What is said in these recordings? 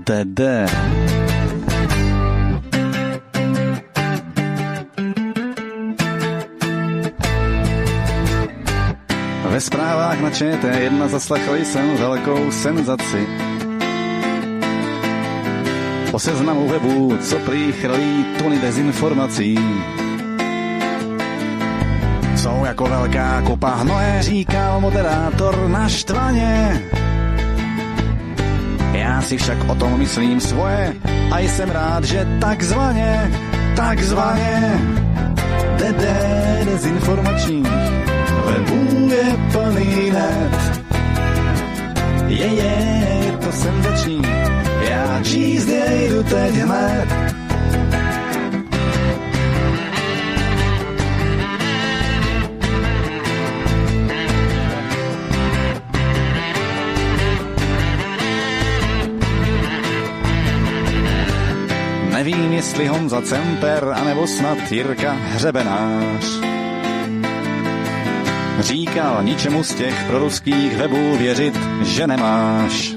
DD. Ve zprávách na ČT1 zaslechl jsem velkou senzaci. Po seznamu webu, co prý chrlí tuny dezinformací. Jsou jako velká kupa hnoje, říkal moderátor naštvaně. Já si však o tom myslím svoje a jsem rád, že takzvaně DD dezinformačních webů je plný net. Je to senzační, já číst jej jdu teď hned. Nevím, jestli Honza Cemper, anebo snad Jirka Hřebenář. Říkal, ničemu z těch proruských webů věřit, že nemáš.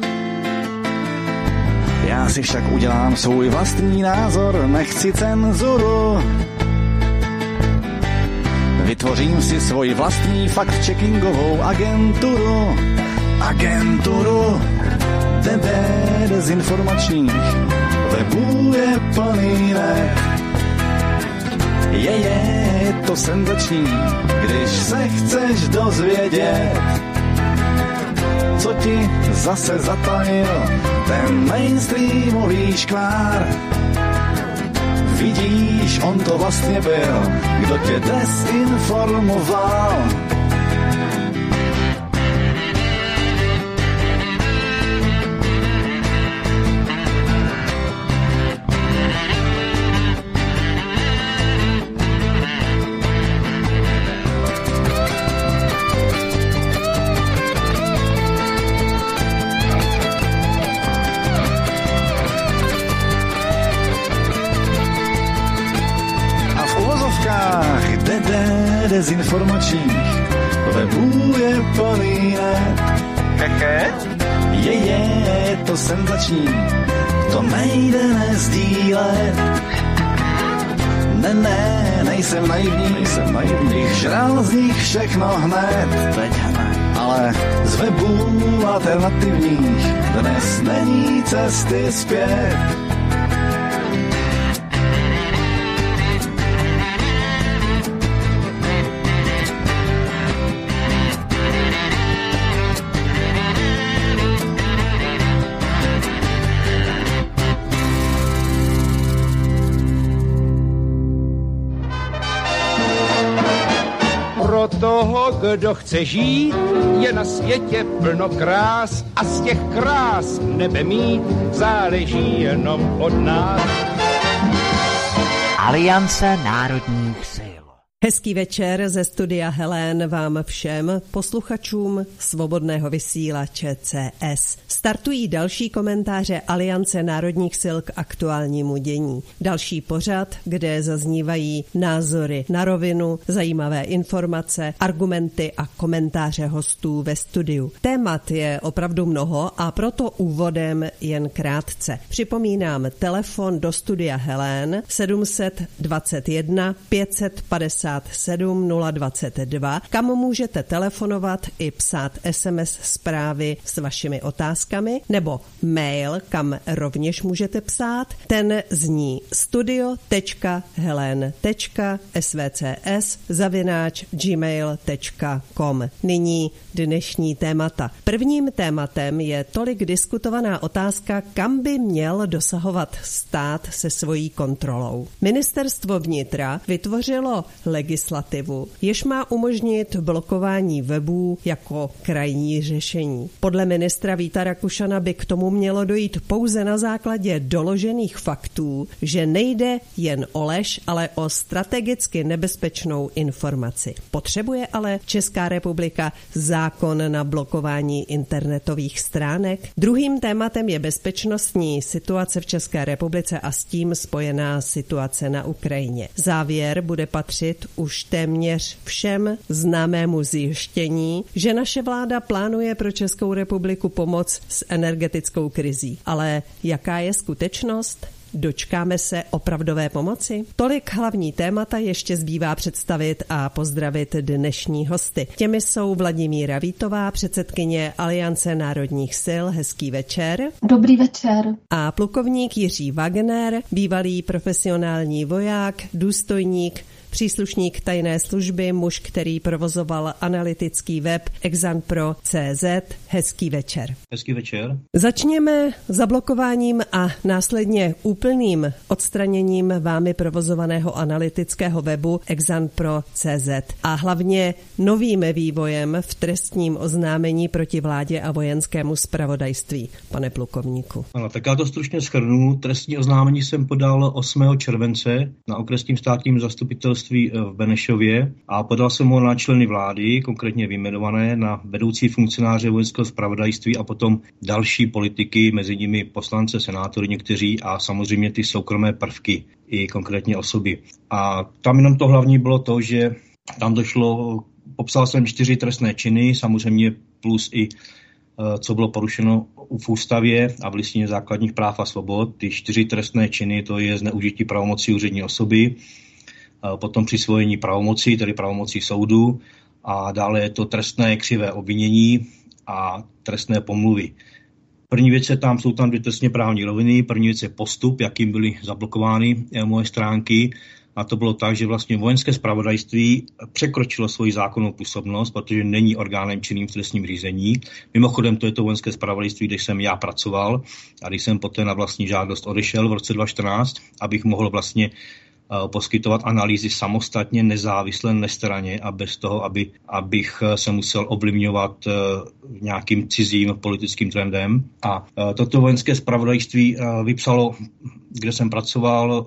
Já si však udělám svůj vlastní názor, nechci cenzuru. Vytvořím si svoji vlastní fact-checkingovou agenturu DD dezinformačních webů je plný net. Je to senzační, když se chceš dozvědět, co ti zase zatajil ten mainstreamový škvár. Vidíš, on to vlastně byl, kdo tě dezinformoval. Dezinformačních webů je plný net. Je to senzační, to nejde nezdílet. Nejsem naivní, bych žral z nich všechno hned. Ale z webů alternativních dnes není cesty zpět. Pro toho, kdo chce žít, je na světě plno krás a z těch krás nebe mít záleží jenom od nás. Aliance národních sil. Hezký večer ze studia Helén vám všem posluchačům svobodného vysílače CS. Startují další komentáře Aliance národních sil k aktuálnímu dění. Další pořad, kde zaznívají názory na rovinu, zajímavé informace, argumenty a komentáře hostů ve studiu. Témat je opravdu mnoho a proto úvodem jen krátce. Připomínám telefon do studia Helén 721 550 022, kam můžete telefonovat i psát SMS zprávy s vašimi otázkami, nebo mail, kam rovněž můžete psát. Ten zní studio.helen.svcs@gmail.com. Nyní dnešní témata. Prvním tématem je tolik diskutovaná otázka, kam by měl dosahovat stát se svojí kontrolou. Ministerstvo vnitra vytvořilo legislativu, jež má umožnit blokování webů jako krajní řešení. Podle ministra Víta Rakušana by k tomu mělo dojít pouze na základě doložených faktů, že nejde jen o lež, ale o strategicky nebezpečnou informaci. Potřebuje ale Česká republika zákon na blokování internetových stránek? Druhým tématem je bezpečnostní situace v České republice a s tím spojená situace na Ukrajině. Závěr bude patřit už téměř všem známému zjištění, že naše vláda plánuje pro Českou republiku pomoc s energetickou krizí. Ale jaká je skutečnost? Dočkáme se opravdové pomoci? Tolik hlavní témata ještě zbývá představit a pozdravit dnešní hosty. Těmi jsou Vladimíra Vítová, předsedkyně Aliance národních sil. Hezký večer. Dobrý večer. A plukovník Jiří Wagner, bývalý profesionální voják, důstojník, příslušník tajné služby, muž, který provozoval analytický web Exanpro.cz. Hezký večer. Hezký večer. Začněme zablokováním a následně úplným odstraněním vámi provozovaného analytického webu Exanpro.cz a hlavně novým vývojem v trestním oznámení proti vládě a vojenskému zpravodajství, pane plukovníku. Ano, tak já to stručně shrnu. Trestní oznámení jsem podal 8. července na okresním státním zastupitelství v Benešově a podal jsem ho na členy vlády, konkrétně vyjmenované, na vedoucí funkcionáře vojenského zpravodajství a potom další politiky, mezi nimi poslance, senátory někteří a samozřejmě ty soukromé prvky i konkrétně osoby. A tam jenom to hlavní bylo to, že tam došlo, popsal jsem 4 trestné činy, samozřejmě plus i co bylo porušeno v ústavě a v listině základních práv a svobod. Ty 4 trestné činy, to je zneužití pravomocí úřední osoby, potom přisvojení pravomocí, tedy pravomocí soudu, a dále je to trestné křivé obvinění a trestné pomluvy. První věc jsou tam 2 trestně právní roviny. První věc je postup, jakým byly zablokovány moje stránky. A to bylo tak, že vlastně vojenské zpravodajství překročilo svoji zákonnou působnost, protože není orgánem činným v trestním řízení. Mimochodem to je to vojenské zpravodajství, kde jsem já pracoval a když jsem poté na vlastní žádost odešel v roce 2014, abych mohl vlastně poskytovat analýzy samostatně, nezávisle, nestranně a bez toho, abych se musel ovlivňovat nějakým cizím politickým trendem. A toto vojenské zpravodajství vypsalo, kde jsem pracoval,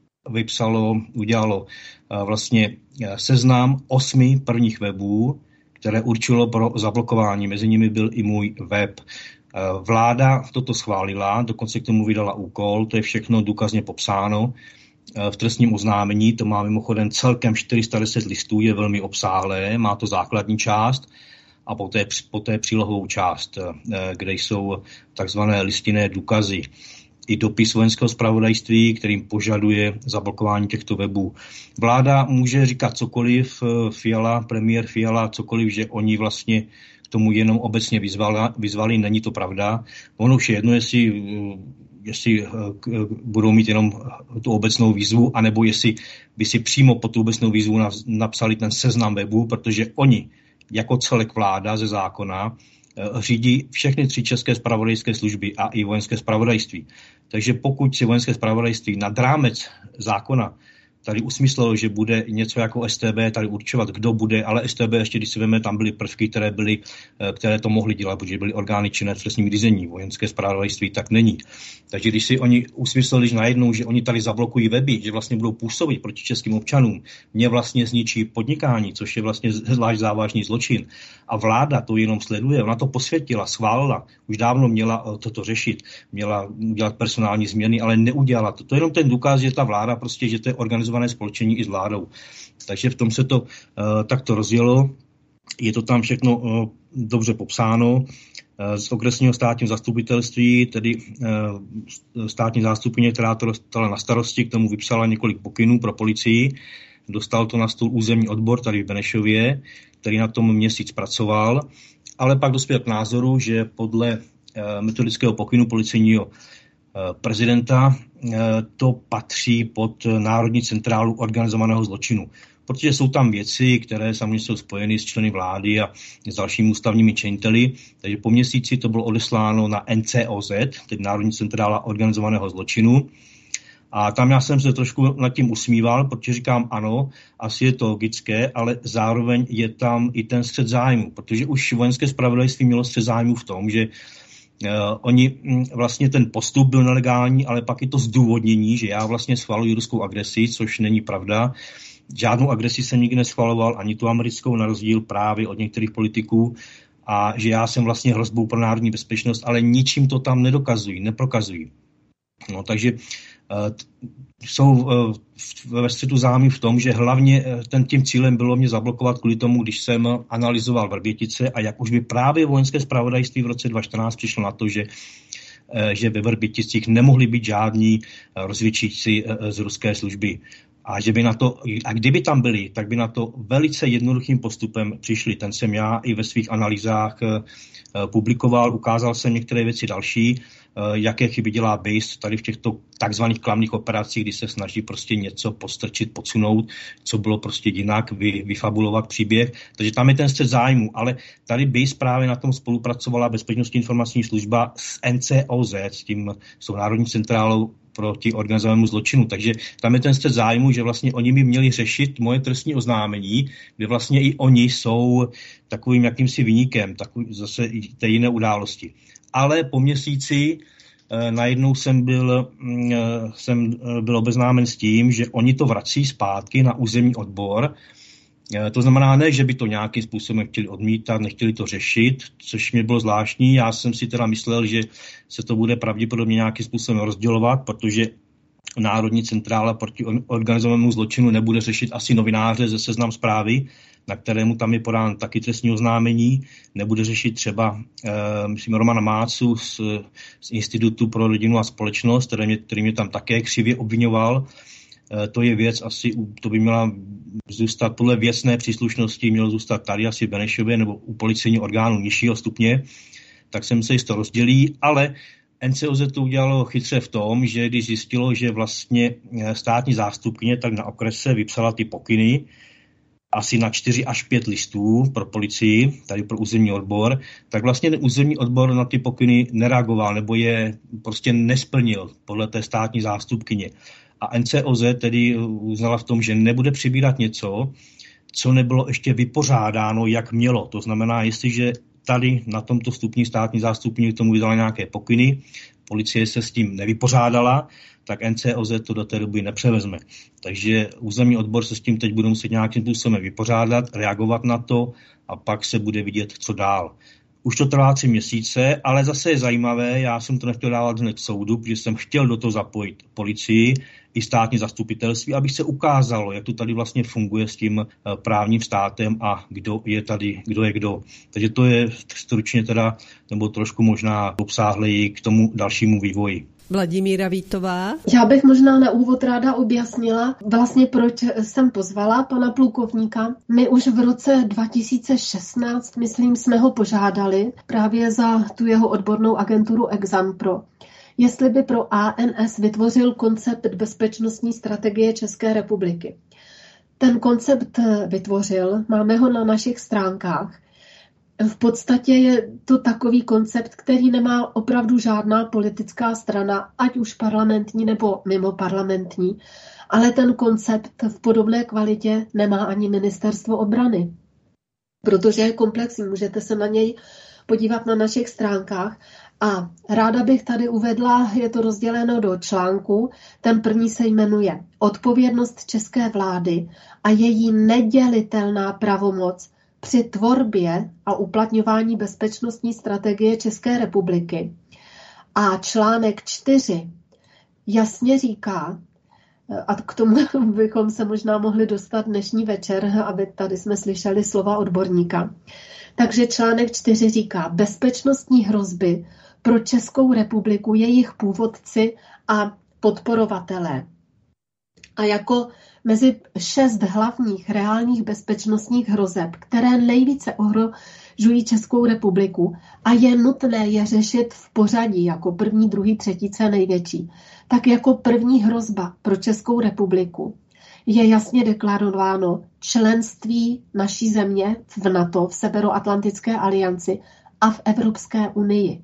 udělalo vlastně seznam 8 prvních webů, které určilo pro zablokování. Mezi nimi byl i můj web. Vláda toto schválila, dokonce k tomu vydala úkol, to je všechno důkazně popsáno v trestním oznámení, to má mimochodem celkem 410 listů, je velmi obsáhlé, má to základní část a poté přílohovou část, kde jsou takzvané listinné důkazy. I dopis vojenského zpravodajství, kterým požaduje zablokování těchto webů. Vláda může říkat cokoliv, premiér Fiala cokoliv, že oni vlastně k tomu jenom obecně vyzvali, není to pravda. Ono už je jedno, jestli budou mít jenom tu obecnou výzvu, anebo jestli by si přímo pod tu obecnou výzvu napsali ten seznam webů, protože oni jako celek vláda ze zákona řídí všechny 3 české zpravodajské služby a i vojenské zpravodajství. Takže pokud si vojenské zpravodajství nad rámec zákona tady usmyslelo, že bude něco jako StB tady určovat, kdo bude, ale StB ještě, když si veme, tam byly prvky, které to mohly dělat, protože byly orgány činné v trestním řízení. Vojenské zpravodajství tak není. Takže když si oni usmysleli najednou, že oni tady zablokují weby, že vlastně budou působit proti českým občanům, mě vlastně zničí podnikání, což je vlastně zvlášť závažný zločin. A vláda to jenom sleduje, ona to posvětila, schválila, už dávno měla toto řešit, měla udělat personální změny, ale neudělala to. To je jenom ten důkaz, že ta vláda prostě, že to je organizované spolčení i s vládou. Takže v tom se to takto rozjelo. Je to tam všechno dobře popsáno. Z okresního státního zastupitelství, tedy státní zástupkyně, která to dostala na starosti, k tomu vypsala několik pokynů pro policii. Dostal to na stůl územní odbor tady v Benešově, který na tom měsíc pracoval, ale pak dospěl k názoru, že podle metodického pokynu policejního prezidenta to patří pod Národní centrálu organizovaného zločinu. Protože jsou tam věci, které samozřejmě jsou spojeny s členy vlády a s dalšími ústavními činiteli. Takže po měsíci to bylo odesláno na NCOZ, tedy Národní centrála organizovaného zločinu. A tam já jsem se trošku nad tím usmíval, protože říkám ano, asi je to logické, ale zároveň je tam i ten střet zájmu, protože už vojenské zpravodajství mělo střet zájmu v tom, že oni vlastně ten postup byl nelegální, ale pak i to zdůvodnění, že já vlastně schvaluji ruskou agresi, což není pravda. Žádnou agresi jsem nikdy neschvaloval, ani tu americkou, na rozdíl právě od některých politiků, a že já jsem vlastně hrozbou pro národní bezpečnost, ale ničím to tam nedokazují, neprokazují. No, takže jsou ve střetu zájmů v tom, že hlavně tím cílem bylo mě zablokovat kvůli tomu, když jsem analyzoval Vrbětice a jak už by právě vojenské zpravodajství v roce 2014 přišlo na to, že ve Vrběticích nemohli být žádní rozvědčíci z ruské služby. A kdyby tam byli, tak by na to velice jednoduchým postupem přišli. Ten jsem já i ve svých analýzách publikoval, ukázal jsem některé věci další, jaké chyby dělá BIS tady v těchto takzvaných klamných operacích, kdy se snaží prostě něco postrčit, podsunout, co bylo prostě jinak, vyfabulovat příběh. Takže tam je ten střet zájmu, ale tady BIS právě na tom spolupracovala Bezpečnostní informační služba s NCOZ, s tou Národní centrálou proti organizovanému zločinu. Takže tam je ten střet zájmu, že vlastně oni by měli řešit moje trestní oznámení, kde vlastně i oni jsou takovým jakýmsi viníkem, zase té jiné události. Ale po měsíci najednou jsem byl obeznámen s tím, že oni to vrací zpátky na územní odbor. To znamená ne, že by to nějakým způsobem chtěli odmítat, nechtěli to řešit, což mi bylo zvláštní. Já jsem si teda myslel, že se to bude pravděpodobně nějakým způsobem rozdělovat, protože Národní centrála proti organizovanému zločinu nebude řešit asi novináře ze Seznam Zprávy, na kterému tam je podán taky trestní oznámení, nebude řešit třeba myslím Romana Mácu z Institutu pro rodinu a společnost, který mě tam také křivě obvinoval. To je věc asi, to by měla zůstat podle věcné příslušnosti, mělo zůstat tady asi v Benešově nebo u policejního orgánu nižšího stupně, tak jsem se jisto rozdělí, ale NCOZ to udělalo chytře v tom, že když zjistilo, že vlastně státní zástupkyně tak na okrese vypsala ty pokyny asi na 4 až 5 listů pro policii, tady pro územní odbor, tak vlastně ten územní odbor na ty pokyny nereagoval nebo je prostě nesplnil podle té státní zástupkyně. A NCOZ tedy uznala v tom, že nebude přibírat něco, co nebylo ještě vypořádáno, jak mělo. To znamená, jestliže tady na tomto stupni státní zástupkyně k tomu vydala nějaké pokyny, policie se s tím nevypořádala, tak NCOZ to do té doby nepřevezme. Takže územní odbor se s tím teď bude muset nějakým způsobem vypořádat, reagovat na to a pak se bude vidět, co dál. Už to trvá 3 měsíce, ale zase je zajímavé, já jsem to nechtěl dávat hned k soudu, protože jsem chtěl do toho zapojit policii i státní zastupitelství, aby se ukázalo, jak to tady vlastně funguje s tím právním státem a kdo je tady, kdo je kdo. Takže to je stručně teda, nebo trošku možná obsáhleji k tomu dalšímu vývoji. Vladimíra Vítová. Já bych možná na úvod ráda objasnila, vlastně proč jsem pozvala pana plukovníka. My už v roce 2016, myslím, jsme ho požádali právě za tu jeho odbornou agenturu Exampro, jestli by pro ANS vytvořil koncept bezpečnostní strategie České republiky. Ten koncept vytvořil, máme ho na našich stránkách. V podstatě je to takový koncept, který nemá opravdu žádná politická strana, ať už parlamentní nebo mimoparlamentní, ale ten koncept v podobné kvalitě nemá ani ministerstvo obrany, protože je komplexní. Můžete se na něj podívat na našich stránkách. A ráda bych tady uvedla, je to rozděleno do článků. Ten první se jmenuje Odpovědnost české vlády a její nedělitelná pravomoc při tvorbě a uplatňování bezpečnostní strategie České republiky. A článek 4 jasně říká, a k tomu bychom se možná mohli dostat dnešní večer, aby tady jsme slyšeli slova odborníka. Takže článek 4 říká bezpečnostní hrozby pro Českou republiku, jejich původci a podporovatelé. A jako mezi 6 hlavních reálních bezpečnostních hrozeb, které nejvíce ohrožují Českou republiku a je nutné je řešit v pořadí jako první, druhý, třetí, co největší, tak jako první hrozba pro Českou republiku je jasně deklarováno členství naší země v NATO, v Severoatlantické alianci a v Evropské unii.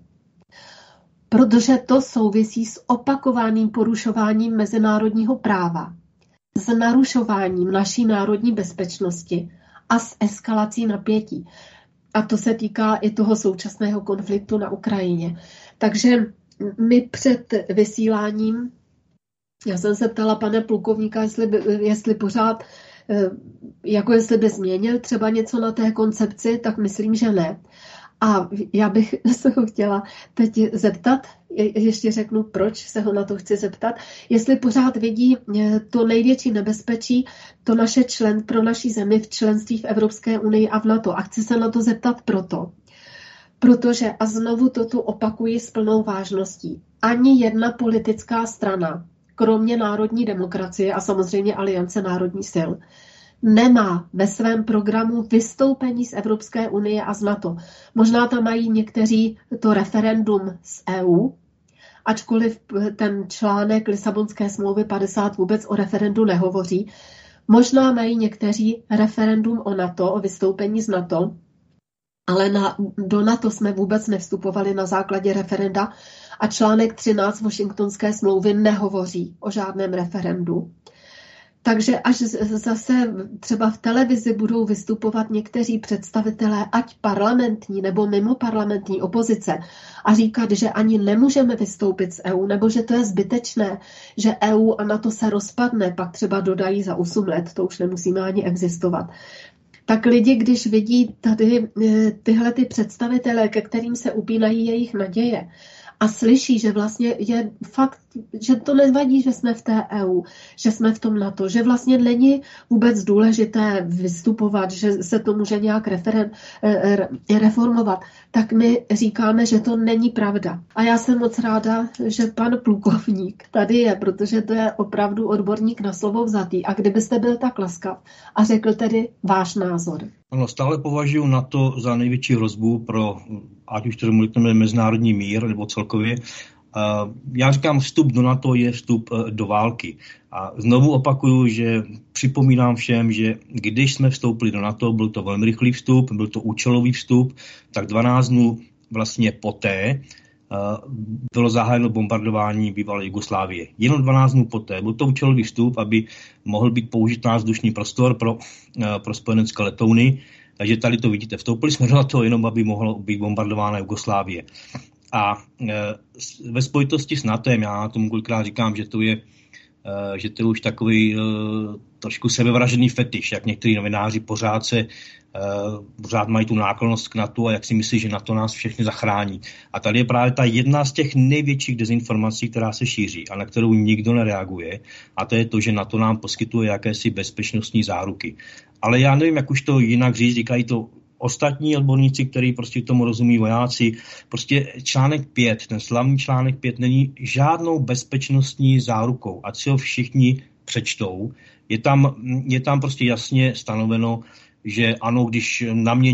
Protože to souvisí s opakovaným porušováním mezinárodního práva, s narušováním naší národní bezpečnosti a s eskalací napětí. A to se týká i toho současného konfliktu na Ukrajině. Takže my před vysíláním, já jsem se ptala pana plukovníka, jestli pořád, jako jestli by změnil třeba něco na té koncepci, tak myslím, že ne. A já bych se ho chtěla teď zeptat, ještě řeknu, proč se ho na to chci zeptat, jestli pořád vidí to největší nebezpečí, to naše pro naší zemi v členství v Evropské unii a v NATO. A chci se na to zeptat protože, a znovu to tu opakuji s plnou vážností, ani jedna politická strana, kromě národní demokracie a samozřejmě Aliance národních sil, nemá ve svém programu vystoupení z Evropské unie a z NATO. Možná tam mají někteří to referendum z EU, ačkoliv ten článek Lisabonské smlouvy 50 vůbec o referendu nehovoří. Možná mají někteří referendum o NATO, o vystoupení z NATO, ale do NATO jsme vůbec nevstupovali na základě referenda a článek 13 Washingtonské smlouvy nehovoří o žádném referendu. Takže až zase třeba v televizi budou vystupovat někteří představitelé, ať parlamentní nebo mimo parlamentní opozice, a říkat, že ani nemůžeme vystoupit z EU, nebo že to je zbytečné, že EU a NATO se rozpadne, pak třeba dodají za 8 let, to už nemusíme ani existovat. Tak lidi, když vidí tady tyhle ty představitele, ke kterým se upínají jejich naděje, a slyší, že vlastně je fakt, že to nevadí, že jsme v té EU, že jsme v tom NATO, že vlastně není vůbec důležité vystupovat, že se to může nějak reformovat, tak my říkáme, že to není pravda. A já jsem moc ráda, že pan plukovník tady je, protože to je opravdu odborník na slovo vzatý. A kdybyste byl tak laskav a řekl tedy váš názor. Ano, stále považuji NATO za největší hrozbu pro, ať už to řekneme, mezinárodní mír nebo celkově. Já říkám, vstup do NATO je vstup do války. A znovu opakuju, že připomínám všem, že když jsme vstoupili do NATO, byl to velmi rychlý vstup, byl to účelový vstup, tak 12 dnů vlastně poté bylo zahájeno bombardování bývalé Jugoslávie. Jenom 12 dnů poté byl to účelový vstup, aby mohl být použit náš vzdušný prostor pro spojenecké letouny. Takže tady to vidíte. Vstoupili jsme do NATO jenom, aby mohlo být bombardována Jugoslávie. A ve spojitosti s NATOem, já tomu kolikrát říkám, že to je už takový trošku sebevražený fetiš, jak někteří novináři pořád mají tu náklonnost k NATO a jak si myslí, že NATO nás všechny zachrání. A tady je právě ta jedna z těch největších dezinformací, která se šíří a na kterou nikdo nereaguje, a to je to, že NATO nám poskytuje jakési bezpečnostní záruky. Ale já nevím, jak už to jinak říct, říkají to ostatní odborníci, kteří prostě tomu rozumí, vojáci. Prostě článek 5, ten slavný článek 5 není žádnou bezpečnostní zárukou. Ať si ho všichni přečtou. Je tam prostě jasně stanoveno, že ano, když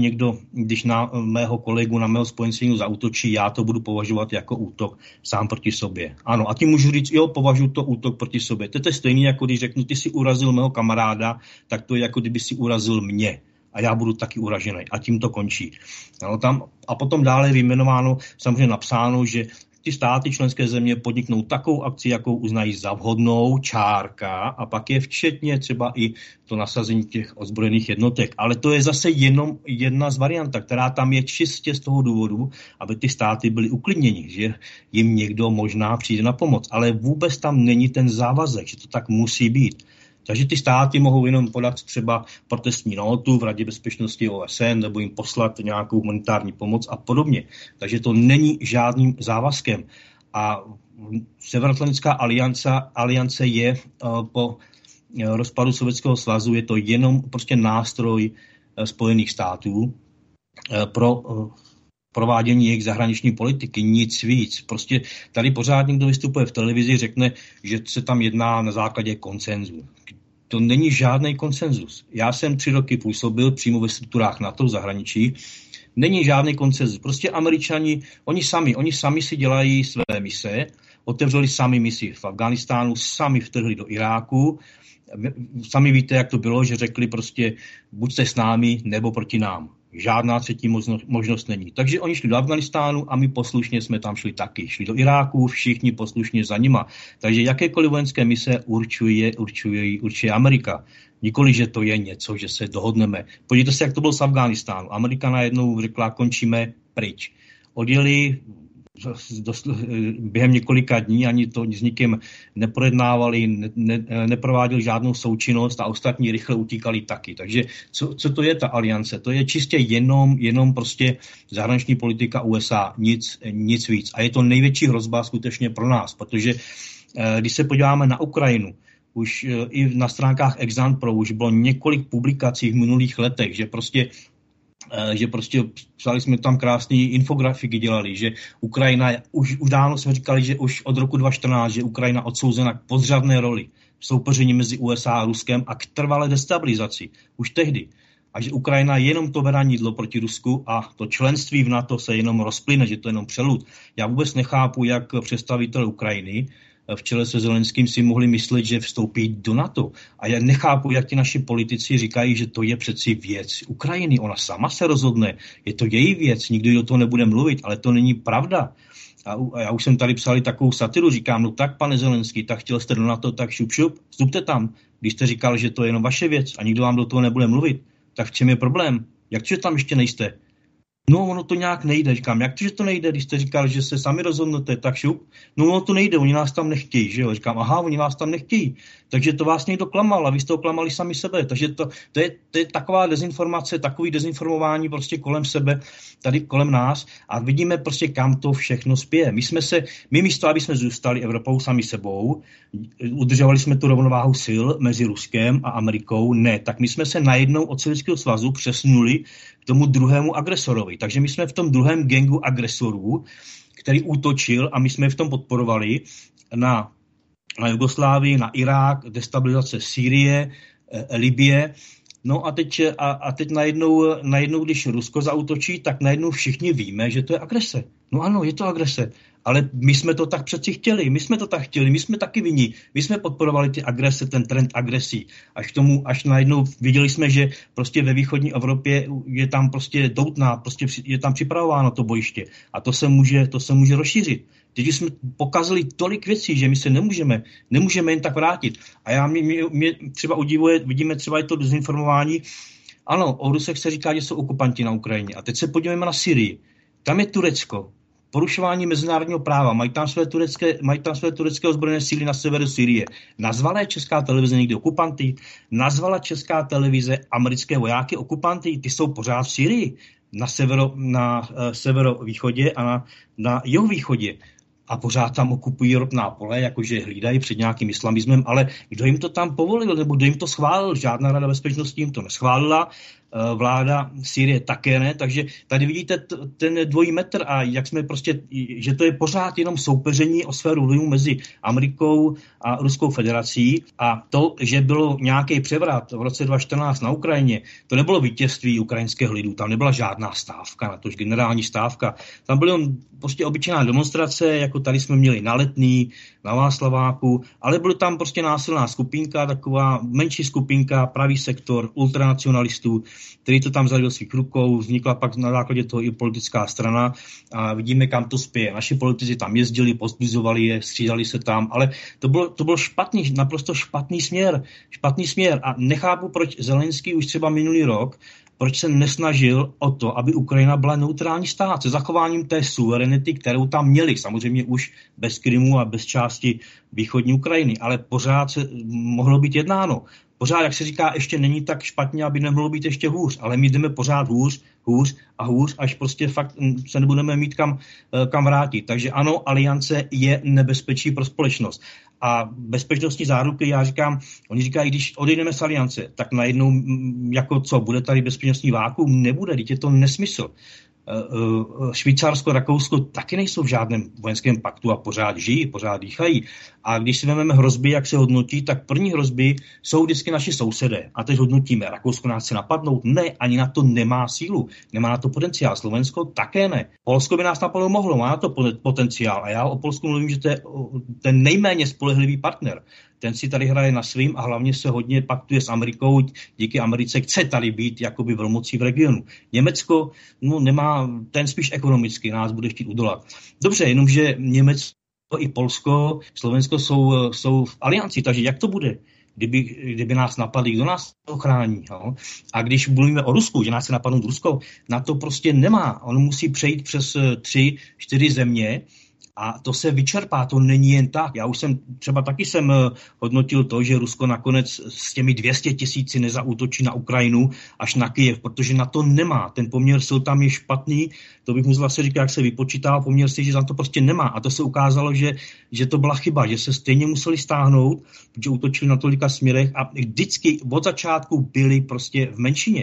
na mého kolegu, na mého spojence zaútočí, já to budu považovat jako útok sám proti sobě. Ano, a tím můžu říct, jo, považuji to útok proti sobě. To je stejný, jako když řeknu, ty si urazil mého kamaráda, tak to je jako kdyby si urazil mě. A já budu taky uražený. A tím to končí. No, a potom dále je vyjmenováno, samozřejmě napsáno, že ty státy členské země podniknou takovou akci, jakou uznají za vhodnou, čárka, a pak je včetně třeba i to nasazení těch ozbrojených jednotek. Ale to je zase jenom jedna z variant, která tam je čistě z toho důvodu, aby ty státy byly uklidněni, že jim někdo možná přijde na pomoc. Ale vůbec tam není ten závazek, že to tak musí být. Takže ty státy mohou jenom podat třeba protestní notu v Radě bezpečnosti OSN nebo jim poslat nějakou humanitární pomoc a podobně. Takže to není žádným závazkem. A Severoatlantická aliance je po rozpadu Sovětského svazu, je to jenom prostě nástroj Spojených států pro provádění jejich zahraniční politiky, nic víc. Prostě tady pořád někdo vystupuje v televizi, řekne, že se tam jedná na základě konsenzu. To není žádný konsenzus. Já jsem 3 roky působil přímo ve strukturách NATO v zahraničí. Není žádný konsenzus. Prostě Američani, oni sami si dělají své mise, otevřeli sami misi v Afghánistánu, sami vtrhli do Iráku. Sami víte, jak to bylo, že řekli prostě buď jste s námi, nebo proti nám. Žádná třetí možnost není. Takže oni šli do Afghánistánu a my poslušně jsme tam šli taky. Šli do Iráku, všichni poslušně za nima. Takže jakékoliv vojenské mise určuje Amerika. Nikoli, že to je něco, že se dohodneme. Podívejte se, jak to bylo s Afghánistánu. Amerika najednou řekla, končíme pryč. Odjeli, během několika dní ani to s nikým neprojednávali, neprováděli žádnou součinnost a ostatní rychle utíkali taky. Takže co to je ta aliance? To je čistě jenom prostě zahraniční politika USA, nic víc. A je to největší hrozba skutečně pro nás, protože když se podíváme na Ukrajinu, už i na stránkách Exxon už bylo několik publikací v minulých letech, že prostě psali jsme tam krásný infografiky dělali, že Ukrajina, už dávno jsme říkali, že už od roku 2014, že Ukrajina odsouzena k podřadné roli v soupeření mezi USA a Ruskem a k trvalé destabilizaci. Už tehdy. A že Ukrajina jenom to beranidlo proti Rusku a to členství v NATO se jenom rozplyne, že to je jenom přelud. Já vůbec nechápu, jak představitel Ukrajiny v čele se Zelenským si mohli myslet, že vstoupí do NATO. A já nechápu, jak ti naši politici říkají, že to je přeci věc Ukrajiny. Ona sama se rozhodne. Je to její věc, nikdo do toho nebude mluvit, ale to není pravda. A já už jsem tady psal takovou satiru, říkám, no tak, pane Zelenský, tak chtěl jste do NATO, tak šup, vstupte tam. Když jste říkal, že to je jenom vaše věc a nikdo vám do toho nebude mluvit, tak v čem je problém? Jak to, že tam ještě nejste? No, ono to nějak nejde. Říkám, jak to, že to nejde, když jste říkal, že se sami rozhodnete, tak šup. No, ono to nejde, oni nás tam nechtějí, že jo? Říkám, aha, oni vás tam nechtějí. Takže to vás někdo klamal a vy jste oklamali sami sebe. Takže to je taková dezinformace, takový dezinformování prostě kolem sebe, tady kolem nás a vidíme prostě, kam to všechno spěje. My místo, aby jsme zůstali Evropou sami sebou, udržovali jsme tu rovnováhu sil mezi Ruskem a Amerikou, ne, tak my jsme se najednou od Sovětského svazu přesunuli k tomu druhému agresorovi. Takže my jsme v tom druhém gangu agresorů, který útočil a my jsme v tom podporovali na Jugoslávii, na Irák, destabilizace Sýrie, Libye. No a teď najednou, když Rusko zaútočí, tak najednou všichni víme, že to je agrese. No ano, je to agrese. Ale my jsme to tak přeci chtěli, my jsme taky vinní. My jsme podporovali ty agrese, ten trend agresí. Až najednou viděli jsme, že prostě ve východní Evropě je tam prostě doutná, prostě je tam připravováno to bojiště. A to se může rozšířit. Teď jsme pokazili tolik věcí, že my se nemůžeme jen tak vrátit. A mě třeba udivuje, vidíme třeba i to dezinformování. Ano, o Rusech se říká, že jsou okupanti na Ukrajině. A teď se podíváme na Syrii. Tam je Turecko. Porušování mezinárodního práva. Mají tam své turecké ozbrojené síly na severu Sýrie. Nazvala Česká televize někdy okupanty? Nazvala Česká televize americké vojáky okupanty? Ty jsou pořád v Sýrii. Na severovýchodě a na jihovýchodě. A pořád tam okupují ropná pole, jakože hlídají před nějakým islamismem, ale kdo jim to tam povolil, nebo kdo jim to schválil? Žádná rada bezpečnosti jim to neschválila, vláda Sýrie také ne, takže tady vidíte ten dvojí metr a jak jsme prostě, že to je pořád jenom soupeření o sféru vlivu mezi Amerikou a Ruskou federací a to, že bylo nějaký převrat v roce 2014 na Ukrajině, to nebylo vítězství ukrajinského lidu, tam nebyla žádná stávka, natož generální stávka, tam byly prostě obyčejná demonstrace, jako tady jsme měli na Letný, na Václaváku, ale byla tam prostě násilná skupinka, taková menší skupinka, pravý sektor, ultranacionalistů, který to tam vzali do svých rukou, vznikla pak na základě toho i politická strana a vidíme, kam to spěje. Naši politici tam jezdili, pozbuzovali je, střídali se tam, ale to byl naprosto špatný směr a nechápu, proč Zelenský už třeba minulý rok, proč se nesnažil o to, aby Ukrajina byla neutrální stát se zachováním té suverenity, kterou tam měli, samozřejmě už bez Krymu a bez části východní Ukrajiny, ale pořád se mohlo být jednáno. Pořád, jak se říká, ještě není tak špatně, aby nemohlo být ještě hůř, ale my jdeme pořád hůř, až prostě fakt se nebudeme mít kam vrátit. Takže ano, aliance je nebezpečí pro společnost. A bezpečnostní záruky, já říkám, oni říkají, když odejdeme z aliance, tak najednou, jako co, bude tady bezpečnostní vákuum? Nebude, teď je to nesmysl. Švýcarsko, Rakousko taky nejsou v žádném vojenském paktu a pořád žijí, pořád dýchají. A když si vezmeme hrozby, jak se hodnotí, tak první hrozby jsou vždycky naši sousedé. A teď hodnotíme, Rakousko nás chce napadnout? Ne, ani na to nemá sílu, nemá na to potenciál. Slovensko také ne. Polsko by nás napadnout mohlo, má na to potenciál. A já o Polsku mluvím, že to je ten nejméně spolehlivý partner. Ten si tady hraje na svým a hlavně se hodně paktuje s Amerikou. Díky Americe chce tady být jakoby velmocí v regionu. Německo nemá, ten spíš ekonomicky nás bude chtít udolat. Dobře, jenomže Německo i Polsko, Slovensko jsou v alianci, takže jak to bude? kdyby nás napadli, kdo nás ochrání. Jo? A když mluvíme o Rusku, že nás se napadnout Rusko, na to prostě nemá. On musí přejít přes 3-4 země, a to se vyčerpá, to není jen tak. Já už taky jsem hodnotil to, že Rusko nakonec s těmi 200 000 nezaútočí na Ukrajinu až na Kyjev, protože na to nemá. Ten poměr sil tam je špatný, to bych musel zase říkat, jak se vypočítá poměr sil, že na to prostě nemá. A to se ukázalo, že to byla chyba, že se stejně museli stáhnout, protože útočili na tolika směrech a vždycky od začátku byli prostě v menšině.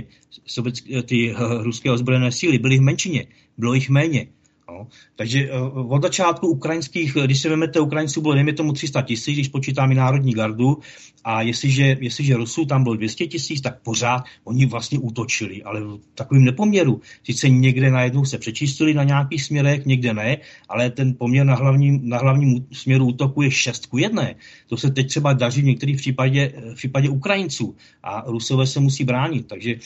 Ty ruské ozbrojené síly byly v menšině, bylo jich méně. No, takže od začátku ukrajinských, když se vezmete, Ukrajinců bylo dejme tomu 300 000, když počítám i národní gardu, a jestliže Rusů tam bylo 200 000, tak pořád oni vlastně útočili, ale v takovým nepoměru. Sice někde najednou se přečistili na nějakých směrech, někde ne, ale ten poměr na hlavním směru útoku je 6:1. To se teď třeba daří v některých případě Ukrajinců a Rusové se musí bránit, takže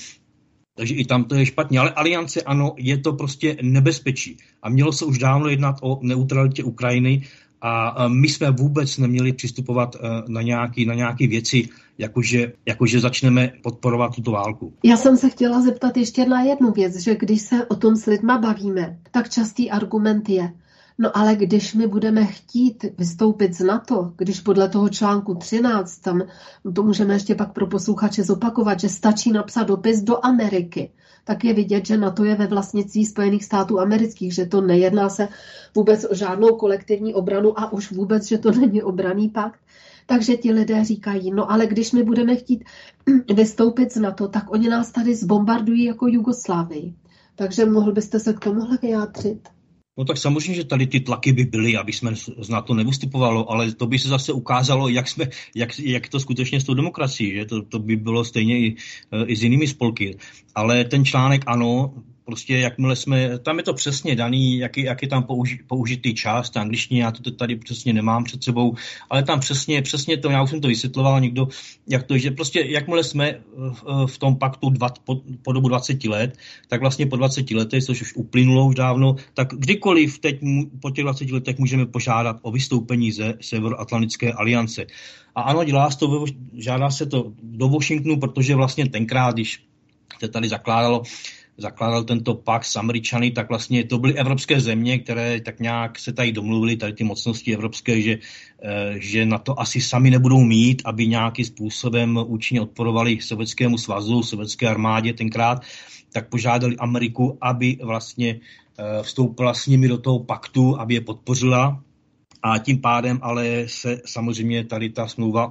i tam to je špatně. Ale aliance, ano, je to prostě nebezpečí. A mělo se už dávno jednat o neutralitě Ukrajiny a my jsme vůbec neměli přistupovat na nějaké věci, jakože začneme podporovat tuto válku. Já jsem se chtěla zeptat ještě na jednu věc, že když se o tom s lidma bavíme, tak častý argument je, no ale když my budeme chtít vystoupit z NATO, když podle toho článku 13, tam to můžeme ještě pak pro posluchače zopakovat, že stačí napsat dopis do Ameriky, tak je vidět, že NATO je ve vlastnictví Spojených států amerických, že to nejedná se vůbec o žádnou kolektivní obranu a už vůbec, že to není obranný pakt. Takže ti lidé říkají, no ale když my budeme chtít vystoupit z NATO, tak oni nás tady zbombardují jako Jugoslávii. Takže mohl byste se k tomuhle vyjádřit? No tak samozřejmě, že tady ty tlaky by byly, aby jsme z NATO nevystupovalo, ale to by se zase ukázalo, jak to skutečně s tou demokracií, že to by bylo stejně i s jinými spolky. Ale ten článek ano, prostě jakmile tam je to přesně daný, jak je tam použitý čas, ta angličtina, já to tady přesně nemám před sebou, ale tam přesně to, já už jsem to vysvětloval někdo, jak to, že prostě jakmile jsme v tom paktu po dobu 20 let, tak vlastně po 20 letech, což už uplynulo už dávno, tak kdykoliv teď po těch 20 letech můžeme požádat o vystoupení ze Severoatlantické aliance. A ano, žádá se to do Washingtonu, protože vlastně tenkrát, když se tady zakládal tento pakt s Američany, tak vlastně to byly evropské země, které tak nějak se tady domluvily, tady ty mocnosti evropské, že na to asi sami nebudou mít, aby nějakým způsobem účinně odporovali Sovětskému svazu, sovětské armádě tenkrát, tak požádali Ameriku, aby vlastně vstoupila s nimi do toho paktu, aby je podpořila, a tím pádem ale se samozřejmě tady ta smlouva,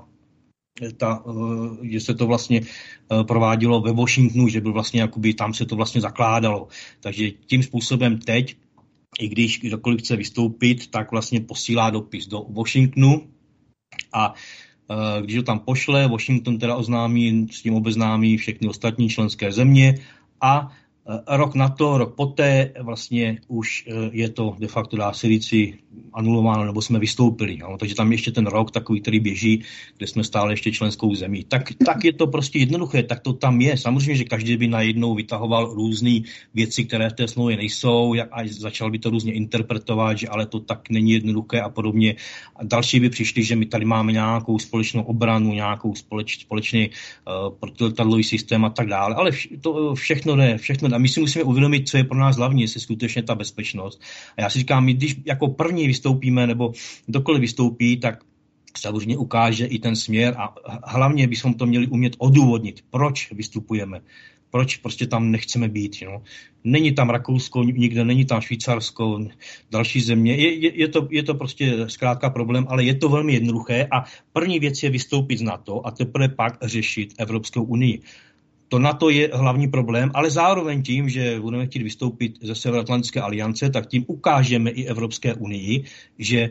že se to vlastně provádělo ve Washingtonu, že byl vlastně jakoby tam se to vlastně zakládalo. Takže tím způsobem teď, i když kdokoliv chce vystoupit, tak vlastně posílá dopis do Washingtonu a když ho tam pošle, Washington teda s tím obeznámí všechny ostatní členské země a rok poté vlastně už je to de facto, dá se říci, anulováno, nebo jsme vystoupili. No? Takže tam ještě ten rok takový, který běží, kde jsme stále ještě členskou zemí. Tak je to prostě jednoduché, tak to tam je. Samozřejmě, že každý by najednou vytahoval různé věci, které v té smlouvě nejsou, a začal by to různě interpretovat, že ale to tak není jednoduché a podobně. A další by přišli, že my tady máme nějakou společnou obranu, nějakou společný protiletadlový systém a tak dále. Ale to všechno ne. A my si musíme uvědomit, co je pro nás hlavní, jestli skutečně ta bezpečnost. A já si říkám, my když jako první vystoupíme, nebo kdokoliv vystoupí, tak samozřejmě ukáže i ten směr a hlavně bychom to měli umět odůvodnit, proč vystupujeme, proč prostě tam nechceme být. No. Není tam Rakousko, nikde není tam Švýcarsko, další země. Je to prostě zkrátka problém, ale je to velmi jednoduché a první věc je vystoupit z NATO a teprve pak řešit Evropskou unii. To NATO je hlavní problém, ale zároveň tím, že budeme chtít vystoupit ze Severoatlantické aliance, tak tím ukážeme i Evropské unii, že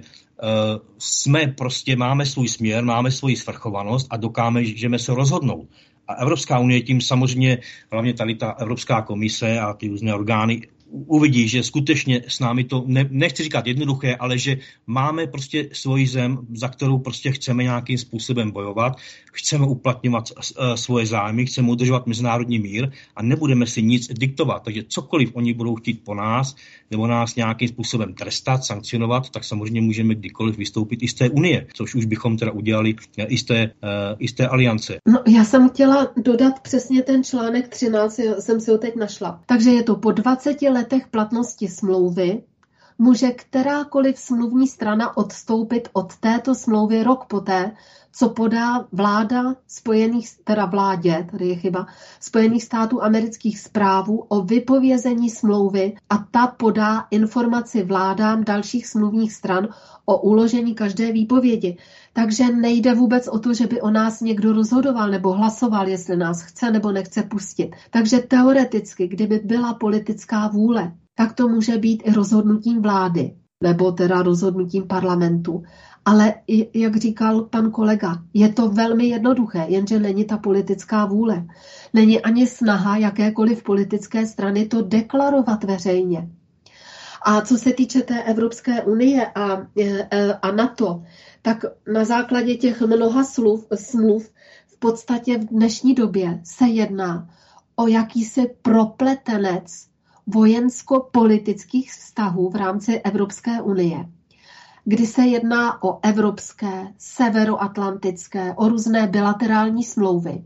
máme svůj směr, máme svoji svrchovanost a dokážeme se rozhodnout. A Evropská unie tím samozřejmě, hlavně tady ta Evropská komise a ty různé orgány, uvidí, že skutečně s námi to, nechci říkat jednoduché, ale že máme prostě svoji zem, za kterou prostě chceme nějakým způsobem bojovat, chceme uplatňovat svoje zájmy, chceme udržovat mezinárodní mír a nebudeme si nic diktovat. Takže cokoliv oni budou chtít po nás, nebo nás nějakým způsobem trestat, sankcionovat, tak samozřejmě můžeme kdykoliv vystoupit i z té unie, což už bychom teda udělali i z té aliance. No, já jsem chtěla dodat přesně ten článek 13, jsem si ho teď našla. Takže je to po 20 letech platnosti smlouvy může kterákoliv smluvní strana odstoupit od této smlouvy rok poté, co podá vláda Spojených států amerických zprávu o vypovězení smlouvy a ta podá informaci vládám dalších smluvních stran o uložení každé výpovědi. Takže nejde vůbec o to, že by o nás někdo rozhodoval nebo hlasoval, jestli nás chce nebo nechce pustit. Takže teoreticky, kdyby byla politická vůle, tak to může být i rozhodnutím vlády, nebo teda rozhodnutím parlamentu. Ale jak říkal pan kolega, je to velmi jednoduché, jenže není ta politická vůle. Není ani snaha jakékoliv politické strany to deklarovat veřejně. A co se týče té Evropské unie a NATO, tak na základě těch mnoha smluv v podstatě v dnešní době se jedná o jakýsi propletenec vojensko-politických vztahů v rámci Evropské unie, kdy se jedná o evropské, severoatlantické, o různé bilaterální smlouvy,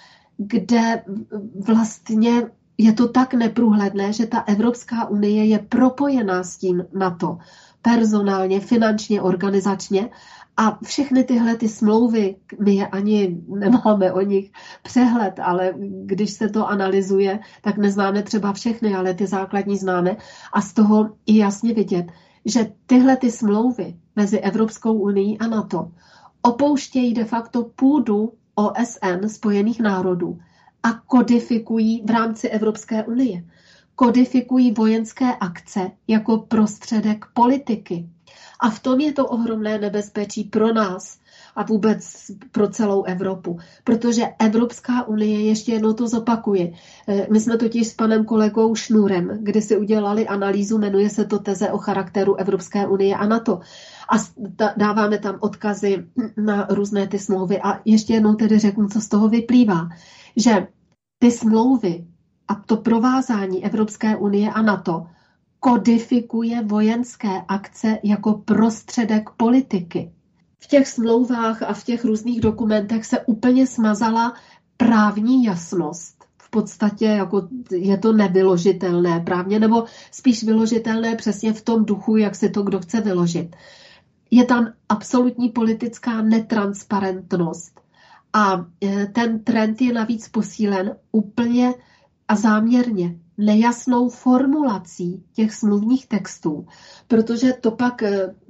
kde vlastně je to tak neprůhledné, že ta Evropská unie je propojená s tím NATO personálně, finančně, organizačně a všechny tyhle ty smlouvy, my je ani nemáme o nich přehled, ale když se to analyzuje, tak neznáme třeba všechny, ale ty základní známe a z toho je jasně vidět, že tyhle ty smlouvy mezi Evropskou unií a NATO opouštějí de facto půdu OSN, Spojených národů, a kodifikují v rámci Evropské unie. Kodifikují vojenské akce jako prostředek politiky. A v tom je to ohromné nebezpečí pro nás a vůbec pro celou Evropu. Protože Evropská unie, ještě jednou to zopakuje, my jsme totiž s panem kolegou Šnurem, kdy si udělali analýzu, jmenuje se to Teze o charakteru Evropské unie a NATO. A dáváme tam odkazy na různé ty smlouvy. A ještě jednou tedy řeknu, co z toho vyplývá. Že ty smlouvy a to provázání Evropské unie a NATO kodifikuje vojenské akce jako prostředek politiky. V těch smlouvách a v těch různých dokumentech se úplně smazala právní jasnost. V podstatě jako je to nevyložitelné právně, nebo spíš vyložitelné přesně v tom duchu, jak si to kdo chce vyložit. Je tam absolutní politická netransparentnost. A ten trend je navíc posílen úplně a záměrně nejasnou formulací těch smluvních textů, protože to pak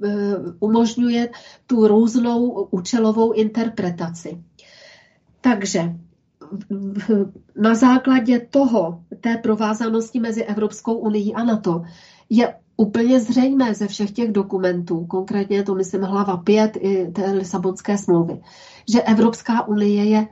umožňuje tu různou účelovou interpretaci. Takže na základě té provázanosti mezi Evropskou unií a NATO je úplně zřejmé ze všech těch dokumentů, konkrétně to myslím hlava 5 i té Lisabonské smlouvy, že Evropská unie je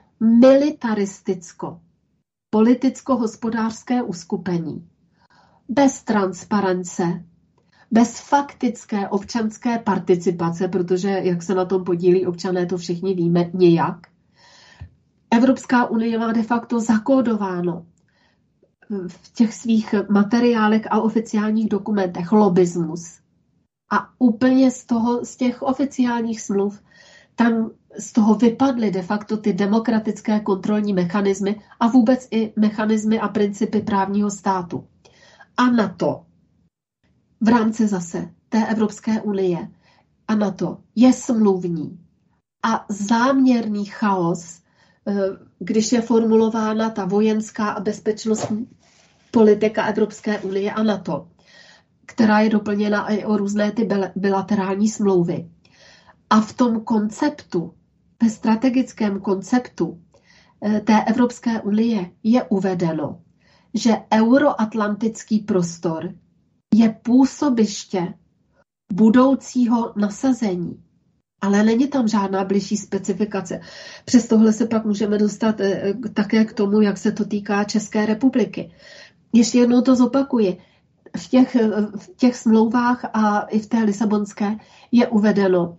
politicko-hospodářské uskupení. Bez transparence, bez faktické občanské participace, protože jak se na tom podílí občané, to všichni víme nějak. Evropská unie má de facto zakódováno v těch svých materiálech a oficiálních dokumentech lobismus. A úplně z těch oficiálních smluv tam z toho vypadly de facto ty demokratické kontrolní mechanismy a vůbec i mechanismy a principy právního státu. A NATO v rámci zase té Evropské unie a NATO je smluvní a záměrný chaos, když je formulována ta vojenská a bezpečnostní politika Evropské unie a NATO, která je doplněna i o různé ty bilaterální smlouvy. A v tom konceptu, ve strategickém konceptu té Evropské unie je uvedeno, že euroatlantický prostor je působiště budoucího nasazení. Ale není tam žádná bližší specifikace. Přes tohle se pak můžeme dostat také k tomu, jak se to týká České republiky. Ještě jednou to zopakuji. v těch smlouvách a i v té Lisabonské je uvedeno,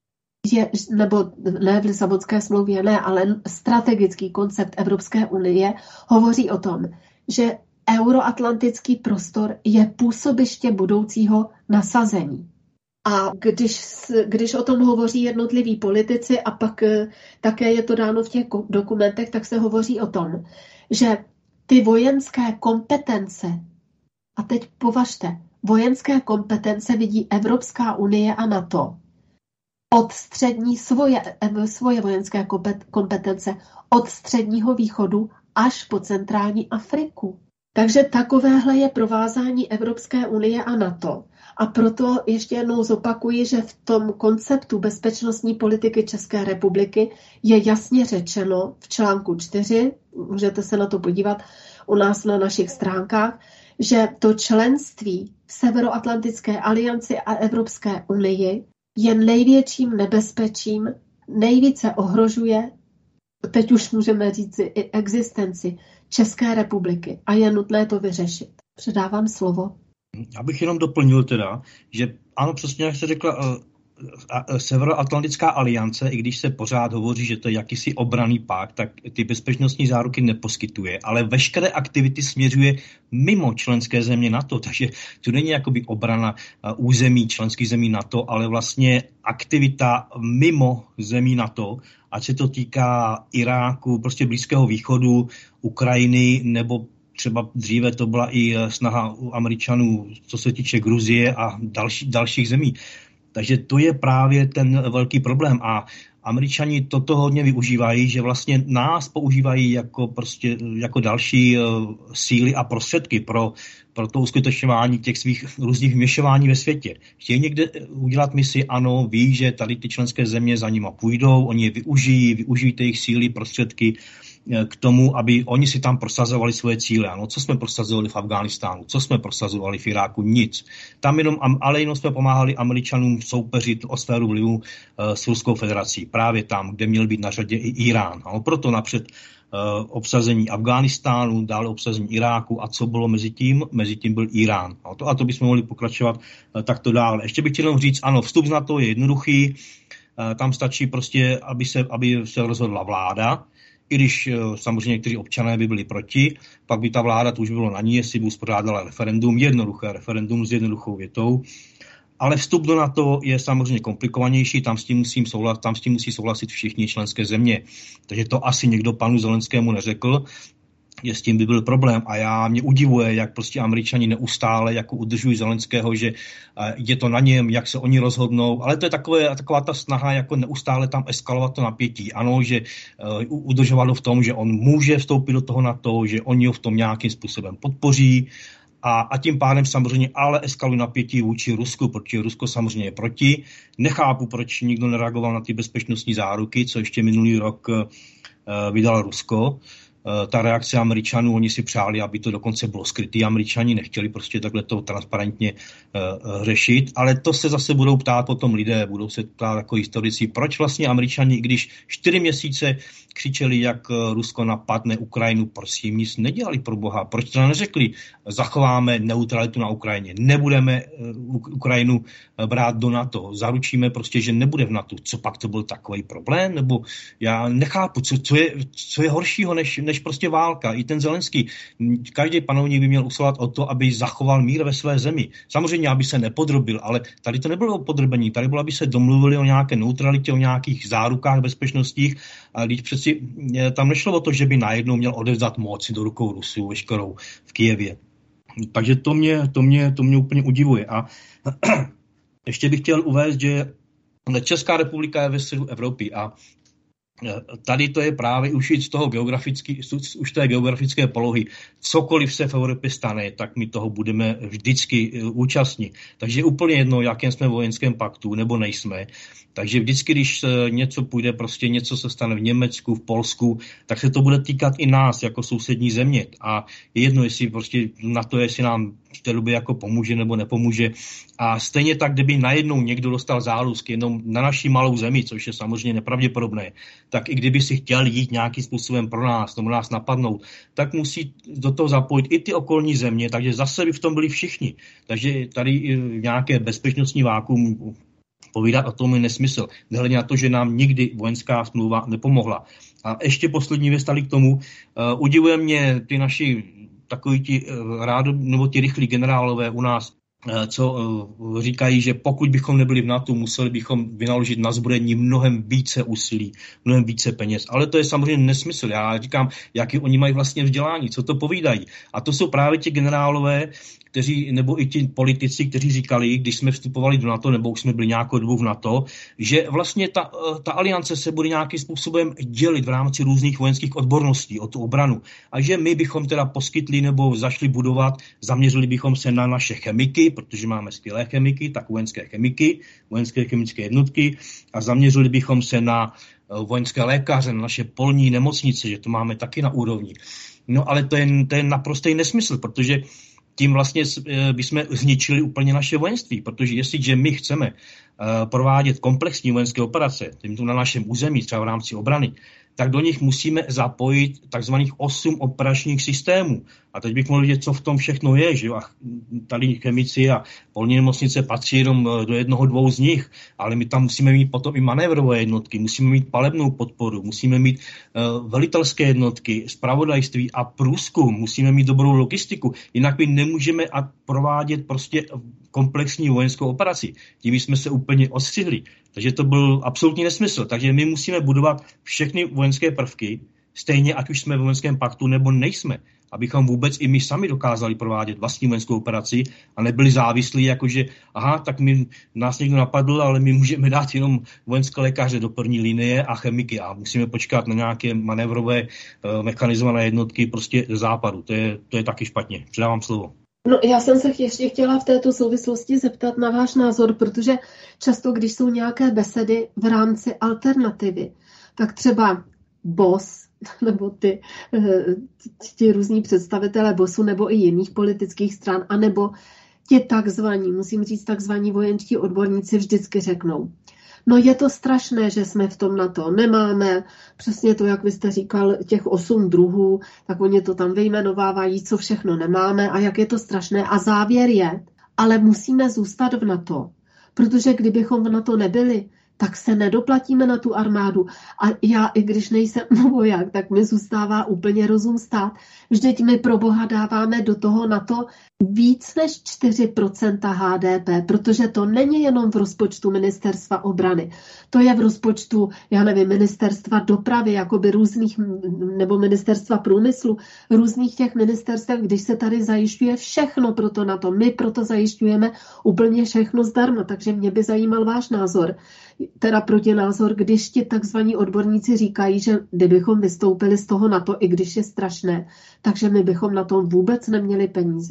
nebo ne v Lisabonské smlouvě, ne, ale strategický koncept Evropské unie hovoří o tom, že euroatlantický prostor je působiště budoucího nasazení. A když o tom hovoří jednotliví politici a pak také je to dáno v těch dokumentech, tak se hovoří o tom, že ty vojenské kompetence, a teď považte, vojenské kompetence vidí Evropská unie a NATO odstřední svoje vojenské kompetence od Středního východu až po centrální Afriku. Takže takovéhle je provázání Evropské unie a NATO. A proto ještě jednou zopakuji, že v tom konceptu bezpečnostní politiky České republiky je jasně řečeno v článku 4, můžete se na to podívat u nás na našich stránkách, že to členství v Severoatlantické alianci a Evropské unii je největším nebezpečím, nejvíce ohrožuje, teď už můžeme říct, i existenci České republiky a je nutné to vyřešit. Předávám slovo. Já bych jenom doplnil teda, že ano, přesně jak jste řekla, Severoatlantická aliance, i když se pořád hovoří, že to je jakýsi obranný pakt, tak ty bezpečnostní záruky neposkytuje, ale veškeré aktivity směřuje mimo členské země NATO, takže to není jakoby obrana území členských zemí NATO, ale vlastně aktivita mimo zemí NATO, ať se to týká Iráku, prostě Blízkého východu, Ukrajiny nebo třeba dříve to byla i snaha u Američanů, co se týče Gruzie a dalších zemí. Takže to je právě ten velký problém a Američani toto hodně využívají, že vlastně nás používají jako další síly a prostředky pro to uskutečňování těch svých různých vměšování ve světě. Chtějí někde udělat misi, ano, ví, že tady ty členské země za nima půjdou, oni je využijí těch síly, prostředky k tomu, aby oni si tam prosazovali svoje cíle. Ano, co jsme prosazovali v Afghánistánu, co jsme prosazovali v Iráku, nic. Tam jenom jsme pomáhali Američanům soupeřit o sféru vlivu s Ruskou federací. Právě tam, kde měl být na řadě i Irán. Ano, proto napřed obsazení Afghánistánu, dále obsazení Iráku a co bylo mezi tím? Mezi tím byl Irán. A to bychom mohli pokračovat takto dále. Ještě bych chtěl říct, ano, vstup na to je jednoduchý. Tam stačí prostě, aby se rozhodla vláda, i když samozřejmě někteří občané by byli proti, pak by ta vláda, to už bylo na ní, jestli by uspořádala referendum, jednoduché referendum s jednoduchou větou. Ale vstup do NATO je samozřejmě komplikovanější, tam s tím musí souhlasit všichni členské země. Takže to asi někdo panu Zelenskému neřekl, že s tím by byl problém. A mě udivuje, jak prostě Američani neustále jako udržují Zelenského, že je to na něm, jak se oni rozhodnou. Ale to je taková ta snaha jako neustále tam eskalovat to napětí. Ano, že udržovalo v tom, že on může vstoupit do toho NATO, že oni ho v tom nějakým způsobem podpoří. A tím pádem samozřejmě ale eskalují napětí vůči Rusku, protože Rusko samozřejmě je proti. Nechápu, proč nikdo nereagoval na ty bezpečnostní záruky, co ještě minulý rok vydal Rusko. Ta reakce Američanů, oni si přáli, aby to dokonce bylo skrytý. Američani nechtěli prostě takhle to transparentně řešit, ale to se zase budou ptát potom lidé, budou se ptát jako historici, proč vlastně Američani, když 4 měsíce křičeli, jak Rusko napadne Ukrajinu, prosím, nic nedělali pro boha. Proč teda neřekli, zachováme neutralitu na Ukrajině, nebudeme Ukrajinu brát do NATO, zaručíme prostě, že nebude v NATO. Co pak to byl takový problém? Nebo já nechápu, co je horšího než prostě válka. I ten Zelenský, každý panovník by měl usilovat o to, aby zachoval mír ve své zemi. Samozřejmě, aby se nepodrobil, ale tady to nebylo o podrobení, tady bylo, aby se domluvili o nějaké neutralitě, o nějakých zárukách bezpečnostních, a když přeci tam nešlo o to, že by najednou měl odevzdat moc do rukou Rusů veškerou v Kyjevě. Takže to mě úplně udivuje. A ještě bych chtěl uvést, že Česká republika je ve středu Evropy a tady to je právě už z té geografické polohy. Cokoliv se v Evropě stane, tak my toho budeme vždycky účastní. Takže je úplně jedno, jakém jsme v vojenském paktu, nebo nejsme. Takže vždycky, když něco půjde, prostě něco se stane v Německu, v Polsku, tak se to bude týkat i nás jako sousední země. A je jedno, jestli prostě na to, jestli nám v té době jako pomůže nebo nepomůže. A stejně tak, kdyby najednou někdo dostal zálusk jenom na naší malou zemi, což je samozřejmě nepravděpodobné, tak i kdyby si chtěl jít nějakým způsobem pro nás, nebo nás napadnout, tak musí do toho zapojit i ty okolní země, takže zase by v tom byli všichni. Takže tady nějaké bezpečnostní vákuum povídat o tom je nesmysl. Nehledě na to, že nám nikdy vojenská smlouva nepomohla. A ještě poslední věc tady k tomu. Udivuje mě ty naši takový nebo ti rychlí generálové u nás, co říkají, že pokud bychom nebyli v NATO, museli bychom vynaložit na zbrojení mnohem více úsilí, mnohem více peněz. Ale to je samozřejmě nesmysl. Já říkám, jaký oni mají vlastně vzdělání, co to povídají. A to jsou právě ti generálové, nebo i ti politici, kteří říkali, když jsme vstupovali do NATO, nebo už jsme byli nějakou dobu v NATO, že vlastně ta aliance se bude nějakým způsobem dělit v rámci různých vojenských odborností o tu obranu. A že my bychom teda poskytli nebo zašli budovat, zaměřili bychom se na naše chemiky, protože máme skvělé chemiky, tak vojenské chemiky, vojenské chemické jednotky, a zaměřili bychom se na vojenské lékaře, na naše polní nemocnice, že to máme taky na úrovni. No ale to je naprostý nesmysl, protože tím vlastně bychom zničili úplně naše vojenství, protože jestliže my chceme provádět komplexní vojenské operace, tím na našem území, třeba v rámci obrany, tak do nich musíme zapojit takzvaných 8 operačních systémů. A teď bych mohl vědět, co v tom všechno je, že a tady chemici a polní nemocnice patří jenom do 1-2 z nich, ale my tam musíme mít potom i manévrové jednotky, musíme mít palebnou podporu, musíme mít velitelské jednotky, zpravodajství a průzkum, musíme mít dobrou logistiku, jinak my nemůžeme provádět prostě komplexní vojenskou operaci. Tím jsme se úplně ostřihli. Takže to byl absolutní nesmysl. Takže my musíme budovat všechny vojenské prvky, stejně ať už jsme v vojenském paktu nebo nejsme, abychom vůbec i my sami dokázali provádět vlastní vojenskou operaci a nebyli závislí, jakože tak nás někdo napadl, ale my můžeme dát jenom vojenské lékaře do první linie a chemiky a musíme počkat na nějaké manévrové mechanizované jednotky prostě ze západu. To je taky špatně. Předávám slovo. No, já jsem se ještě chtěla v této souvislosti zeptat na váš názor, protože často, když jsou nějaké besedy v rámci alternativy, tak třeba BOS nebo ti různí představitelé BOSu nebo i jiných politických stran, anebo ti takzvaní, musím říct takzvaní vojenští odborníci vždycky řeknou: no je to strašné, že jsme v tom NATO nemáme, přesně to, jak vy jste říkal, těch 8 druhů, tak oni to tam vyjmenovávají, co všechno nemáme a jak je to strašné. A závěr je, ale musíme zůstat v NATO, protože kdybychom v NATO nebyli, tak se nedoplatíme na tu armádu. A já, i když nejsem voják, tak mi zůstává úplně rozum stát. Vždyť my pro boha dáváme do toho NATO víc než 4% HDP, protože to není jenom v rozpočtu ministerstva obrany. To je v rozpočtu, já nevím, ministerstva dopravy, jakoby různých, nebo ministerstva průmyslu, různých těch ministerstev, když se tady zajišťuje všechno pro to NATO. My proto zajišťujeme úplně všechno zdarma, takže mě by zajímal váš názor. Teda protinázor, když ti takzvaní odborníci říkají, že kdybychom vystoupili z toho NATO, i když je strašné, takže my bychom na tom vůbec neměli peníze.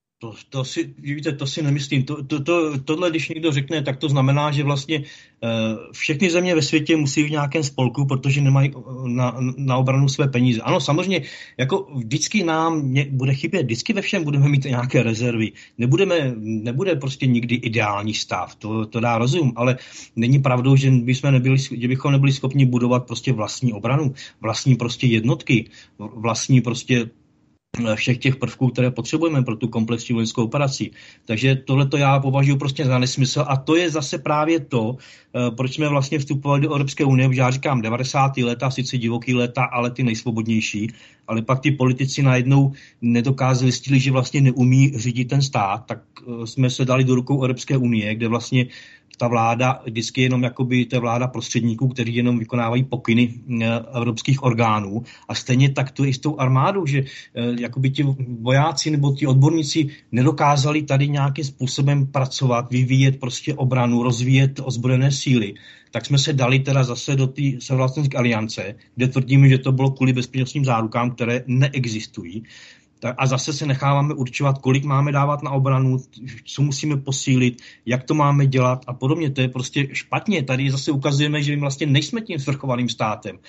To si nemyslím. Tohle, když někdo řekne, tak to znamená, že vlastně všechny země ve světě musí v nějakém spolku, protože nemají na obranu své peníze. Ano, samozřejmě, jako vždycky nám bude chybět, vždycky ve všem budeme mít nějaké rezervy. Nebude prostě nikdy ideální stav, to dá rozum, ale není pravdou, že bychom nebyli schopni budovat prostě vlastní obranu, vlastní prostě jednotky, vlastní prostě všech těch prvků, které potřebujeme pro tu komplexní vojenskou operaci. Takže tohleto já považuji prostě za nesmysl a to je zase právě to, proč jsme vlastně vstupovali do Evropské unie, já říkám 90. léta, sice divoký léta, ale ty nejsvobodnější, ale pak ty politici najednou nedokázali zjistit, že vlastně neumí řídit ten stát, tak jsme se dali do rukou Evropské unie, kde vlastně ta vláda vždycky jenom jakoby to je vláda prostředníků, kteří jenom vykonávají pokyny evropských orgánů a stejně tak to je i s tou armádou, že jakoby ti vojáci nebo ti odborníci nedokázali tady nějakým způsobem pracovat, vyvíjet prostě obranu, rozvíjet ozbrojené síly, tak jsme se dali teda zase do té Severoatlantické aliance, kde tvrdíme, že to bylo kvůli bezpečnostním zárukám, které neexistují. A zase se necháváme určovat, kolik máme dávat na obranu, co musíme posílit, jak to máme dělat a podobně. To je prostě špatně. Tady zase ukazujeme, že my vlastně nejsme tím svrchovaným státem,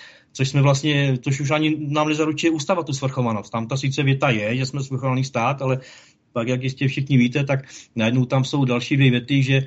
což už ani nám nezaručuje ústava tu svrchovanost. Tam ta sice věta je, že jsme svrchovaný stát, ale pak jak jistě všichni víte, tak najednou tam jsou další 2 věty, že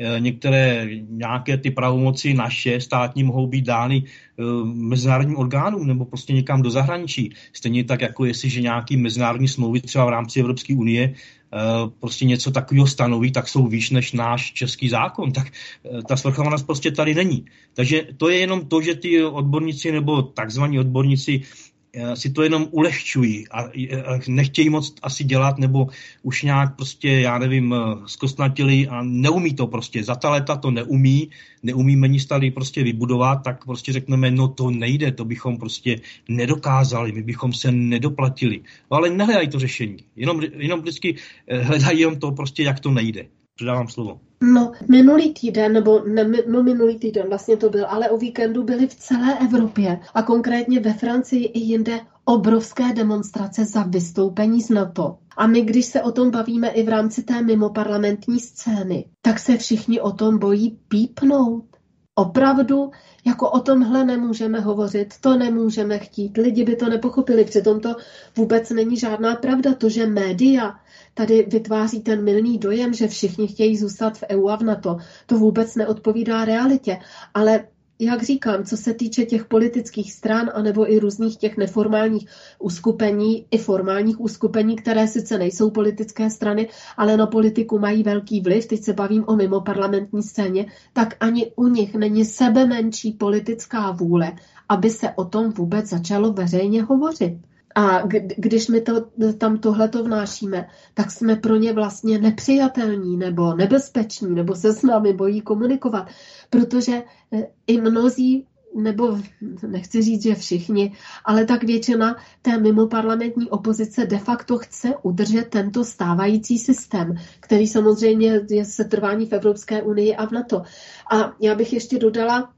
nějaké ty pravomoci naše státní mohou být dány mezinárodním orgánům nebo prostě někam do zahraničí. Stejně tak, jako jestliže nějaký mezinárodní smlouvy třeba v rámci Evropské unie prostě něco takového stanoví, tak jsou výš než náš český zákon, tak ta svrchovanost prostě tady není. Takže to je jenom to, že ty odborníci nebo takzvaní odborníci si to jenom ulehčují a nechtějí moc asi dělat, nebo už nějak prostě, já nevím, zkostnatili a neumí to prostě. Za ta léta to neumíme nic tady prostě vybudovat, tak prostě řekneme, no to nejde, to bychom prostě nedokázali, my bychom se nedoplatili. No, ale nehledají to řešení, jenom vždycky hledají jenom to prostě, jak to nejde. Předávám slovo. No, minulý týden, minulý týden vlastně to byl, ale o víkendu byly v celé Evropě a konkrétně ve Francii i jinde obrovské demonstrace za vystoupení z NATO. A my, když se o tom bavíme i v rámci té mimoparlamentní scény, tak se všichni o tom bojí pípnout. Opravdu, jako o tomhle nemůžeme hovořit, to nemůžeme chtít, lidi by to nepochopili, přitom to vůbec není žádná pravda, to, že média tady vytváří ten mylný dojem, že všichni chtějí zůstat v EU a v NATO, to vůbec neodpovídá realitě, ale jak říkám, co se týče těch politických stran anebo i různých těch neformálních uskupení i formálních uskupení, které sice nejsou politické strany, ale na politiku mají velký vliv, teď se bavím o mimoparlamentní scéně, tak ani u nich není sebemenší politická vůle, aby se o tom vůbec začalo veřejně hovořit. A když my tam tohleto vnášíme, tak jsme pro ně vlastně nepřijatelní nebo nebezpeční, nebo se s námi bojí komunikovat, protože i mnozí, nebo nechci říct, že všichni, ale tak většina té mimoparlamentní opozice de facto chce udržet tento stávající systém, který samozřejmě je setrvání v Evropské unii a v NATO. A já bych ještě dodala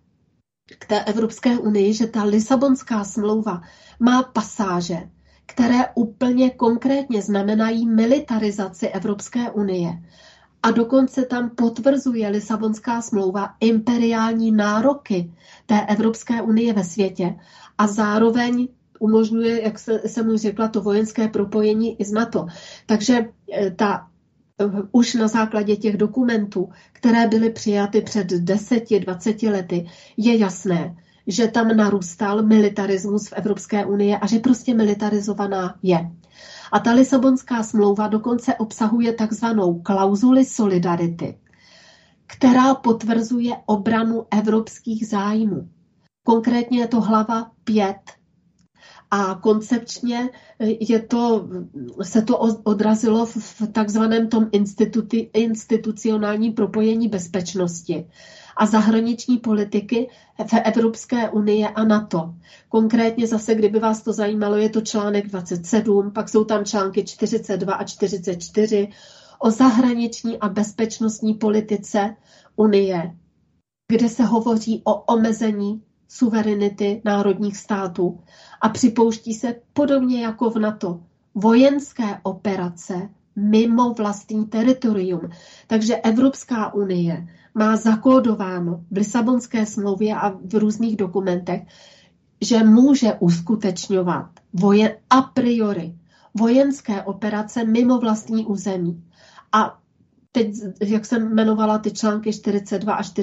k té Evropské unii, že ta Lisabonská smlouva má pasáže, které úplně konkrétně znamenají militarizaci Evropské unie. A dokonce tam potvrzuje Lisabonská smlouva imperiální nároky té Evropské unie ve světě a zároveň umožňuje, jak jsem už řekla, to vojenské propojení i z NATO. Takže už na základě těch dokumentů, které byly přijaty před 10-20 lety, je jasné, že tam narůstal militarismus v Evropské unii a že prostě militarizovaná je. A ta Lisabonská smlouva dokonce obsahuje takzvanou klauzuli solidarity, která potvrzuje obranu evropských zájmů. Konkrétně je to hlava 5. A koncepčně se to odrazilo v takzvaném tom institucionálním propojení bezpečnosti a zahraniční politiky v Evropské unie a NATO. Konkrétně zase, kdyby vás to zajímalo, je to článek 27, pak jsou tam články 42 a 44 o zahraniční a bezpečnostní politice Unie, kde se hovoří o omezení suverenity národních států a připouští se podobně jako v NATO vojenské operace mimo vlastní teritorium. Takže Evropská unie má zakódováno v Lisabonské smlouvě a v různých dokumentech, že může uskutečňovat a priori vojenské operace mimo vlastní území. A teď, jak jsem jmenovala ty články 42 a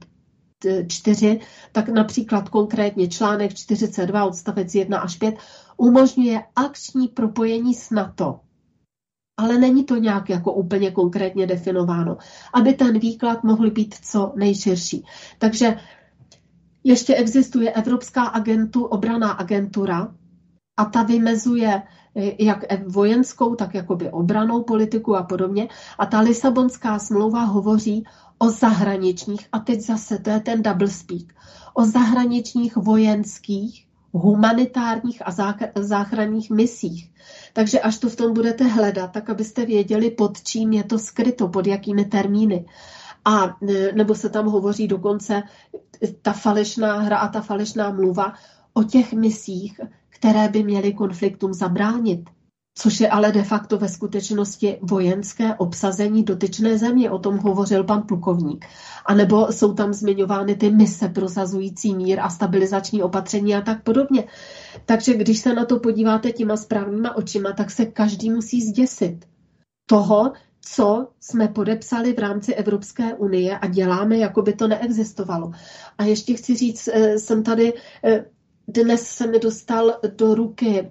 44, tak například konkrétně článek 42 odstavec 1 až 5 umožňuje akční propojení s NATO. Ale není to nějak jako úplně konkrétně definováno, aby ten výklad mohl být co nejširší. Takže ještě existuje Evropská obranná agentura a ta vymezuje jak vojenskou, tak jakoby obrannou politiku a podobně. A ta Lisabonská smlouva hovoří o zahraničních, a teď zase to je ten double speak, o zahraničních vojenských, humanitárních a záchranných misích. Takže až to v tom budete hledat, tak abyste věděli, pod čím je to skryto, pod jakými termíny. A nebo se tam hovoří dokonce ta falešná hra a ta falešná mluva o těch misích, které by měly konfliktům zabránit. Což je ale de facto ve skutečnosti vojenské obsazení dotyčné země, o tom hovořil pan plukovník. A nebo jsou tam zmiňovány ty mise prosazující mír a stabilizační opatření a tak podobně. Takže když se na to podíváte těma správnýma očima, tak se každý musí zděsit. toho, co jsme podepsali v rámci Evropské unie a děláme, jako by to neexistovalo. A ještě chci říct, jsem tady, dnes se mi dostal do ruky,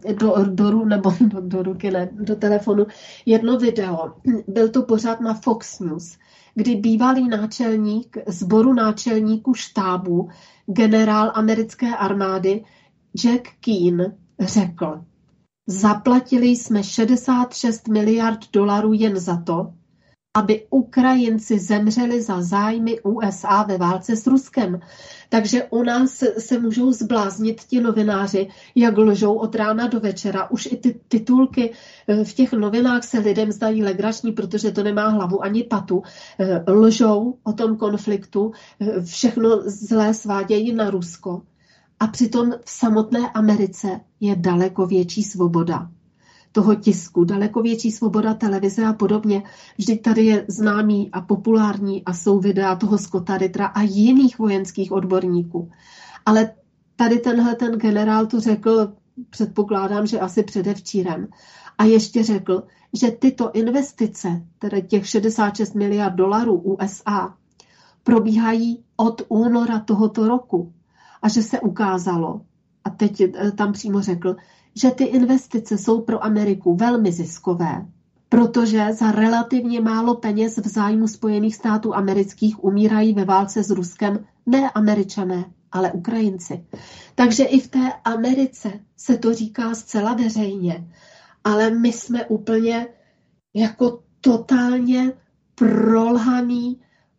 do telefonu, jedno video. Byl to pořád na Fox News, kdy bývalý náčelník sboru náčelníků štábu, generál americké armády Jack Keane řekl: zaplatili jsme 66 miliard dolarů jen za to, aby Ukrajinci zemřeli za zájmy USA ve válce s Ruskem. Takže u nás se můžou zbláznit ti novináři, jak lžou od rána do večera. Už i ty titulky v těch novinách se lidem zdají legrační, protože to nemá hlavu ani patu. Lžou o tom konfliktu, všechno zlé svádějí na Rusko. A přitom v samotné Americe je daleko větší svoboda toho tisku, daleko větší svoboda televize a podobně. Vždyť tady je známý a populární a jsou videa toho Scotta Rittera a jiných vojenských odborníků. Ale tady ten generál to řekl, předpokládám, že asi předevčírem. A ještě řekl, že tyto investice, tedy těch 66 miliard dolarů USA, probíhají od února tohoto roku. A že se ukázalo, a teď tam přímo řekl, že ty investice jsou pro Ameriku velmi ziskové, protože za relativně málo peněz v zájmu Spojených států amerických umírají ve válce s Ruskem ne Američané, ale Ukrajinci. Takže i v té Americe se to říká zcela veřejně, ale my jsme úplně jako totálně prolhaný,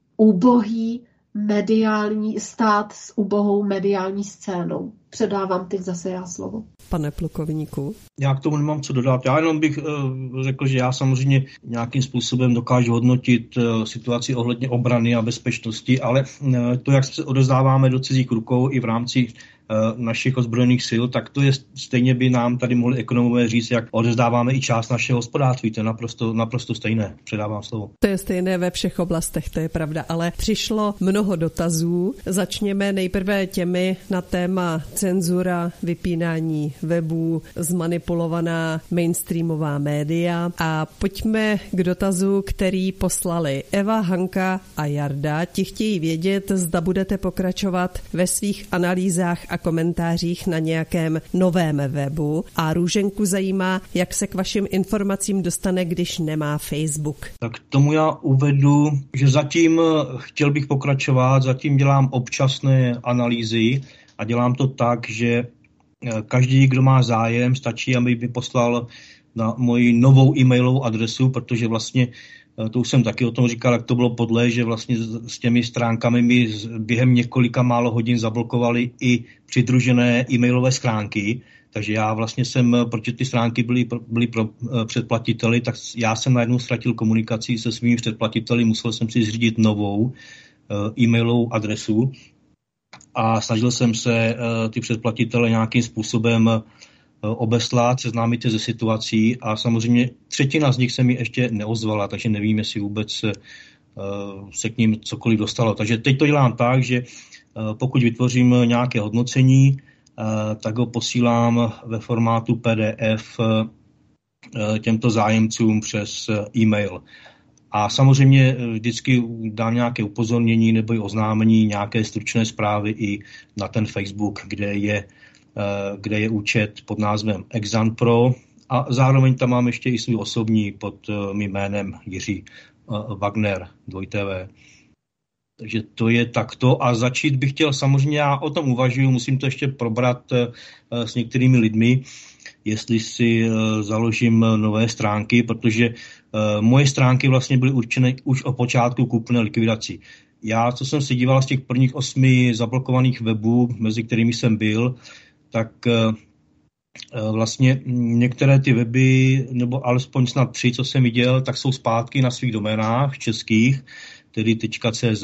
ubohý mediální stát s ubohou mediální scénou. Předávám teď zase já slovo. Pane plukovníku. Já k tomu nemám co dodat. Já jenom bych řekl, že já samozřejmě nějakým způsobem dokážu hodnotit situaci ohledně obrany a bezpečnosti, ale to, jak se odezdáváme do cizích rukou i v rámci našich ozbrojených sil, tak to je stejně by nám tady mohli ekonomové říct, jak odezdáváme i část našeho hospodářství. To je naprosto stejné. Předávám slovo. To je stejné ve všech oblastech, to je pravda, ale přišlo mnoho dotazů. Začněme nejprve těmi na téma cenzura, vypínání webů, zmanipulovaná mainstreamová média a pojďme k dotazu, který poslali Eva, Hanka a Jarda. Ti chtějí vědět, zda budete pokračovat ve svých analýzách a komentářích na nějakém novém webu a Růženku zajímá, jak se k vašim informacím dostane, když nemá Facebook. Tak tomu já uvedu, že zatím chtěl bych pokračovat, zatím dělám občasné analýzy a dělám to tak, že každý, kdo má zájem, stačí, aby mi poslal na moji novou e-mailovou adresu, protože vlastně to už jsem taky o tom říkal, jak to bylo podle, že vlastně s těmi stránkami mi během několika málo hodin zablokovali i přidružené e-mailové schránky, takže já vlastně jsem, protože ty stránky byly pro předplatiteli, tak já jsem najednou ztratil komunikaci se svými předplatiteli, musel jsem si zřídit novou e-mailovou adresu a snažil jsem se ty předplatitele nějakým způsobem obeslat, seznámit se situací a samozřejmě třetina z nich se mi ještě neozvala, takže nevím, jestli vůbec se k ním cokoliv dostalo. Takže teď to dělám tak, že pokud vytvořím nějaké hodnocení, tak ho posílám ve formátu PDF těmto zájemcům přes e-mail. A samozřejmě vždycky dám nějaké upozornění nebo i oznámení, nějaké stručné zprávy i na ten Facebook, kde je účet pod názvem Exanpro a zároveň tam mám ještě i svůj osobní pod mým jménem Jiří Wagner 2TV. Takže to je takto a začít bych chtěl, samozřejmě já o tom uvažuji, musím to ještě probrat s některými lidmi, jestli si založím nové stránky, protože moje stránky vlastně byly určené už od počátku k úplné likvidaci. Já, co jsem si díval z těch prvních 8 zablokovaných webů, mezi kterými jsem byl, tak vlastně některé ty weby, nebo alespoň snad 3, co jsem viděl, tak jsou zpátky na svých doménách českých, tedy .cz.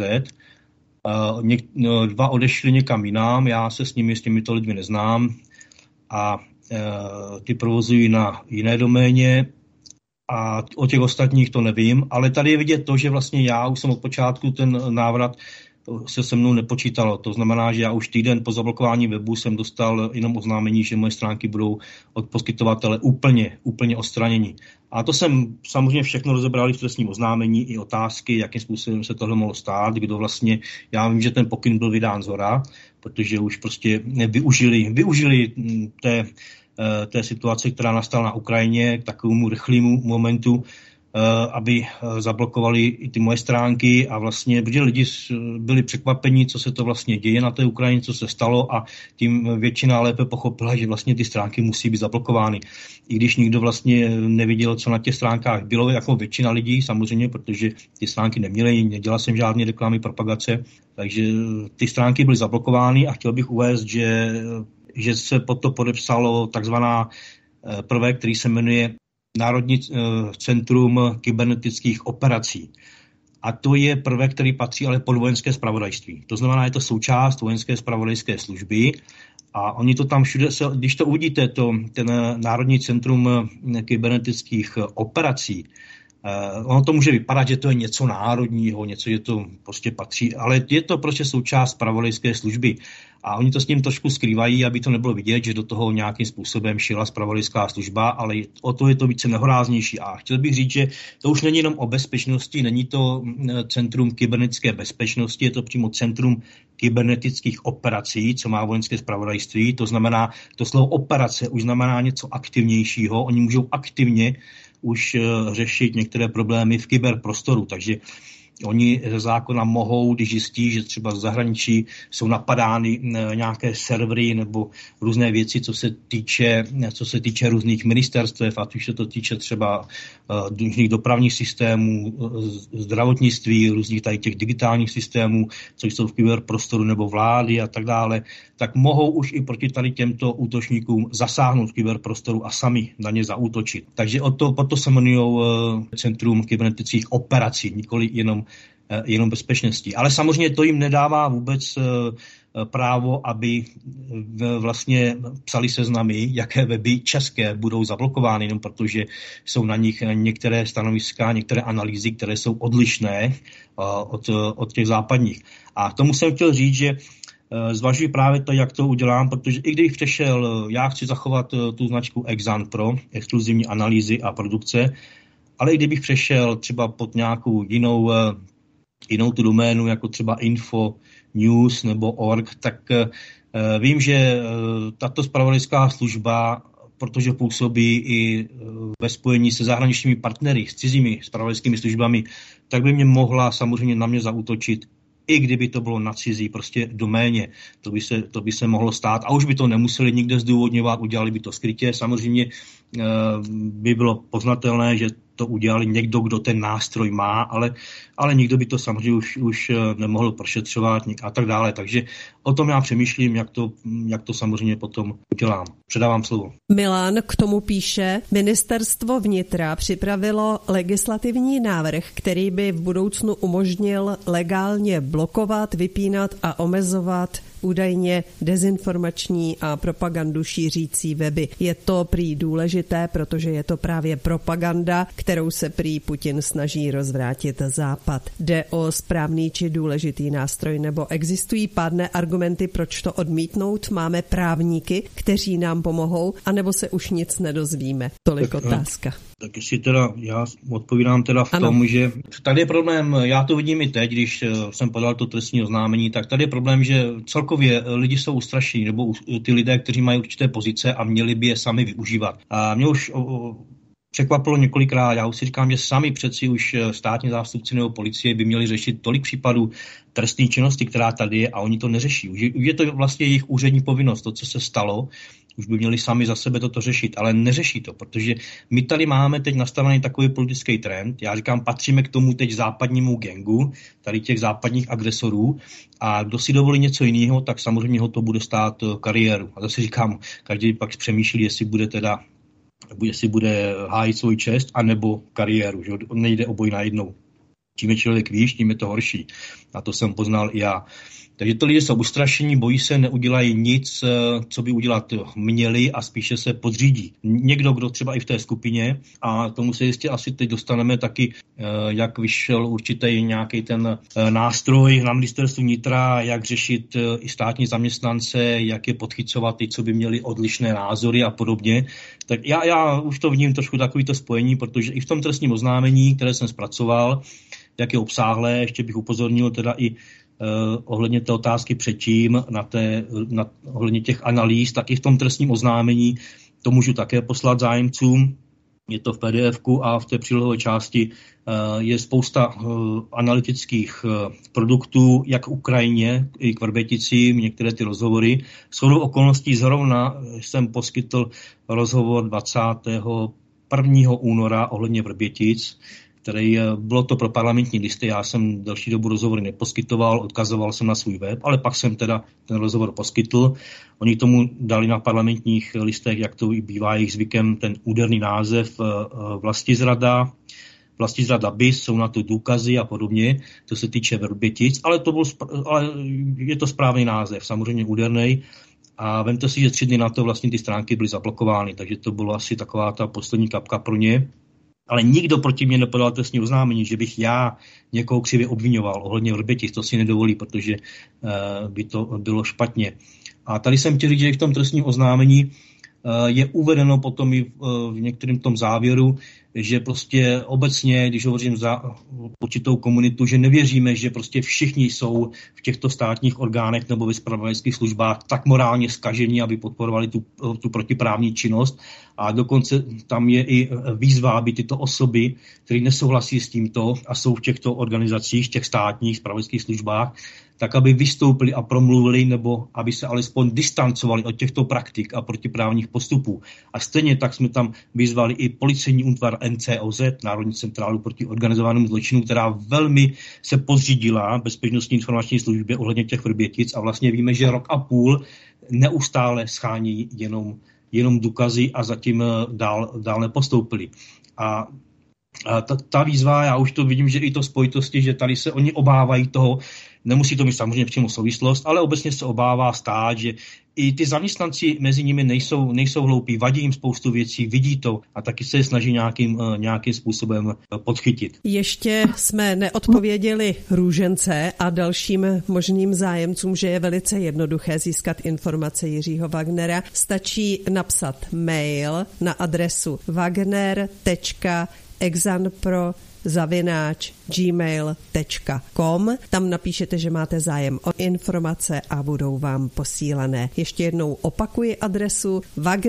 2 odešli někam jinam, já se s těmito lidmi neznám a ty provozují na jiné doméně a o těch ostatních to nevím, ale tady je vidět to, že vlastně já už jsem od počátku ten návrat se mnou nepočítalo. To znamená, že já už týden po zablokování webu jsem dostal jenom oznámení, že moje stránky budou od poskytovatele úplně odstranění. A to jsem samozřejmě všechno rozebral v trestním oznámení, i otázky, jakým způsobem se tohle mohlo stát, kdo vlastně, já vím, že ten pokyn byl vydán zhora, protože už prostě využili té situace, která nastala na Ukrajině, k takovému rychlému momentu, aby zablokovali i ty moje stránky a vlastně, protože lidi byli překvapeni, co se to vlastně děje na té Ukrajině, co se stalo a tím většina lépe pochopila, že vlastně ty stránky musí být zablokovány. I když nikdo vlastně neviděl, co na těch stránkách bylo, jako většina lidí samozřejmě, protože ty stránky neměly, nedělal jsem žádné reklamy, propagace, takže ty stránky byly zablokovány a chtěl bych uvést, že se pod to podepsalo takzvaná prvek, který se jmenuje Národní centrum kybernetických operací. A to je prvek, který patří ale pod vojenské zpravodajství. To znamená, je to součást vojenské zpravodajské služby a oni to tam všude, když to uvidíte, ten Národní centrum kybernetických operací, ono to může vypadat, že to je něco národního, něco, že to prostě patří, ale je to prostě součást zpravodajské služby. A oni to s ním trošku skrývají, aby to nebylo vidět, že do toho nějakým způsobem šila zpravodajská služba, ale o to je to více nehoráznější. A chtěl bych říct, že to už není jenom o bezpečnosti, není to centrum kybernetické bezpečnosti, je to přímo centrum kybernetických operací, co má vojenské zpravodajství. To znamená, to slovo operace už znamená něco aktivnějšího. Oni můžou aktivně už řešit některé problémy v kyberprostoru, takže oni ze zákona mohou, když zjistí, že třeba z zahraničí jsou napadány nějaké servery nebo různé věci, co se týče různých ministerstev, ať už se to týče třeba různých dopravních systémů, zdravotnictví, různých tady těch digitálních systémů, co jsou v kyberprostoru nebo vlády a tak dále, tak mohou už i proti tady těmto útočníkům zasáhnout v kyberprostoru a sami na ně zaútočit. Takže proto se jmenují Centrum kybernetických operací, nikoli jenom bezpečnosti. Ale samozřejmě to jim nedává vůbec právo, aby vlastně psali seznamy, jaké weby české budou zablokovány, jenom protože jsou na nich některé stanoviska, některé analýzy, které jsou odlišné od těch západních. A tomu jsem chtěl říct, že zvažuji právě to, jak to udělám, protože i když přešel, já chci zachovat tu značku Exan Pro, exkluzivní analýzy a produkce, ale i kdybych přešel třeba pod nějakou jinou tu doménu, jako třeba info, news nebo org, tak vím, že tato zpravodajská služba, protože působí i ve spojení se zahraničními partnery, s cizími zpravodajskými službami, tak by mě mohla samozřejmě na mě zaútočit, i kdyby to bylo na cizí prostě doméně. To by se mohlo stát a už by to nemuseli nikde zdůvodňovat, udělali by to skrytě. Samozřejmě by bylo poznatelné, že to udělali někdo, kdo ten nástroj má, ale nikdo by to samozřejmě už nemohl prošetřovat a tak dále. Takže o tom já přemýšlím, jak to samozřejmě potom udělám. Předávám slovo. Milan k tomu píše, Ministerstvo vnitra připravilo legislativní návrh, který by v budoucnu umožnil legálně blokovat, vypínat a omezovat údajně dezinformační a propagandu šířící weby. Je to prý důležité, protože je to právě propaganda, kterou se prý Putin snaží rozvrátit Západ. Jde o správný či důležitý nástroj, nebo existují pádné argumenty, proč to odmítnout? Máme právníky, kteří nám pomohou, anebo se už nic nedozvíme? Tolik otázka. Tak jestli teda, já odpovídám teda v tom, že tady je problém, já to vidím i teď, když jsem podal to trestní oznámení, tak tady je problém, že celkově lidi jsou ustrašení, nebo ty lidé, kteří mají určité pozice a měli by je sami využívat. A mě už překvapilo několikrát, já už si říkám, že sami přeci už státní zástupci nebo policie by měli řešit tolik případů trestné činnosti, která tady je, a oni to neřeší. Už je to vlastně jejich úřední povinnost, to, co se stalo, už by měli sami za sebe toto řešit, ale neřeší to, protože my tady máme teď nastavený takový politický trend. Já říkám, patříme k tomu teď západnímu gangu, tady těch západních agresorů, a kdo si dovolí něco jiného, tak samozřejmě ho to bude stát kariéru. A zase říkám, každý pak přemýšlí, jestli bude hájit svou čest, anebo kariéru, že nejde obojí najednou. Čím je člověk výš, tím je to horší. A to jsem poznal i já. Takže to lidé jsou ustrašení, bojí se, neudělají nic, co by udělat měli a spíše se podřídí. Někdo, kdo třeba i v té skupině, a tomu se jistě asi teď dostaneme taky, jak vyšel určitý nějaký ten nástroj na ministerstvu vnitra, jak řešit i státní zaměstnance, jak je podchycovat ty, co by měli odlišné názory a podobně. Tak já už to vidím trošku takovýto spojení, protože i v tom trestním oznámení, které jsem zpracoval, jak je obsáhlé, ještě bych upozornil teda i ohledně té otázky předtím, ohledně těch analýz, tak i v tom trestním oznámení to můžu také poslat zájemcům. Je to v PDF-ku a v té přílohové části je spousta analytických produktů, jak k Ukrajině, i k Vrběticím, některé ty rozhovory. Shodou okolností zrovna jsem poskytl rozhovor 21. února ohledně Vrbětic, který bylo to pro parlamentní listy. Já jsem další dobu rozhovory neposkytoval, odkazoval jsem na svůj web, ale pak jsem teda ten rozhovor poskytl. Oni tomu dali na parlamentních listech, jak to bývá jejich zvykem, ten úderný název vlastizrada BIS, jsou na to důkazy a podobně, to se týče Vrbětic, ale je to správný název, samozřejmě úderný. A vemte si, že 3 dny na to vlastně ty stránky byly zablokovány, takže to bylo asi taková ta poslední kapka pro ně. Ale nikdo proti mě nepodal trestní oznámení, že bych já někoho křivě obviňoval ohledně Vrbětic, to si nedovolí, protože by to bylo špatně. A tady jsem chtěl říct, že v tom trestním oznámení je uvedeno potom i v některém tom závěru, že prostě obecně, když hovořím za určitou komunitu, že nevěříme, že prostě všichni jsou v těchto státních orgánech nebo ve zpravodajských službách tak morálně zkažení, aby podporovali tu protiprávní činnost. A dokonce tam je i výzva, aby tyto osoby, které nesouhlasí s tímto a jsou v těchto organizacích, v těch státních zpravodajských službách, tak aby vystoupili a promluvili, nebo aby se alespoň distancovali od těchto praktik a protiprávních postupů. A stejně tak jsme tam vyzvali i policejní útvar NCOZ, Národní centrálu proti organizovanému zločinu, která velmi se podřídila Bezpečnostní informační službě ohledně těch Vrbětic a vlastně víme, že rok a půl neustále schání jenom důkazy a zatím dál nepostoupili. A ta výzva, já už to vidím, že i to spojitosti, že tady se oni obávají toho, nemusí to mít samozřejmě přímo souvislost, ale obecně se obává stát, že i ty zaměstnanci mezi nimi nejsou hloupí, vadí jim spoustu věcí, vidí to a taky se je snaží nějakým způsobem podchytit. Ještě jsme neodpověděli Růžence a dalším možným zájemcům, že je velice jednoduché získat informace Jiřího Wagnera. Stačí napsat mail na adresu wagner.exanpro@gmail.com. Tam napíšete, že máte zájem o informace a budou vám posílané. Ještě jednou opakuji adresu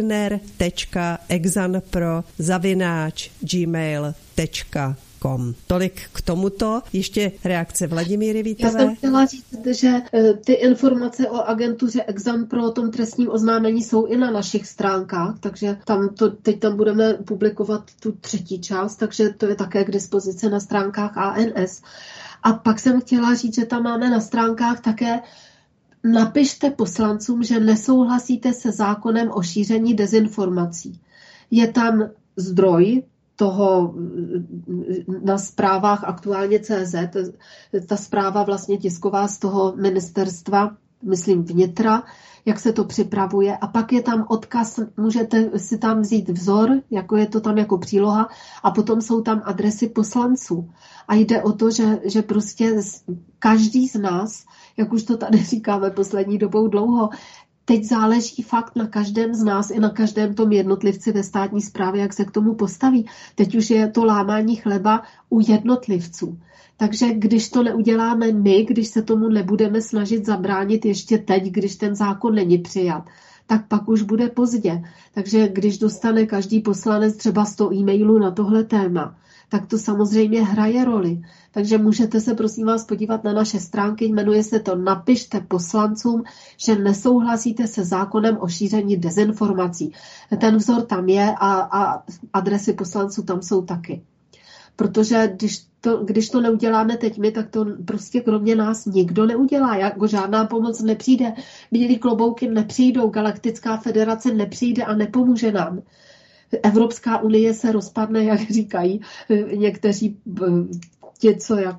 wagner.exanpro@gmail.com. Tolik k tomuto. Ještě reakce Vladimíry Vítové. Já jsem chtěla říct, že ty informace o agentuře Exanpro, o tom trestním oznámení jsou i na našich stránkách, takže teď tam budeme publikovat tu 3. část, takže to je také k dispozici na stránkách ANS. A pak jsem chtěla říct, že tam máme na stránkách také napište poslancům, že nesouhlasíte se zákonem o šíření dezinformací. Je tam zdroj toho na zprávách aktuálně CZ, ta zpráva vlastně tisková z toho ministerstva, myslím vnitra, jak se to připravuje a pak je tam odkaz, můžete si tam vzít vzor, jako je to tam jako příloha a potom jsou tam adresy poslanců. A jde o to, že prostě každý z nás, jak už to tady říkáme poslední dobou dlouho, teď záleží fakt na každém z nás i na každém tom jednotlivci ve státní správě, jak se k tomu postaví. Teď už je to lámání chleba u jednotlivců. Takže když to neuděláme my, když se tomu nebudeme snažit zabránit ještě teď, když ten zákon není přijat, tak pak už bude pozdě. Takže když dostane každý poslanec třeba 100 e-mailů na tohle téma, tak to samozřejmě hraje roli. Takže můžete se prosím vás podívat na naše stránky, jmenuje se to Napište poslancům, že nesouhlasíte se zákonem o šíření dezinformací. Ten vzor tam je a adresy poslanců tam jsou taky. Protože když to neuděláme teď my, tak to prostě kromě nás nikdo neudělá. Jako žádná pomoc nepřijde. Bílý klobouky nepřijdou, Galaktická federace nepřijde a nepomůže nám. Evropská unie se rozpadne, jak říkají někteří ti,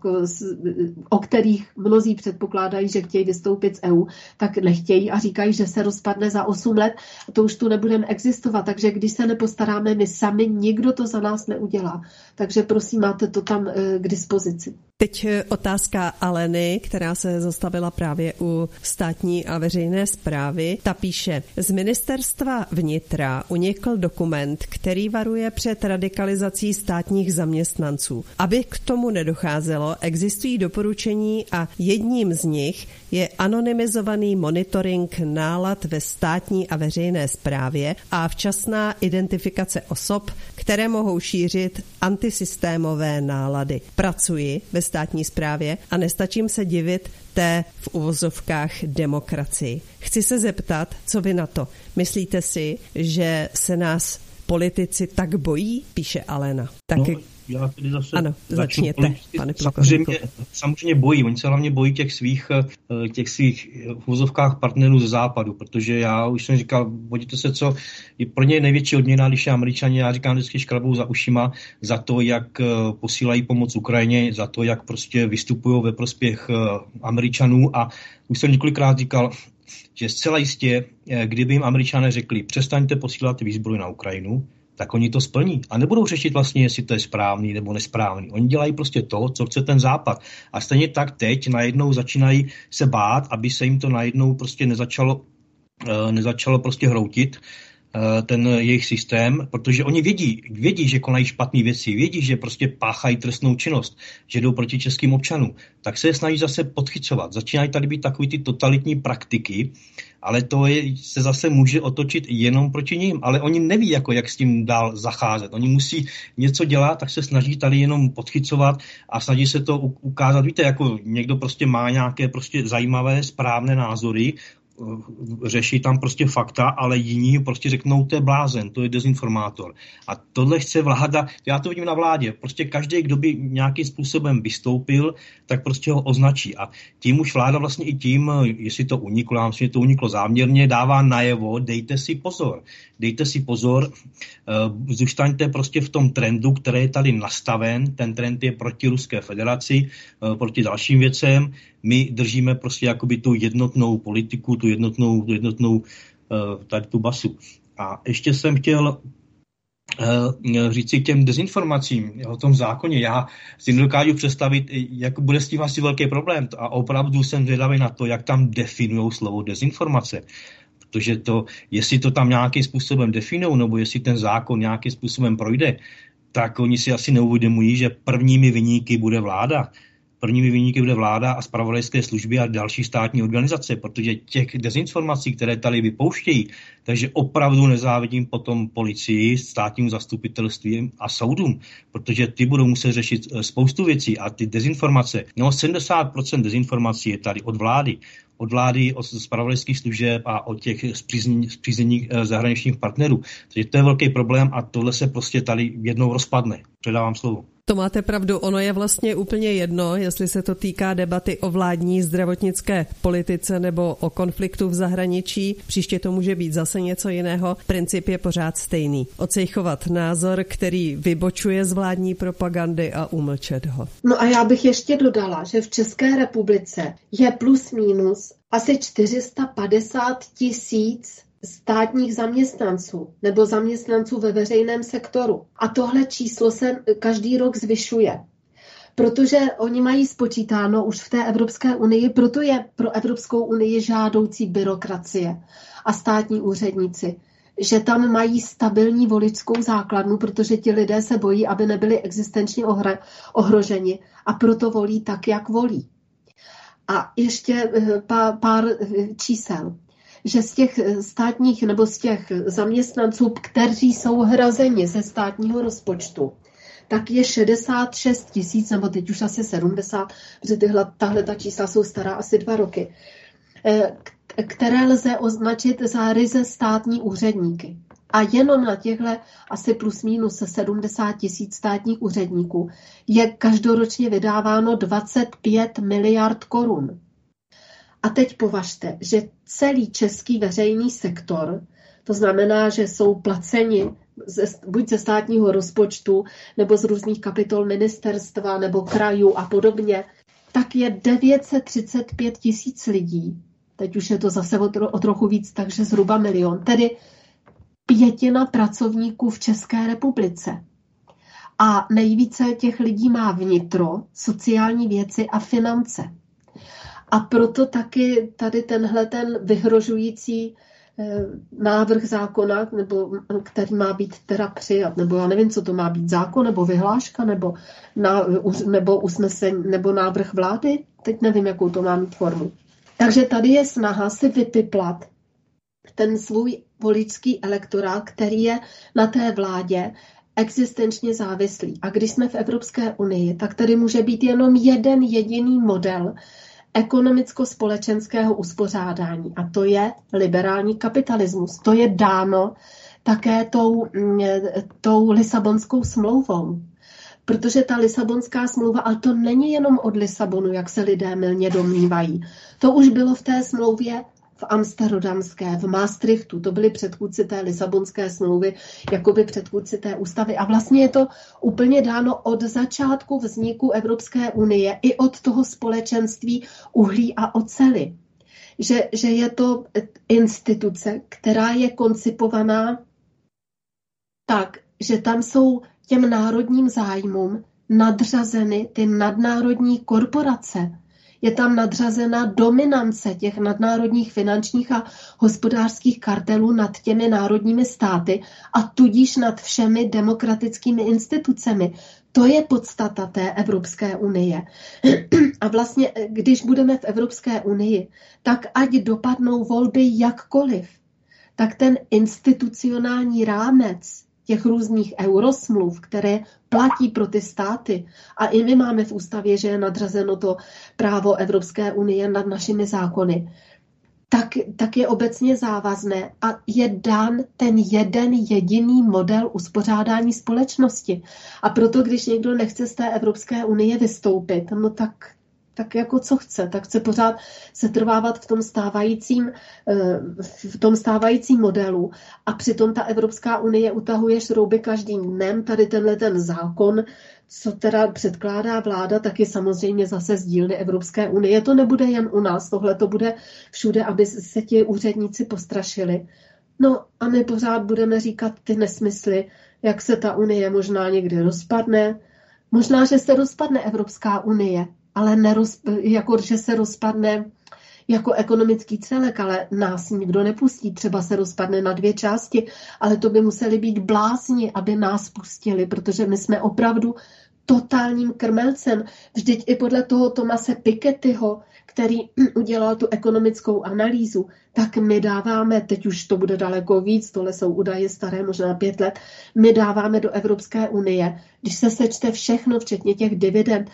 o kterých mnozí předpokládají, že chtějí vystoupit z EU, tak nechtějí a říkají, že se rozpadne za 8 let a to už tu nebudeme existovat. Takže když se nepostaráme my sami, nikdo to za nás neudělá. Takže prosím, máte to tam k dispozici. Teď otázka Aleny, která se zastavila právě u státní a veřejné správy. Ta píše, z ministerstva vnitra unikl dokument, který varuje před radikalizací státních zaměstnanců. Aby k tomu nedocházelo, existují doporučení a jedním z nich je anonymizovaný monitoring nálad ve státní a veřejné správě a včasná identifikace osob, které mohou šířit antisystémové nálady. Pracuji ve státní správě a nestačím se divit té v uvozovkách demokracii. Chci se zeptat, co vy na to? Myslíte si, že se nás politici tak bojí? Píše Alena. Tak... Já tedy zase začněte, pane plukovníku. Samozřejmě bojí. Oni se hlavně bojí těch svých v uvozovkách partnerů ze západu, protože já už jsem říkal, podívejte se, co je pro ně největší odměna, když je Američani, já říkám vždycky škrabou za ušima, za to, jak posílají pomoc Ukrajině, za to, jak prostě vystupují ve prospěch Američanů a už jsem několikrát říkal, že zcela jistě, kdyby jim Američané řekli, přestaňte posílat výzbroj na Ukrajinu, tak oni to splní. A nebudou řešit vlastně, jestli to je správný nebo nesprávný. Oni dělají prostě to, co chce ten západ. A stejně tak teď najednou začínají se bát, aby se jim to najednou prostě nezačalo prostě hroutit ten jejich systém, protože oni vědí, že konají špatné věci, vědí, že prostě páchají trestnou činnost, že jdou proti českým občanům, tak se je snaží zase podchycovat. Začínají tady být takový ty totalitní praktiky, ale se zase může otočit jenom proti nim, ale oni neví, jak s tím dál zacházet. Oni musí něco dělat, tak se snaží tady jenom podchycovat a snaží se to ukázat. Víte, jako někdo prostě má nějaké prostě zajímavé, správné názory, řeší tam prostě fakta, ale jiní prostě řeknou, to je blázen, to je dezinformátor. A tohle chce vláda, já to vidím na vládě, prostě každý, kdo by nějakým způsobem vystoupil, tak prostě ho označí. A tím už vláda vlastně i tím, jestli to uniklo, já myslím, že to uniklo záměrně, dává najevo, dejte si pozor, zůstaňte prostě v tom trendu, který je tady nastaven, ten trend je proti Ruské federaci, proti dalším věcem, my držíme prostě jakoby tu jednotnou politiku, tu jednotnou tady tu basu. A ještě jsem chtěl říct si těm dezinformacím o tom zákoně. Já si nedokážu představit, jak bude s tím asi velký problém. A opravdu jsem zvědavý na to, jak tam definujou slovo dezinformace. Protože jestli to tam nějakým způsobem definují, nebo jestli ten zákon nějakým způsobem projde, tak oni si asi neuvědomují, že prvními viníky bude vláda. A zpravodajské služby a další státní organizace, protože těch dezinformací, které tady vypouštějí, takže opravdu nezávidím potom policii, státnímu zastupitelství a soudům, protože ty budou muset řešit spoustu věcí a ty dezinformace, 70% dezinformací je tady od vlády, od zpravodajských služeb a od těch spřízněných zahraničních partnerů. Takže to je velký problém a tohle se prostě tady jednou rozpadne. Předávám slovo. To máte pravdu, ono je vlastně úplně jedno, jestli se to týká debaty o vládní zdravotnické politice nebo o konfliktu v zahraničí. Příště to může být zase něco jiného. Princip je pořád stejný. Ocejchovat názor, který vybočuje z vládní propagandy a umlčet ho. No a já bych ještě dodala, že v České republice je plus minus asi 450 000 státních zaměstnanců nebo zaměstnanců ve veřejném sektoru. A tohle číslo se každý rok zvyšuje. Protože oni mají spočítáno už v té Evropské unii, proto je pro Evropskou unii žádoucí byrokracie a státní úředníci, že tam mají stabilní voličskou základnu, protože ti lidé se bojí, aby nebyli existenčně ohroženi a proto volí tak, jak volí. A ještě pár čísel, že z těch státních nebo z těch zaměstnanců, kteří jsou hrazeni ze státního rozpočtu, tak je 66 000, nebo teď už asi 70, protože tahle čísla jsou stará asi 2 roky, které lze označit za ryze státní úředníky. A jenom na těchto asi plus minus 70 000 státních úředníků je každoročně vydáváno 25 miliard korun. A teď považte, že celý český veřejný sektor, to znamená, že jsou placeni buď ze státního rozpočtu, nebo z různých kapitol ministerstva, nebo krajů a podobně, tak je 935 000 lidí. Teď už je to zase o trochu víc, takže zhruba 1 milion. Tedy 1/5 pracovníků v České republice. A nejvíce těch lidí má vnitro, sociální věci a finance. A proto taky tady tenhle ten vyhrožující návrh zákona, nebo který má být teda přijat, nebo já nevím, co to má být, zákon, nebo vyhláška, nebo usnesení, nebo návrh vlády, teď nevím, jakou to má mít formu. Takže tady je snaha si vypiplat ten svůj voličský elektorát, který je na té vládě existenčně závislý. A když jsme v Evropské unii, tak tady může být jenom jeden jediný model ekonomicko-společenského uspořádání. A to je liberální kapitalismus. To je dáno také tou Lisabonskou smlouvou. Protože ta Lisabonská smlouva, ale to není jenom od Lisabonu, jak se lidé mylně domnívají. To už bylo v té smlouvě v Amsterdamské, v Maastrichtu. To byli předchůdci té Lisabonské smlouvy, jakoby předchůdci té ústavy. A vlastně je to úplně dáno od začátku vzniku Evropské unie i od toho společenství uhlí a oceli. Že je to instituce, která je koncipovaná tak, že tam jsou těm národním zájmům nadřazeny ty nadnárodní korporace. Je tam nadřazena dominance těch nadnárodních finančních a hospodářských kartelů nad těmi národními státy a tudíž nad všemi demokratickými institucemi. To je podstata té Evropské unie. A vlastně, když budeme v Evropské unii, tak ať dopadnou volby jakkoliv, tak ten institucionální rámec těch různých eurosmluv, které platí pro ty státy, a i my máme v ústavě, že je nadřazeno to právo Evropské unie nad našimi zákony, tak je obecně závazné a je dán ten jeden jediný model uspořádání společnosti. A proto, když někdo nechce z té Evropské unie vystoupit, no tak jako co chce, tak chce pořád se trvávat v tom stávajícím modelu a přitom ta Evropská unie utahuje šrouby každým dnem. Tady tenhle ten zákon, co teda předkládá vláda, taky samozřejmě zase z dílny Evropské unie. To nebude jen u nás, tohle to bude všude, aby se ti úředníci postrašili. No a my pořád budeme říkat ty nesmysly, jak se ta unie možná někdy rozpadne. Možná, že se rozpadne Evropská unie, ale že se rozpadne jako ekonomický celek, ale nás nikdo nepustí. Třeba se rozpadne na 2 části, ale to by museli být blázni, aby nás pustili, protože my jsme opravdu totálním krmelcem. Vždyť i podle toho Thomase Pikettyho, který udělal tu ekonomickou analýzu, tak my dáváme, teď už to bude daleko víc, tohle jsou údaje staré možná 5 let, my dáváme do Evropské unie, když se sečte všechno, včetně těch dividend,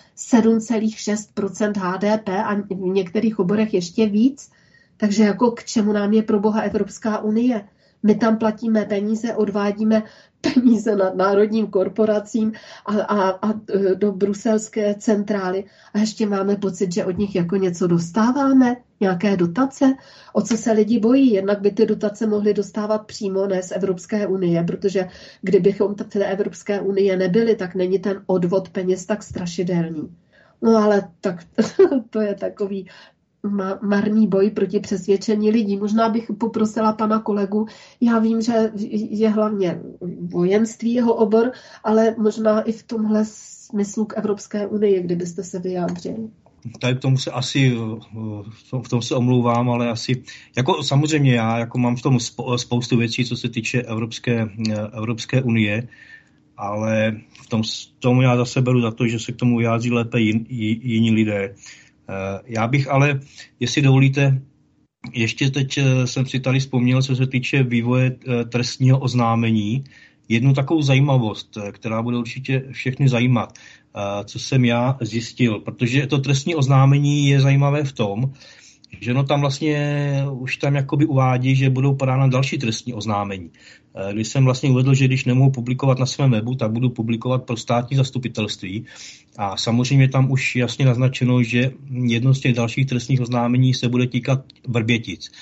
7,6% HDP a v některých oborech ještě víc. Takže jako k čemu nám je pro boha Evropská unie? My tam platíme peníze, odvádíme peníze nad národním korporacím a do bruselské centrály a ještě máme pocit, že od nich jako něco dostáváme, nějaké dotace. O co se lidi bojí? Jednak by ty dotace mohly dostávat přímo, ne z Evropské unie, protože kdybychom v té Evropské unie nebyli, tak není ten odvod peněz tak strašidelný. No ale tak to je takový marný boj proti přesvědčení lidí. Možná bych poprosila pana kolegu, já vím, že je hlavně vojenství jeho obor, ale možná i v tomhle smyslu k Evropské unii, kdybyste se vyjádřili. Tady tomu se asi, v tom se omlouvám, ale asi, jako samozřejmě já, jako mám v tom spoustu věcí, co se týče Evropské unie, ale v tom já zase beru za to, že se k tomu vyjádří lépe jiní lidé. Já bych ale, jestli dovolíte, ještě teď jsem si tady vzpomněl, co se týče vývoje trestního oznámení, jednu takovou zajímavost, která bude určitě všechny zajímat, co jsem já zjistil, protože to trestní oznámení je zajímavé v tom, že no tam vlastně už tam jakoby uvádí, že budou podána další trestní oznámení. Když jsem vlastně uvedl, že když nemohu publikovat na svém webu, tak budu publikovat pro státní zastupitelství. A samozřejmě tam už jasně naznačeno, že jedno z těch dalších trestních oznámení se bude týkat Vrbětic.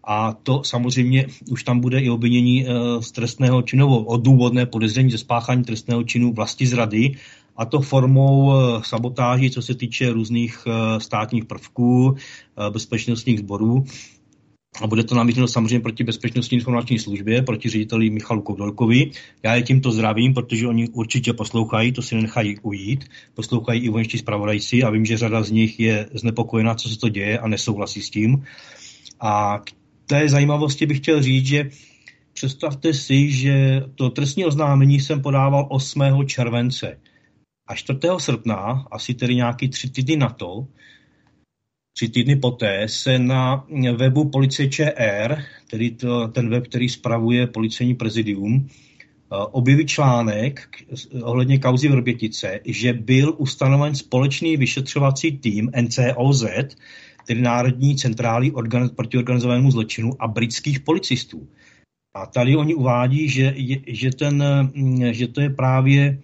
A to samozřejmě už tam bude i obvinění z trestného činu, odůvodné podezření ze spáchání trestného činu vlastizrady, a to formou sabotáží, co se týče různých státních prvků, bezpečnostních sborů. A bude to namířeno samozřejmě proti Bezpečnostní informační službě, proti řediteli Michalu Koudelkovi. Já je tímto zdravím, protože oni určitě poslouchají, to si nenechají ujít. Poslouchají i vojenští zpravodajci a vím, že řada z nich je znepokojená, co se to děje a nesouhlasí s tím. A k té zajímavosti bych chtěl říct, že představte si, že to trestní oznámení jsem podával 8. července. A 4. srpna, asi tedy nějaký 3 týdny na to, 3 týdny poté, se na webu Policie ČR, tedy ten web, který spravuje Policejní prezidium, objeví článek ohledně kauzy Vrbětice, že byl ustanoven společný vyšetřovací tým NCOZ, tedy Národní centrály proti organizovanému zločinu, a britských policistů. A tady oni uvádí, že to je právě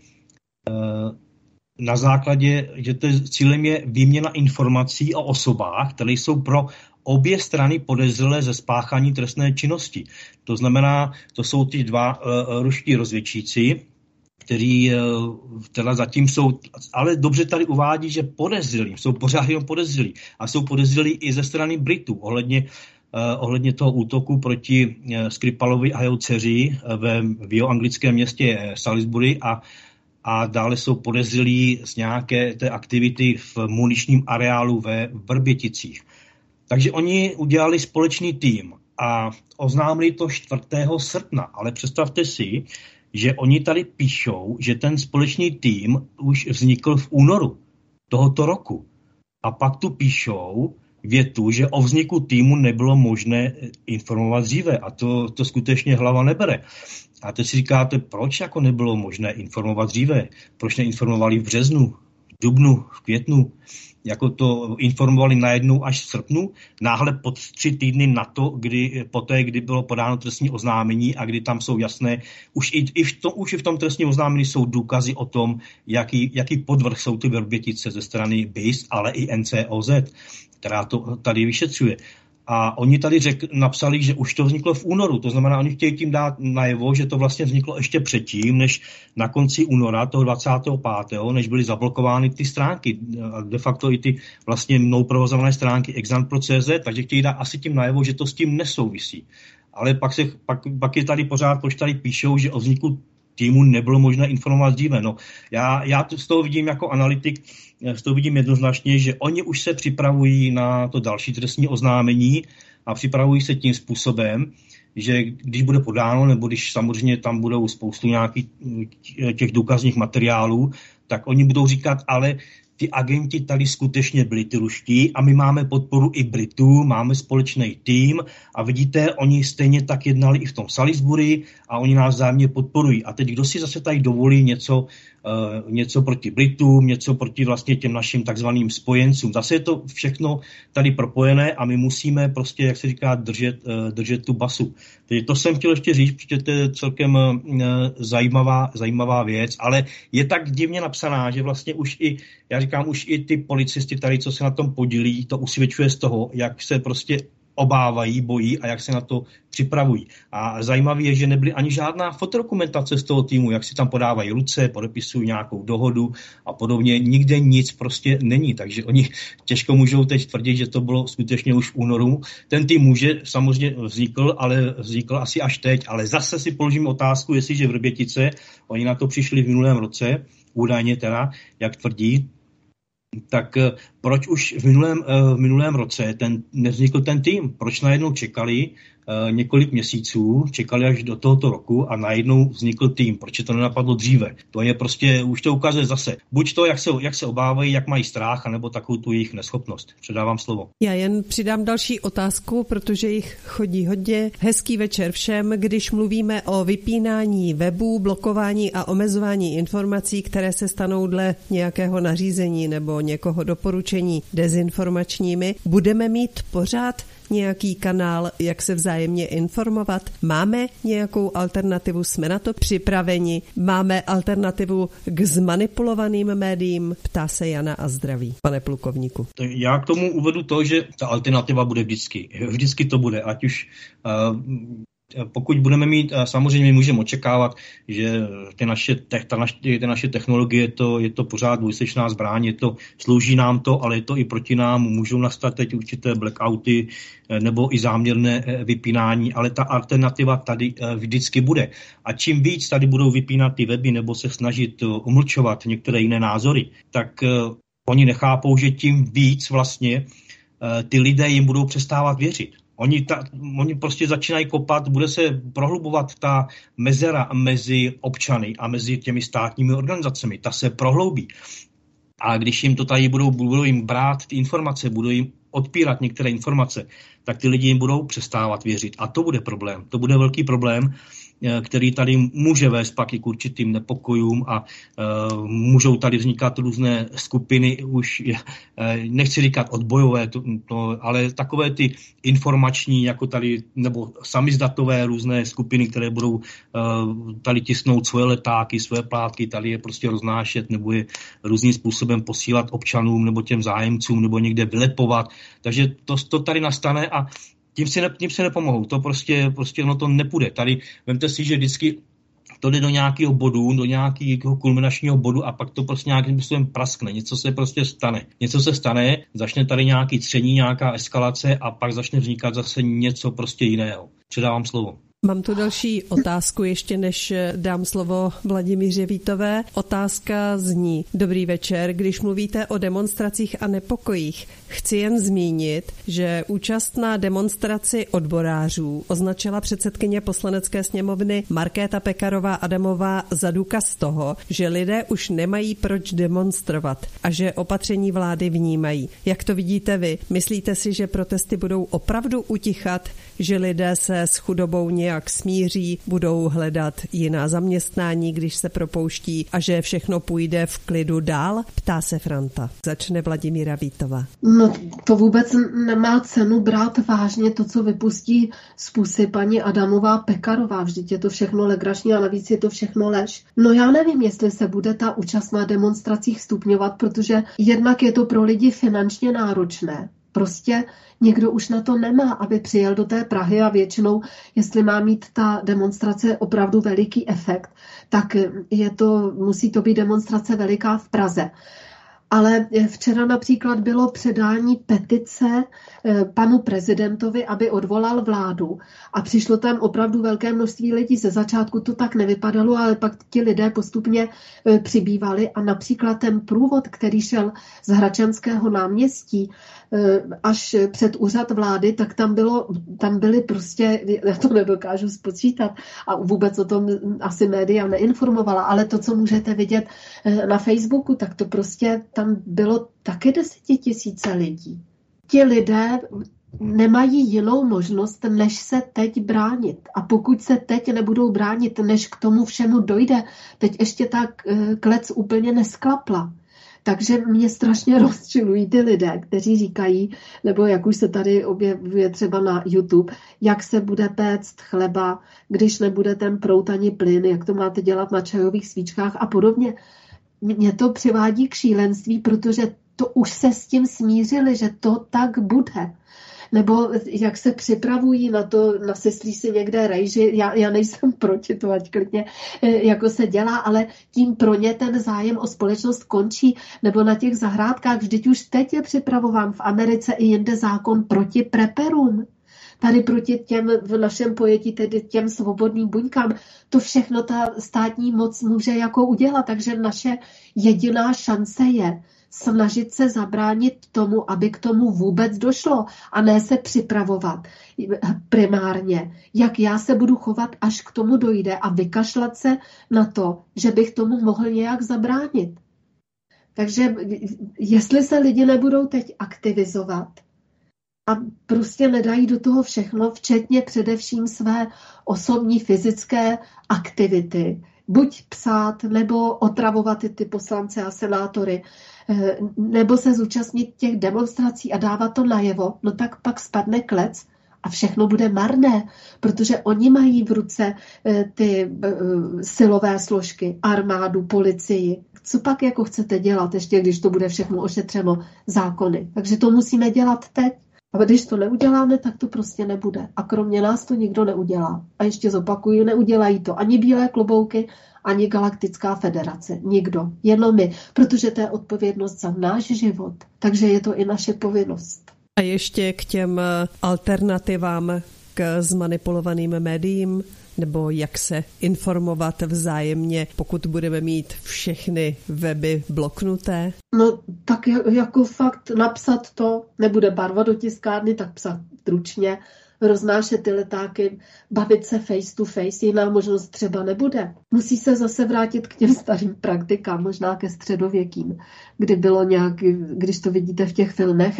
na základě, že cílem je výměna informací o osobách, které jsou pro obě strany podezřelé ze spáchání trestné činnosti. To znamená, to jsou ty dva ruští rozvědčíci, kteří teda zatím jsou, ale dobře tady uvádí, že podezřelí, jsou pořád jenom podezřelí a jsou podezřelí i ze strany Britů ohledně toho útoku proti Skripalovi a jeho dceři v jeho anglickém městě Salisbury a dále jsou podezřelí z nějaké té aktivity v muničním areálu ve Vrběticích. Takže oni udělali společný tým a oznámili to 4. srpna, ale představte si, že oni tady píšou, že ten společný tým už vznikl v únoru tohoto roku. A pak tu píšou větu, že o vzniku týmu nebylo možné informovat dříve. A to skutečně hlava nebere. A teď si říkáte, proč jako nebylo možné informovat dříve? Proč neinformovali v březnu, v dubnu, v květnu? Jako to informovali najednou až v srpnu, náhle pod 3 týdny na to, poté, kdy bylo podáno trestní oznámení a kdy tam jsou jasné, už i v tom trestním oznámení jsou důkazy o tom, jaký podvrh jsou ty Vrbětice ze strany BIS, ale i NCOZ, která to tady vyšetřuje. A oni tady napsali, že už to vzniklo v únoru, to znamená, oni chtějí tím dát najevo, že to vlastně vzniklo ještě předtím, než na konci února, toho 25., než byly zablokovány ty stránky, de facto i ty vlastně mnou provozované stránky exam.cz, takže chtějí dát asi tím najevo, že to s tím nesouvisí. Ale pak je tady pořád, proč tady píšou, že o vzniku týmu nebylo možné informovat dříve. No, já z toho vidím jako analytik, z toho vidím jednoznačně, že oni už se připravují na to další trestní oznámení a připravují se tím způsobem, že když bude podáno, nebo když samozřejmě tam budou spoustu nějakých těch důkazních materiálů, tak oni budou říkat, ale ty agenti tady skutečně byli ty ruští a my máme podporu i Britů, máme společný tým a vidíte, oni stejně tak jednali i v tom Salisbury a oni nás vzájemně podporují. A teď kdo si zase tady dovolí něco proti Britům, něco proti vlastně těm našim takzvaným spojencům. Zase je to všechno tady propojené a my musíme prostě, jak se říká, držet tu basu. Takže to jsem chtěl ještě říct, protože to je celkem zajímavá věc, ale je tak divně napsaná, že vlastně už i ty policisti tady, co se na tom podílí, to usvědčuje z toho, jak se prostě obávají, bojí a jak se na to připravují. A zajímavé je, že nebyly ani žádná fotodokumentace z toho týmu, jak si tam podávají ruce, podepisují nějakou dohodu a podobně. Nikde nic prostě není, takže oni těžko můžou teď tvrdit, že to bylo skutečně už v únoru. Ten tým samozřejmě vznikl asi až teď, ale zase si položím otázku, jestliže Vrbětice, oni na to přišli v minulém roce, údajně teda, jak tvrdí, tak proč už v minulém roce nevznikl ten tým? Proč najednou čekali několik měsíců, čekali až do tohoto roku a najednou vznikl tým? Proč to nenapadlo dříve? To je prostě, už to ukazuje zase. Buď to, jak se obávají, jak mají strach, anebo takovou tu jejich neschopnost. Předávám slovo. Já jen přidám další otázku, protože jich chodí hodně. Hezký večer všem. Když mluvíme o vypínání webů, blokování a omezování informací, které se stanou dle nějakého nařízení nebo někoho doporučení dezinformačními, budeme mít pořád nějaký kanál, jak se vzájemně informovat? Máme nějakou alternativu? Jsme na to připraveni? Máme alternativu k zmanipulovaným médiím? Ptá se Jana a zdraví. Pane plukovníku. Já k tomu uvedu to, že ta alternativa bude vždycky. Vždycky to bude, ať už pokud budeme mít, samozřejmě můžeme očekávat, že ty naše technologie, je to pořád dvojsečná zbraň, slouží nám to, ale je to i proti nám, můžou nastat teď určité blackouty nebo i záměrné vypínání, ale ta alternativa tady vždycky bude. A čím víc tady budou vypínat ty weby nebo se snažit umlčovat některé jiné názory, tak oni nechápou, že tím víc vlastně ty lidé jim budou přestávat věřit. Oni prostě začínají kopat, bude se prohlubovat ta mezera mezi občany a mezi těmi státními organizacemi. Ta se prohloubí. A když jim to tady budou jim brát ty informace, budou jim odpírat některé informace, tak ty lidi jim budou přestávat věřit. A to bude problém. To bude velký problém, který tady může vést pak i k určitým nepokojům a můžou tady vznikat různé skupiny, už nechci říkat odbojové, ale takové ty informační, jako tady, nebo samizdatové různé skupiny, které budou tady tisnout svoje letáky, svoje plátky, tady je prostě roznášet, nebo je různým způsobem posílat občanům, nebo těm zájemcům, nebo někde vylepovat. Takže to tady nastane a tím se nepomohou. To prostě ono to nepůjde. Tady vemte si, že vždycky to jde do nějakého bodu, do nějakého kulminačního bodu a pak to prostě nějakým způsobem praskne. Něco se stane, začne tady nějaký tření, nějaká eskalace a pak začne vznikat zase něco prostě jiného. Předávám slovo. Mám tu další otázku, ještě než dám slovo Vladimíře Vítové. Otázka zní: Dobrý večer, když mluvíte o demonstracích a nepokojích, chci jen zmínit, že účast na demonstraci odborářů označila předsedkyně Poslanecké sněmovny Markéta Pekarová Adamová za důkaz toho, že lidé už nemají proč demonstrovat a že opatření vlády vnímají. Jak to vidíte vy? Myslíte si, že protesty budou opravdu utichat, že lidé se s chudobou nějak smíří, budou hledat jiná zaměstnání, když se propouští a že všechno půjde v klidu dál? Ptá se Franta. Začne Vladimíra Vítová. No, to vůbec nemá cenu brát vážně to, co vypustí z pusy paní Adamová Pekarová. Vždyť je to všechno legrační a navíc je to všechno lež. No já nevím, jestli se bude ta účast na demonstracích stupňovat, protože jednak je to pro lidi finančně náročné. Prostě někdo už na to nemá, aby přijel do té Prahy a většinou, jestli má mít ta demonstrace opravdu veliký efekt, tak musí to být demonstrace veliká v Praze. Ale včera například bylo předání petice panu prezidentovi, aby odvolal vládu a přišlo tam opravdu velké množství lidí. Ze začátku to tak nevypadalo, ale pak ti lidé postupně přibývali a například ten průvod, který šel z Hradčanského náměstí až před úřad vlády, tak tam byly prostě, já to nedokážu spočítat a vůbec o tom asi média neinformovala, ale to, co můžete vidět na Facebooku, tak to prostě tam bylo taky 10 000 lidí. Ti lidé nemají jinou možnost, než se teď bránit. A pokud se teď nebudou bránit, než k tomu všemu dojde, teď ještě ta klec úplně nesklapla. Takže mě strašně rozčilují ty lidé, kteří říkají, nebo jak už se tady objevuje třeba na YouTube, jak se bude péct chleba, když nebude ten proud ani plyn, jak to máte dělat na čajových svíčkách a podobně. Mě to přivádí k šílenství, protože to už se s tím smířili, že to tak bude. Nebo jak se připravují na to, naseslí si někde rejži, já nejsem proti to, ať klidně jako se dělá, ale tím pro ně ten zájem o společnost končí. Nebo na těch zahrádkách, vždyť už teď je připravován v Americe i jinde zákon proti preperům. Tady proti těm v našem pojetí, tedy těm svobodným buňkám, to všechno ta státní moc může jako udělat, takže naše jediná šance je snažit se zabránit tomu, aby k tomu vůbec došlo a ne se připravovat primárně, jak já se budu chovat, až k tomu dojde a vykašlat se na to, že bych tomu mohl nějak zabránit. Takže jestli se lidi nebudou teď aktivizovat a prostě nedají do toho všechno, včetně především své osobní fyzické aktivity, buď psát, nebo otravovat ty poslance a senátory, nebo se zúčastnit těch demonstrací a dávat to najevo, no tak pak spadne klec a všechno bude marné, protože oni mají v ruce ty silové složky, armádu, policii. Co pak jako chcete dělat, ještě když to bude všechno ošetřeno zákony? Takže to musíme dělat teď. A když to neuděláme, tak to prostě nebude. A kromě nás to nikdo neudělá. A ještě zopakuju, neudělají to ani Bílé klobouky, ani Galaktická federace. Nikdo. Jenom my. Protože to je odpovědnost za náš život. Takže je to i naše povinnost. A ještě k těm alternativám k zmanipulovaným médiím, nebo jak se informovat vzájemně, pokud budeme mít všechny weby bloknuté? No tak jako fakt napsat to, nebude barva do tiskárny, tak psat stručně, roznášet ty letáky, bavit se face to face, jiná možnost třeba nebude. Musí se zase vrátit k těm starým praktikám, možná ke středověkým, kdy bylo nějaký, když to vidíte v těch filmech,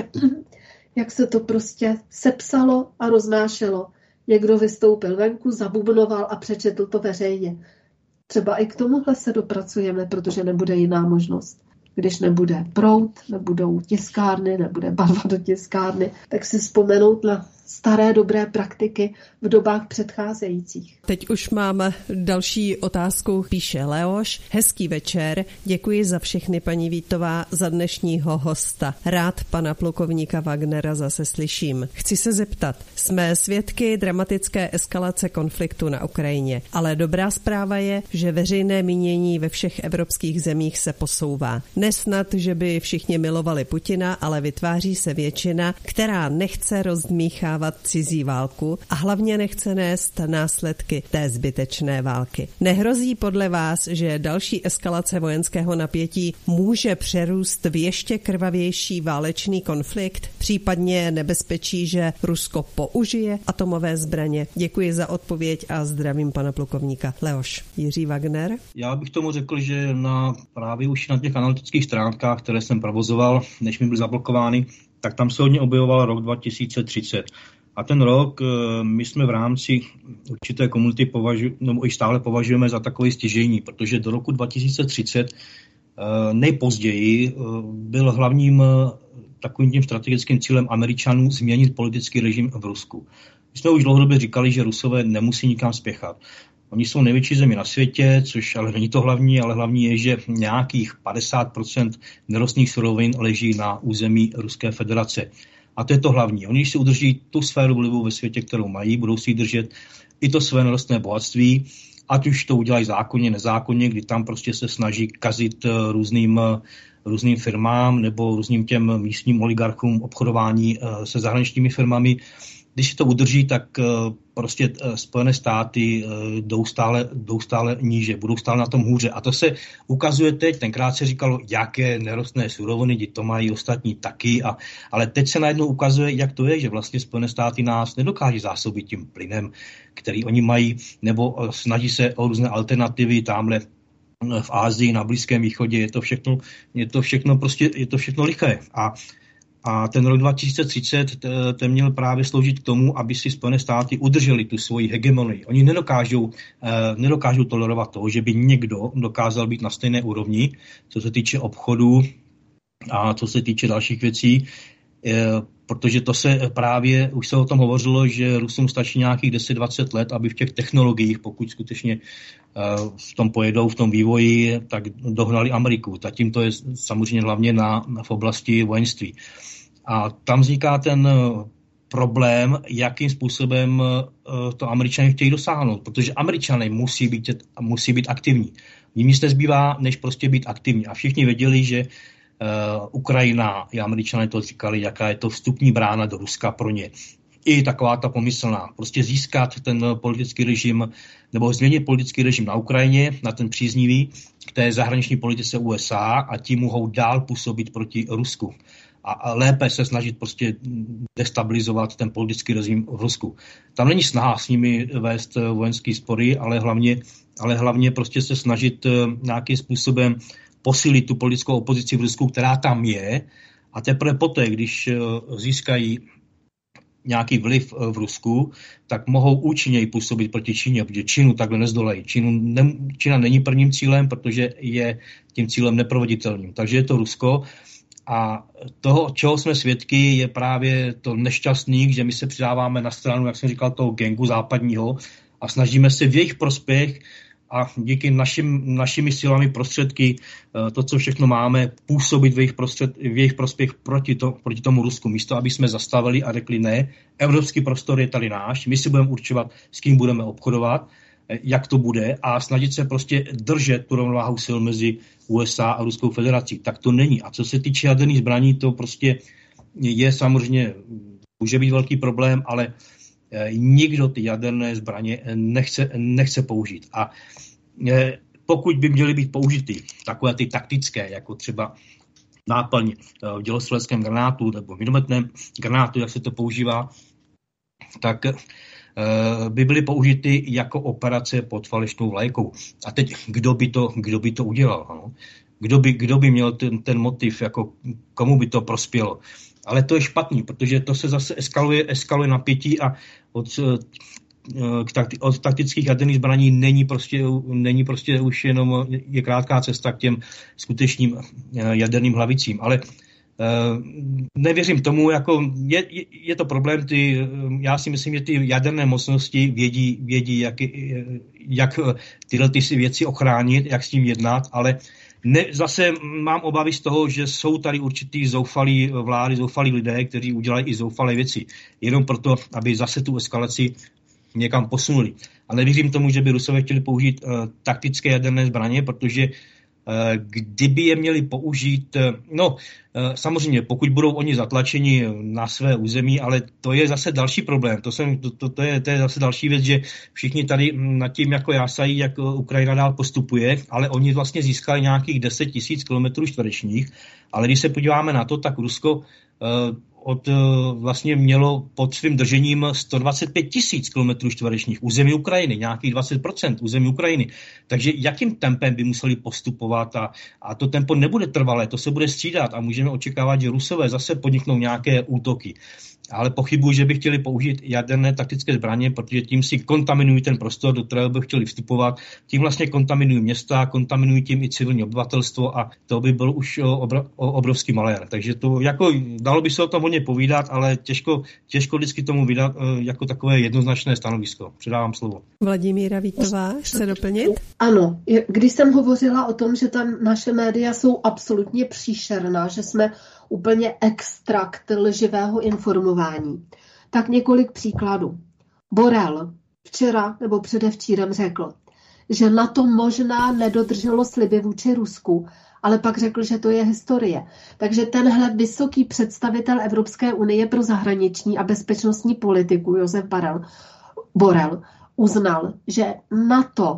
jak se to prostě sepsalo a roznášelo. Někdo vystoupil venku, zabubnoval a přečetl to veřejně. Třeba i k tomuhle se dopracujeme, protože nebude jiná možnost. Když nebude proud, nebudou tiskárny, nebude barva do tiskárny, tak si vzpomenout na staré dobré praktiky v dobách předcházejících. Teď už mám další otázku, píše Leoš. Hezký večer, děkuji za všechny, paní Vítová, za dnešního hosta. Rád pana plukovníka Wagnera zase slyším. Chci se zeptat, jsme svědky dramatické eskalace konfliktu na Ukrajině, ale dobrá zpráva je, že veřejné mínění ve všech evropských zemích se posouvá. Nesnad, že by všichni milovali Putina, ale vytváří se většina, která nechce rozdmíchávat cizí válku a hlavně nechce nést následky té zbytečné války. Nehrozí podle vás, že další eskalace vojenského napětí může přerůst v ještě krvavější válečný konflikt, případně nebezpečí, že Rusko použije atomové zbraně? Děkuji za odpověď a zdravím pana plukovníka. Leoš. Jiří Wagner. Já bych tomu řekl, že právě už na těch analytických stránkách, které jsem provozoval, než mi byly zablokovány, tak tam se hodně objevoval rok 2030. A ten rok my jsme v rámci určité komunity nebo i stále považujeme za takový stěžejní, protože do roku 2030 nejpozději byl hlavním takovým tím strategickým cílem Američanů změnit politický režim v Rusku. My jsme už dlouhodobě říkali, že Rusové nemusí nikam spěchat. Oni jsou největší zemi na světě, což ale není to hlavní, ale hlavní je, že nějakých 50% nerostných surovin leží na území Ruské federace. A to je to hlavní. Oni si udrží tu sféru vlivu ve světě, kterou mají, budou si držet i to své nerostné bohatství, ať už to udělají zákonně, nezákonně, kdy tam prostě se snaží kazit různým firmám nebo různým těm místním oligarchům obchodování se zahraničními firmami. Když si to udrží, tak prostě Spojené státy jdou stále níže, budou stále na tom hůře. A to se ukazuje teď, tenkrát se říkalo, jaké nerostné suroviny, to mají ostatní taky, ale teď se najednou ukazuje, jak to je, že vlastně Spojené státy nás nedokáží zásobit tím plynem, který oni mají, nebo snaží se o různé alternativy tamhle v Asii, na Blízkém východě, je to všechno liché. A ten rok 2030 ten měl právě sloužit k tomu, aby si Spojené státy udrželi tu svoji hegemonii. Oni nedokážou tolerovat to, že by někdo dokázal být na stejné úrovni, co se týče obchodu a co se týče dalších věcí, protože to se právě, už se o tom hovořilo, že Rusům stačí nějakých 10-20 let, aby v těch technologiích, pokud skutečně v tom pojedou, v tom vývoji, tak dohnali Ameriku. Zatím to je samozřejmě hlavně v oblasti vojenství. A tam vzniká ten problém, jakým způsobem to Američané chtějí dosáhnout, protože Američané musí být aktivní. Jim nic nezbývá, než prostě být aktivní. A všichni věděli, že Ukrajina, i Američané to říkali, jaká je to vstupní brána do Ruska pro ně. I taková ta pomyslná. Prostě získat ten politický režim, nebo změnit politický režim na Ukrajině, na ten příznivý, k té zahraniční politice USA a tím mohou dál působit proti Rusku. A lépe se snažit prostě destabilizovat ten politický režim v Rusku. Tam není snaha s nimi vést vojenský spory, ale hlavně prostě se snažit nějakým způsobem posílit tu politickou opozici v Rusku, která tam je, a teprve poté, když získají nějaký vliv v Rusku, tak mohou účinněji působit proti Číně, protože Čínu takhle nezdolají. Čína není prvním cílem, protože je tím cílem neproveditelným. Takže je to Rusko. A toho, čeho jsme svědky, je právě to nešťastný, že my se přidáváme na stranu, jak jsem říkal, toho gangu západního a snažíme se v jejich prospěch a díky našimi silami prostředky, to, co všechno máme, působit v jejich prospěch proti tomu Rusku. Místo, aby jsme zastavili a řekli ne, evropský prostor je tady náš, my si budeme určovat, s kým budeme obchodovat, jak to bude a snažit se prostě držet tu rovnováhu sil mezi USA a Ruskou federací. Tak to není. A co se týče jaderných zbraní, to prostě je samozřejmě, může být velký problém, ale nikdo ty jaderné zbraně nechce použít. A pokud by měly být použity takové ty taktické, jako třeba náplň v dělostřeleckém granátu nebo minometném granátu, jak se to používá, tak by byly použity jako operace pod falešnou vlajkou. A teď kdo by to udělal? Ano? Kdo by měl ten motiv, jako komu by to prospělo? Ale to je špatný, protože to se zase eskaluje napětí a od taktických jaderných zbraní není prostě už jenom je krátká cesta k těm skutečným jaderným hlavicím. Ale nevěřím tomu, jako je to problém, já si myslím, že ty jaderné mocnosti vědí jak tyhle ty věci ochránit, jak s tím jednat, ale zase mám obavy z toho, že jsou tady určitý zoufalí vlády, zoufalí lidé, kteří udělají i zoufalé věci, jenom proto, aby zase tu eskalaci někam posunuli. A nevěřím tomu, že by Rusové chtěli použít taktické jaderné zbraně, protože kdyby je měli použít, samozřejmě, pokud budou oni zatlačeni na své území, ale to je zase další problém. To je zase další věc, že všichni tady nad tím jako jásají, jak Ukrajina dál postupuje, ale oni vlastně získali nějakých 10 000 km², ale když se podíváme na to, tak Rusko vlastně mělo pod svým držením 125 000 km² území Ukrajiny, nějakých 20% území Ukrajiny. Takže jakým tempem by museli postupovat a to tempo nebude trvalé, to se bude střídat a můžeme očekávat, že Rusové zase podniknou nějaké útoky. Ale pochybuji, že by chtěli použít jaderné taktické zbraně, protože tím si kontaminují ten prostor, do kterého by chtěli vstupovat. Tím vlastně kontaminují města, kontaminují tím i civilní obyvatelstvo a to by byl už obrovský malér. Takže to jako dalo by se o tom hodně povídat, ale těžko vždycky tomu vydat jako takové jednoznačné stanovisko. Předávám slovo. Vladimíra Vítová, chce doplnit? Ano, když jsem hovořila o tom, že tam naše média jsou absolutně příšerná, že jsme úplně extrakt lživého informování. Tak několik příkladů. Borrell včera nebo předevčírem řekl, že NATO možná nedodrželo sliby vůči Rusku, ale pak řekl, že to je historie. Takže tenhle vysoký představitel Evropské unie pro zahraniční a bezpečnostní politiku Josef Borrell uznal, že NATO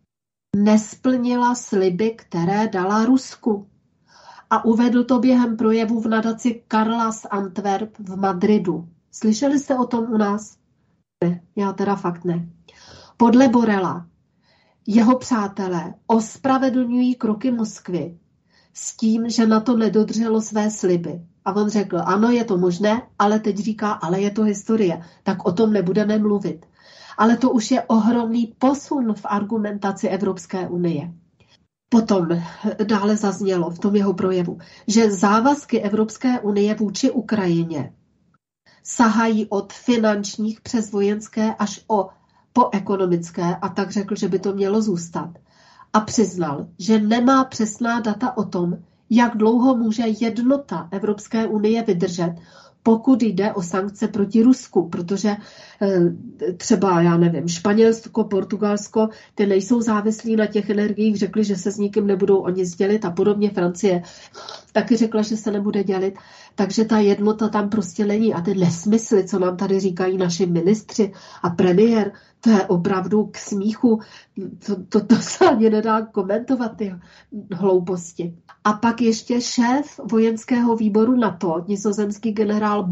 nesplnila sliby, které dala Rusku. A uvedl to během projevu v nadaci Karla z Antwerp v Madridu. Slyšeli jste o tom u nás? Ne, já teda fakt ne. Podle Borrella jeho přátelé ospravedlňují kroky Moskvy s tím, že NATO nedodrželo své sliby. A on řekl, ano, je to možné, ale teď říká, ale je to historie, tak o tom nebudeme mluvit. Ale to už je ohromný posun v argumentaci Evropské unie. Potom dále zaznělo v tom jeho projevu, že závazky Evropské unie vůči Ukrajině sahají od finančních přes vojenské až po ekonomické a tak řekl, že by to mělo zůstat. A přiznal, že nemá přesná data o tom, jak dlouho může jednota Evropské unie vydržet, pokud jde o sankce proti Rusku, protože třeba, já nevím, Španělsko, Portugalsko, ty nejsou závislí na těch energiích, řekli, že se s nikým nebudou o nic dělit a podobně. Francie taky řekla, že se nebude dělit, takže ta jednota tam prostě není a ty nesmysly, co nám tady říkají naši ministři a premiér, to je opravdu k smíchu, to se ani nedá komentovat, ty hlouposti. A pak ještě šéf vojenského výboru NATO, nizozemský generál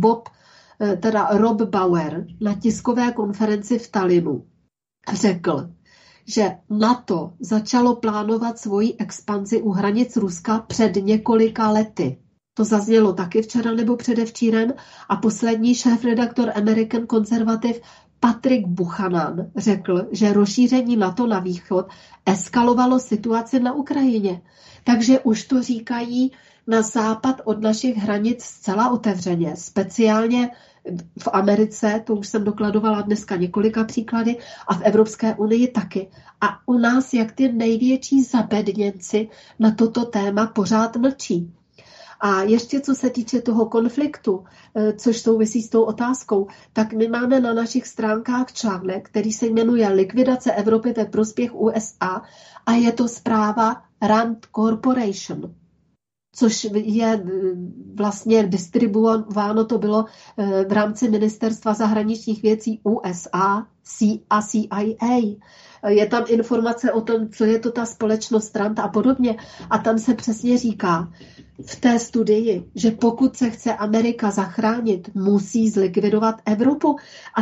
Rob Bauer, na tiskové konferenci v Tallinnu řekl, že NATO začalo plánovat svoji expanzi u hranic Ruska před několika lety. To zaznělo taky včera nebo předevčírem. A poslední šéfredaktor American Conservative Patrick Buchanan řekl, že rozšíření NATO na východ eskalovalo situaci na Ukrajině. Takže už to říkají na západ od našich hranic zcela otevřeně. Speciálně v Americe, to už jsem dokladovala dneska několika příklady, a v Evropské unii taky. A u nás, jak ty největší zabedněnci na toto téma pořád mlčí. A ještě co se týče toho konfliktu, což souvisí s tou otázkou, tak my máme na našich stránkách článek, který se jmenuje Likvidace Evropy ve prospěch USA a je to zpráva Rand Corporation, což je vlastně distribuováno, to bylo v rámci Ministerstva zahraničních věcí USA a CIA. Je tam informace o tom, co je to ta společnost Rand a podobně. A tam se přesně říká v té studii, že pokud se chce Amerika zachránit, musí zlikvidovat Evropu.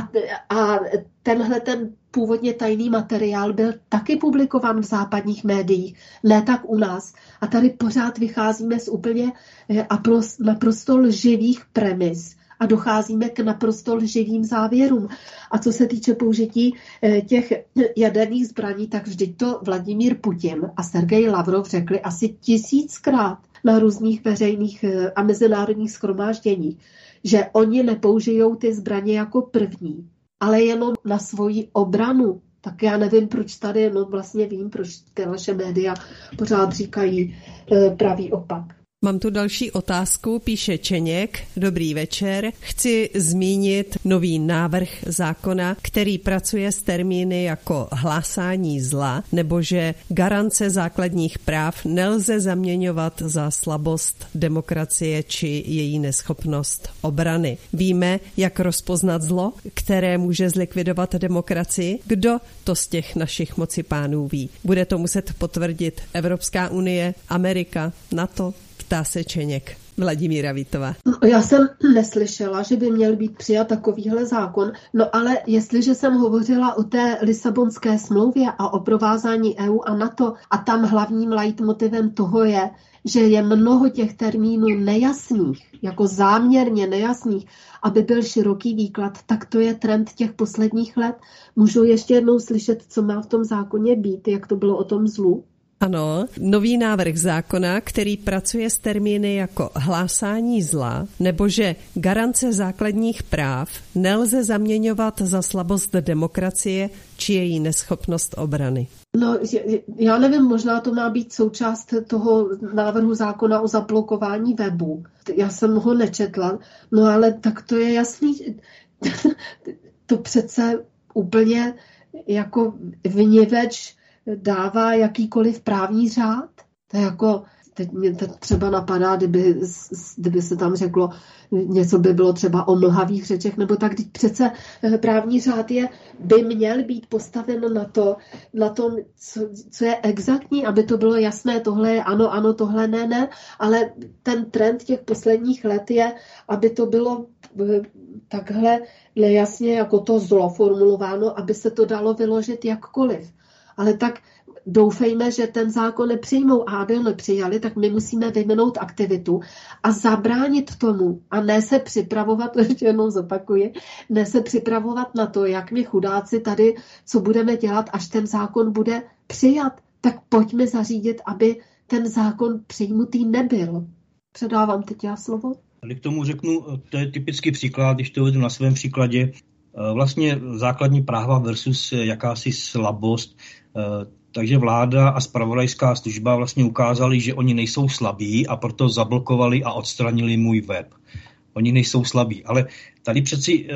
A tenhle ten původně tajný materiál byl taky publikován v západních médiích, ne tak u nás. A tady pořád vycházíme z úplně naprosto lživých premis a docházíme k naprosto lživým závěrům. A co se týče použití těch jaderných zbraní, tak vždyť to Vladimír Putin a Sergej Lavrov řekli asi 1000krát na různých veřejných a mezinárodních shromážděních, že oni nepoužijou ty zbraně jako první, ale jenom na svoji obranu. Tak já nevím, proč tady, vlastně vím, proč ty naše média pořád říkají pravý opak. Mám tu další otázku, píše Čeněk. Dobrý večer. Chci zmínit nový návrh zákona, který pracuje s termíny jako hlásání zla, nebo že garance základních práv nelze zaměňovat za slabost demokracie či její neschopnost obrany. Víme, jak rozpoznat zlo, které může zlikvidovat demokracii? Kdo to z těch našich mocipánů ví? Bude to muset potvrdit Evropská unie, Amerika, NATO? Ptá se Čeněk. Vladimíra Vítová. Já jsem neslyšela, že by měl být přijat takovýhle zákon, no ale jestliže jsem hovořila o té Lisabonské smlouvě a o provázání EU a NATO a tam hlavním leitmotivem toho je, že je mnoho těch termínů nejasných, jako záměrně nejasných, aby byl široký výklad, tak to je trend těch posledních let. Můžu ještě jednou slyšet, co má v tom zákoně být, jak to bylo o tom zlu? Ano, nový návrh zákona, který pracuje s termíny jako hlásání zla, nebo že garance základních práv nelze zaměňovat za slabost demokracie či její neschopnost obrany. No, já nevím, možná to má být součást toho návrhu zákona o zablokování webu. Já jsem ho nečetla, no ale tak to je jasný. To přece úplně jako vniveč dává jakýkoliv právní řád. To je jako, teď mě třeba napadá, kdyby se tam řeklo, něco by bylo třeba o mlhavých řečech, nebo tak, přece právní řád by měl být postaven na tom, co je exaktní, aby to bylo jasné, tohle je ano, tohle ne, ale ten trend těch posledních let je, aby to bylo takhle nejasně jako to zlo formulováno, aby se to dalo vyložit jakkoliv. Ale tak doufejme, že ten zákon nepřijmou a aby ho nepřijali, tak my musíme vyvinout aktivitu a zabránit tomu a ne se připravovat, to ještě jednou zopakuji, ne se připravovat na to, jak my chudáci tady, co budeme dělat, až ten zákon bude přijat. Tak pojďme zařídit, aby ten zákon přijmutý nebyl. Předávám teď já slovo. Tady k tomu řeknu, to je typický příklad, když to uvedu na svém příkladě, vlastně základní práva versus jakási slabost. Takže vláda a zpravodajská služba vlastně ukázali, že oni nejsou slabí a proto zablokovali a odstranili můj web. Oni nejsou slabí, ale tady přeci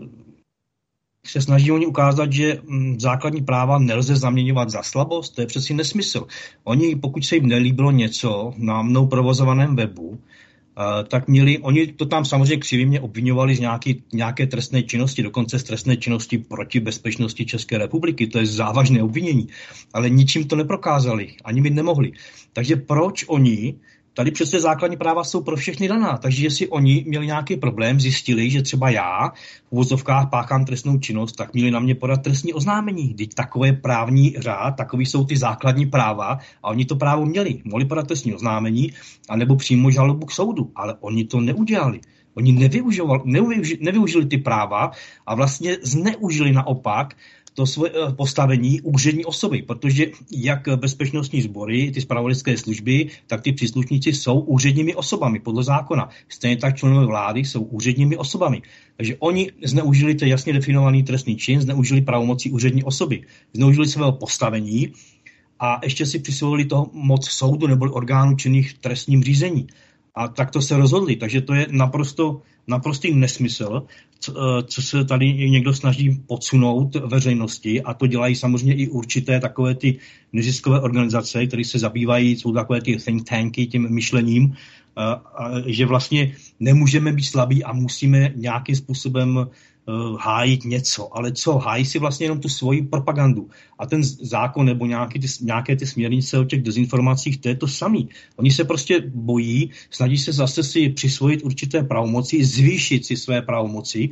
se snaží oni ukázat, že základní práva nelze zaměňovat za slabost. To je přeci nesmysl. Oni, pokud se jim nelíbilo něco na mnou provozovaném webu, tak oni to tam samozřejmě křivě obviňovali z nějaké trestné činnosti, dokonce z trestné činnosti proti bezpečnosti České republiky. To je závažné obvinění, ale ničím to neprokázali, ani by nemohli. Takže proč oni Tady přece základní práva jsou pro všechny daná, takže jestli oni měli nějaký problém, zjistili, že třeba já v uvozovkách páchám trestnou činnost, tak měli na mě podat trestní oznámení. Vždyť takové právní řád, takový jsou ty základní práva a oni to právo měli. Mohli podat trestní oznámení anebo přímo žalobu k soudu, ale oni to neudělali. Oni nevyužili ty práva a vlastně zneužili naopak to svoje postavení úřední osoby, protože jak bezpečnostní sbory, ty zpravodajské služby, tak ty příslušníci jsou úředními osobami podle zákona. Stejně tak členové vlády jsou úředními osobami. Takže oni zneužili ten jasně definovaný trestný čin, zneužili pravomocí úřední osoby, zneužili svého postavení a ještě si přisvojili toho moc soudu nebo orgánů činných v trestním řízení. A takto se rozhodli, takže to je naprostý nesmysl, co se tady někdo snaží podsunout veřejnosti a to dělají samozřejmě i určité takové ty neziskové organizace, které se zabývají, jsou takové ty think tanky tím myšlením, že vlastně nemůžeme být slabí a musíme nějakým způsobem hájit něco. Ale co? Hájí si vlastně jenom tu svoji propagandu. A ten zákon nebo nějaké ty směrnice o těch dezinformacích, to je to samý. Oni se prostě bojí, snaží se zase si přisvojit určité pravomoci, zvýšit si své pravomoci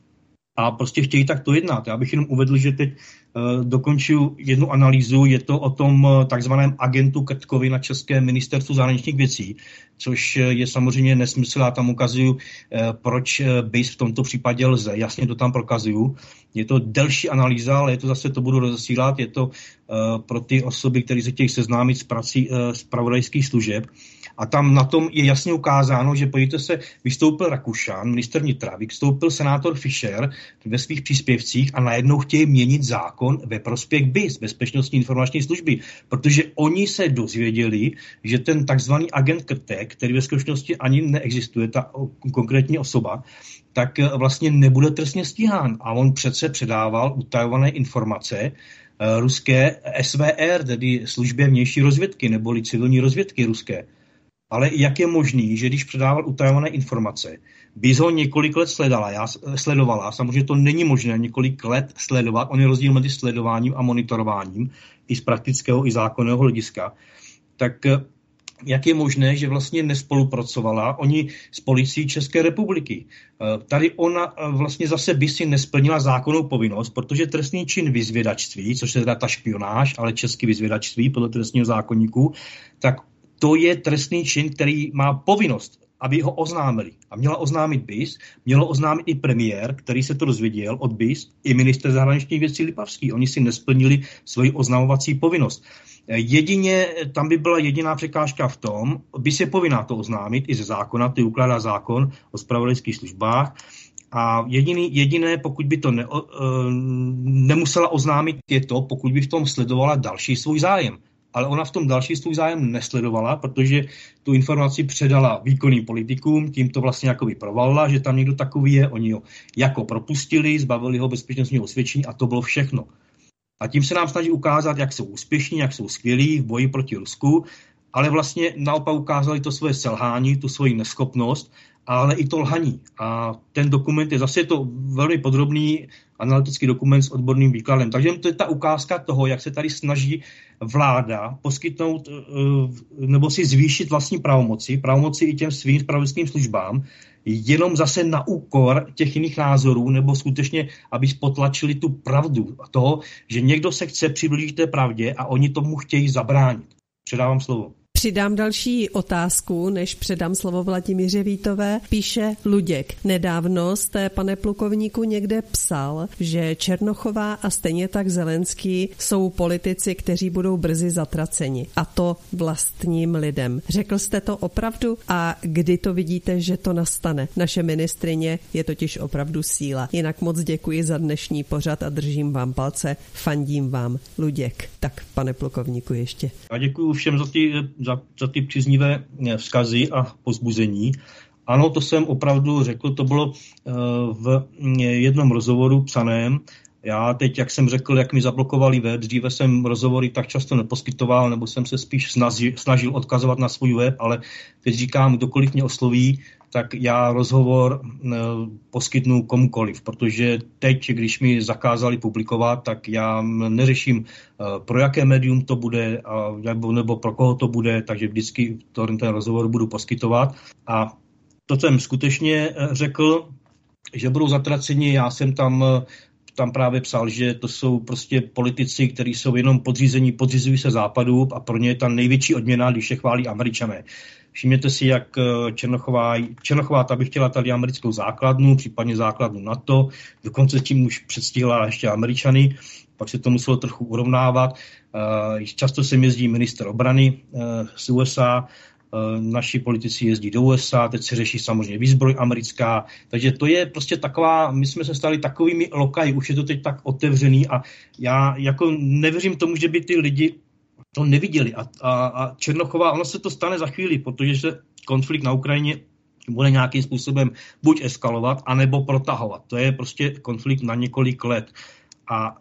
a prostě chtějí takto jednat. Já bych jenom uvedl, že teď dokončuju jednu analýzu, je to o tom takzvaném agentu Krtkovi na Českém ministerstvu zahraničních věcí, což je samozřejmě nesmysl, já tam ukazuju, proč BIS v tomto případě lze, jasně to tam prokazuju. Je to delší analýza, ale to budu rozesílat, je to pro ty osoby, které se chtějí seznámit s prací zpravodajských služeb. A tam na tom je jasně ukázáno, že podívejte se, vystoupil Rakušan, ministr vnitra, vystoupil senátor Fischer ve svých příspěvcích a najednou chtějí měnit zákon ve prospěch BIS, Bezpečnostní informační služby, protože oni se dozvěděli, že ten takzvaný agent Krtek, který ve skutečnosti ani neexistuje, ta konkrétní osoba, tak vlastně nebude trestně stíhán. A on přece předával utajované informace ruské SVR, tedy službě vnější rozvědky, neboli civilní rozvědky ruské. Ale jak je možný, že když předával utajované informace, BIS ho několik let sledovala, samozřejmě to není možné několik let sledovat, on je rozdíl mezi sledováním a monitorováním, i z praktického, i zákonného hlediska, tak jak je možné, že vlastně nespolupracovala oni s policií České republiky. Tady ona vlastně zase by si nesplnila zákonnou povinnost, protože trestný čin vyzvědačství, což je teda ta špionáž, ale český vyzvědačství podle trestního zákoníku, tak to je trestný čin, který má povinnost, aby ho oznámili. A měla oznámit BIS, mělo oznámit i premiér, který se to dozvěděl od BIS, i ministr zahraničních věcí Lipavský. Oni si nesplnili svoji oznamovací povinnost. Jedině, tam by byla jediná překážka v tom, BIS je povinná to oznámit i ze zákona, ty ukládá zákon o zpravodajských službách. A jediné, pokud by to nemusela oznámit, je to, pokud by v tom sledovala další svůj zájem. Ale ona v tom další svůj zájem nesledovala, protože tu informaci předala výkonným politikům, tím to vlastně jakoby provalila, že tam někdo takový je, oni ho jako propustili, zbavili ho bezpečnostního osvědčení a to bylo všechno. A tím se nám snaží ukázat, jak jsou úspěšní, jak jsou skvělí v boji proti Rusku, ale vlastně naopak ukázali to svoje selhání, tu svoji neschopnost, ale i to lhaní. A ten dokument je zase to velmi podrobný analytický dokument s odborným výkladem. Takže to je ta ukázka toho, jak se tady snaží vláda poskytnout nebo si zvýšit vlastní pravomoci i těm svým zpravodajským službám, jenom zase na úkor těch jiných názorů, nebo skutečně, aby potlačili tu pravdu toho, že někdo se chce přiblížit té pravdě a oni tomu chtějí zabránit. Předávám slovo. Přidám další otázku, než předám slovo Vladimíře Vítové. Píše Luděk. Nedávno jste, pane plukovníku, někde psal, že Černochová a stejně tak Zelenský jsou politici, kteří budou brzy zatraceni. A to vlastním lidem. Řekl jste to opravdu? A kdy to vidíte, že to nastane? Naše ministryně je totiž opravdu síla. Jinak moc děkuji za dnešní pořad a držím vám palce. Fandím vám. Luděk. Tak, pane plukovníku, ještě. A děkuji všem za ty příznivé vzkazy a povzbuzení. Ano, to jsem opravdu řekl, to bylo v jednom rozhovoru psaném. Já teď, jak jsem řekl, jak mi zablokovali web, dříve jsem rozhovory tak často neposkytoval, nebo jsem se spíš snažil odkazovat na svůj web, ale teď říkám, kdokoliv mě osloví, tak já rozhovor poskytnu komukoliv, protože teď, když mi zakázali publikovat, tak já neřeším, pro jaké médium to bude, nebo pro koho to bude, takže vždycky ten rozhovor budu poskytovat. A to jsem skutečně řekl, že budou zatraceni, já jsem tam právě psal, že to jsou prostě politici, kteří jsou jenom podřizují se Západu a pro ně je ta největší odměna, když je chválí Američané. Všimněte si, jak Černochová ta by chtěla tady americkou základnu, případně základnu NATO, dokonce tím už předstihla ještě Američany, pak se to muselo trochu urovnávat. Často sem jezdí ministr obrany z USA, naši politici jezdí do USA, teď se řeší samozřejmě výzbroj americká, takže to je prostě taková, my jsme se stali takovými lokaji, už je to teď tak otevřený a já jako nevěřím tomu, že by ty lidi to neviděli a Černochová, ono se to stane za chvíli, protože se konflikt na Ukrajině bude nějakým způsobem buď eskalovat, anebo protahovat. To je prostě konflikt na několik let. A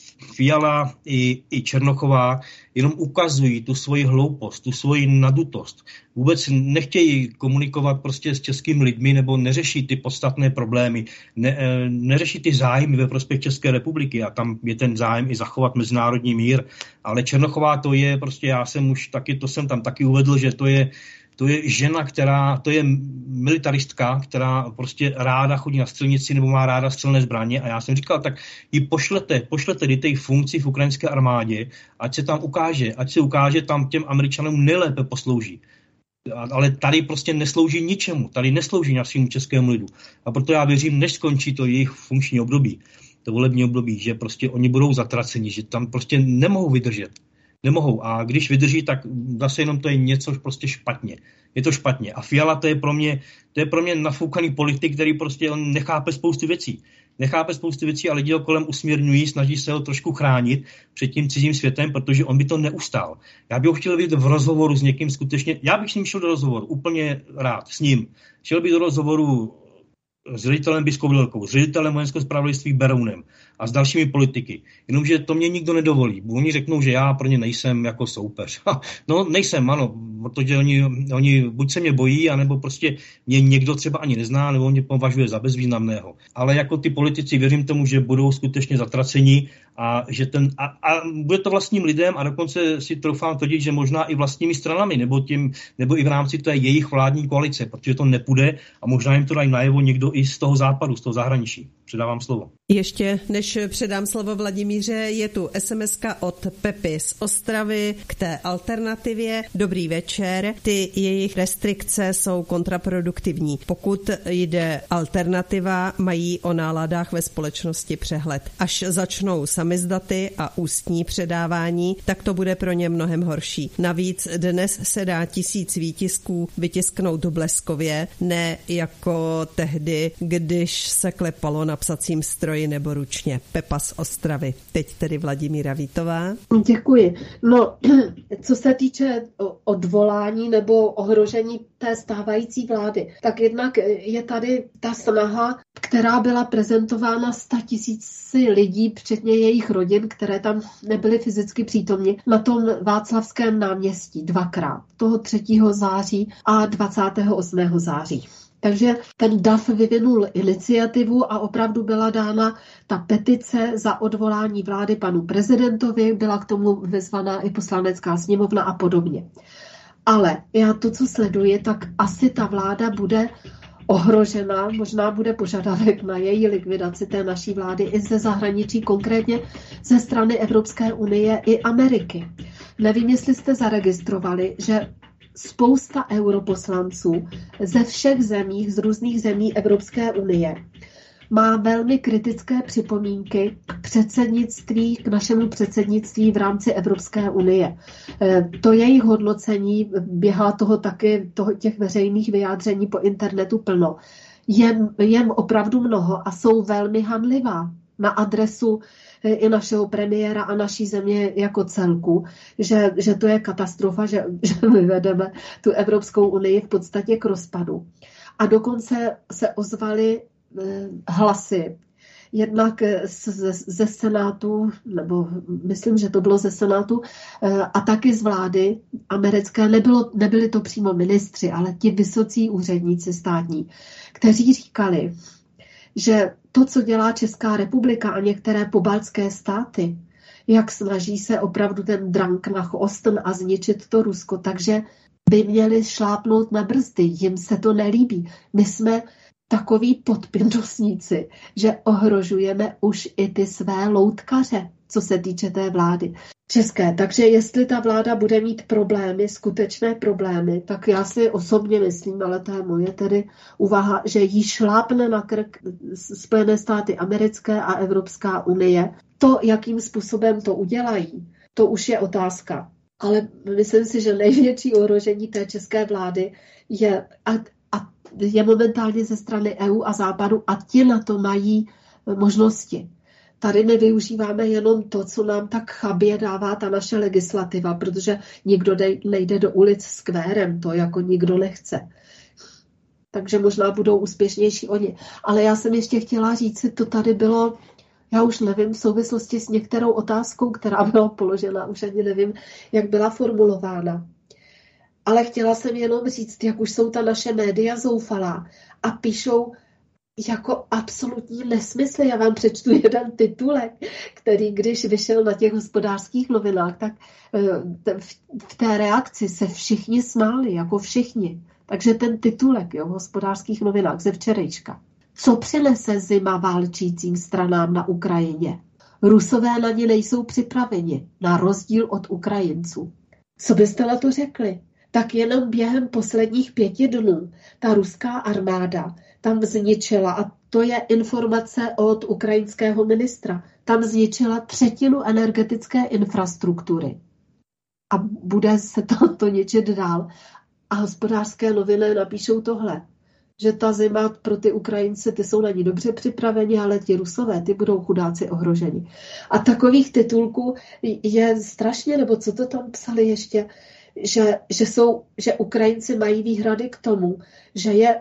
Fiala i Černochová jenom ukazují tu svoji hloupost, tu svoji nadutost. Vůbec nechtějí komunikovat prostě s českými lidmi nebo neřeší ty podstatné problémy, neřeší ty zájmy ve prospěch České republiky a tam je ten zájem i zachovat mezinárodní mír. Ale Černochová to je prostě, já jsem už taky, to jsem tam taky uvedl, že to je žena, to je militaristka, která prostě ráda chodí na střelnici nebo má ráda střelné zbraně a já jsem říkal, tak ji pošlete do té funkci v ukrajinské armádě, ať se ukáže, tam těm Američanům nejlépe poslouží. Ale tady prostě neslouží ničemu, tady neslouží našemu českému lidu. A proto já věřím, než skončí to jejich funkční období, to volební období, že prostě oni budou zatraceni, že tam prostě nemohou vydržet. Nemohou. A když vydrží, tak zase jenom to je něco prostě špatně. Je to špatně. A Fiala to je pro mě nafoukaný politik, který prostě on nechápe spoustu věcí a lidi ho kolem usměrňují, snaží se ho trošku chránit před tím cizím světem, protože on by to neustál. Já bych ho chtěl vidět v rozhovoru s někým skutečně, já bych s ním šel do rozhovoru, úplně rád, s ním. Šel bych do rozhovoru s ředitelem Biskovilkou, s ředitelem vojenského zpravodajství Berounem a s dalšími politiky. Jenomže to mě nikdo nedovolí. Oni řeknou, že já pro ně nejsem jako soupeř. No nejsem, ano, protože oni buď se mě bojí, anebo prostě mě někdo třeba ani nezná, nebo mě považuje za bezvýznamného. Ale jako ty politici věřím tomu, že budou skutečně zatraceni a že a bude to vlastním lidem a dokonce si troufám tvrdit, že možná i vlastními stranami, nebo i v rámci té jejich vládní koalice, protože to nepůjde a možná jim to dají najevo někdo i z toho západu, z toho zahraničí. Předávám slovo. Ještě než předám slovo Vladimíře, je tu SMS-ka od Pepy z Ostravy k té alternativě. Dobrý večer. Ty jejich restrikce jsou kontraproduktivní. Pokud jde alternativa, mají o náladách ve společnosti přehled. Až začnou samizdaty a ústní předávání, tak to bude pro ně mnohem horší. Navíc dnes se dá 1000 výtisků vytisknout bleskově, ne jako tehdy, když se klepalo na psacím stroji nebo ručně. Pepa z Ostravy. Teď tedy Vladimíra Vítová. Děkuji. No, co se týče odvolání nebo ohrožení té stávající vlády, tak jednak je tady ta snaha, která byla prezentována 100 000 lidí, včetně jejich rodin, které tam nebyly fyzicky přítomni, na tom Václavském náměstí dvakrát, toho 3. září a 28. září. Takže ten DAF vyvinul iniciativu a opravdu byla dána ta petice za odvolání vlády panu prezidentovi, byla k tomu vyzvaná i poslanecká sněmovna a podobně. Ale já to, co sleduji, tak asi ta vláda bude ohrožena, možná bude požadavek na její likvidaci té naší vlády i ze zahraničí, konkrétně ze strany Evropské unie i Ameriky. Nevím, jestli jste zaregistrovali, že spousta europoslanců ze všech zemí, z různých zemí Evropské unie má velmi kritické připomínky k našemu předsednictví v rámci Evropské unie. To jejich hodnocení, běhá toho taky těch veřejných vyjádření po internetu plno, je opravdu mnoho a jsou velmi hanlivá na adresu i našeho premiéra a naší země jako celku, že to je katastrofa, že vyvedeme tu Evropskou unii v podstatě k rozpadu. A dokonce se ozvaly hlasy jednak ze Senátu, nebo myslím, že to bylo ze Senátu, a taky z vlády americké, nebyli to přímo ministři, ale ti vysocí úředníci státní, kteří říkali, že to, co dělá Česká republika a některé pobaltské státy, jak snaží se opravdu ten Drang nach Osten a zničit to Rusko, takže by měli šlápnout na brzdy, jim se to nelíbí. My jsme takoví podpindosníci, že ohrožujeme už i ty své loutkaře, co se týče té vlády české. Takže jestli ta vláda bude mít problémy, skutečné problémy, tak já si osobně myslím, ale to je moje tedy úvaha, že jí šlápne na krk Spojené státy americké a Evropská unie. To, jakým způsobem to udělají, to už je otázka. Ale myslím si, že největší ohrožení té české vlády je momentálně ze strany EU a Západu a ti na to mají možnosti. Tady nevyužíváme jenom to, co nám tak chabě dává ta naše legislativa, protože nikdo nejde do ulic s kvérem, to jako nikdo nechce. Takže možná budou úspěšnější oni. Ale já jsem ještě chtěla říct, to tady bylo, já už nevím, v souvislosti s některou otázkou, která byla položena, už ani nevím, jak byla formulována. Ale chtěla jsem jenom říct, jak už jsou ta naše média zoufalá a píšou jako absolutní nesmysly. Já vám přečtu jeden titulek, který když vyšel na těch Hospodářských novinách, tak v té reakci se všichni smáli, jako všichni. Takže ten titulek v Hospodářských novinách ze včerejška. Co přinese zima válčícím stranám na Ukrajině? Rusové na ně nejsou připraveni, na rozdíl od Ukrajinců. Co byste na to řekli? Tak jenom během posledních 5 dnů ta ruská armáda tam zničila, a to je informace od ukrajinského ministra, tam zničila 1/3 energetické infrastruktury. A bude se to ničit dál. A Hospodářské noviny napíšou tohle, že ta zima pro ty Ukrajince, ty jsou na ní dobře připraveni, ale ti Rusové, ty budou chudáci ohroženi. A takových titulků je strašně, nebo co to tam psali ještě, že Ukrajinci mají výhrady k tomu, že je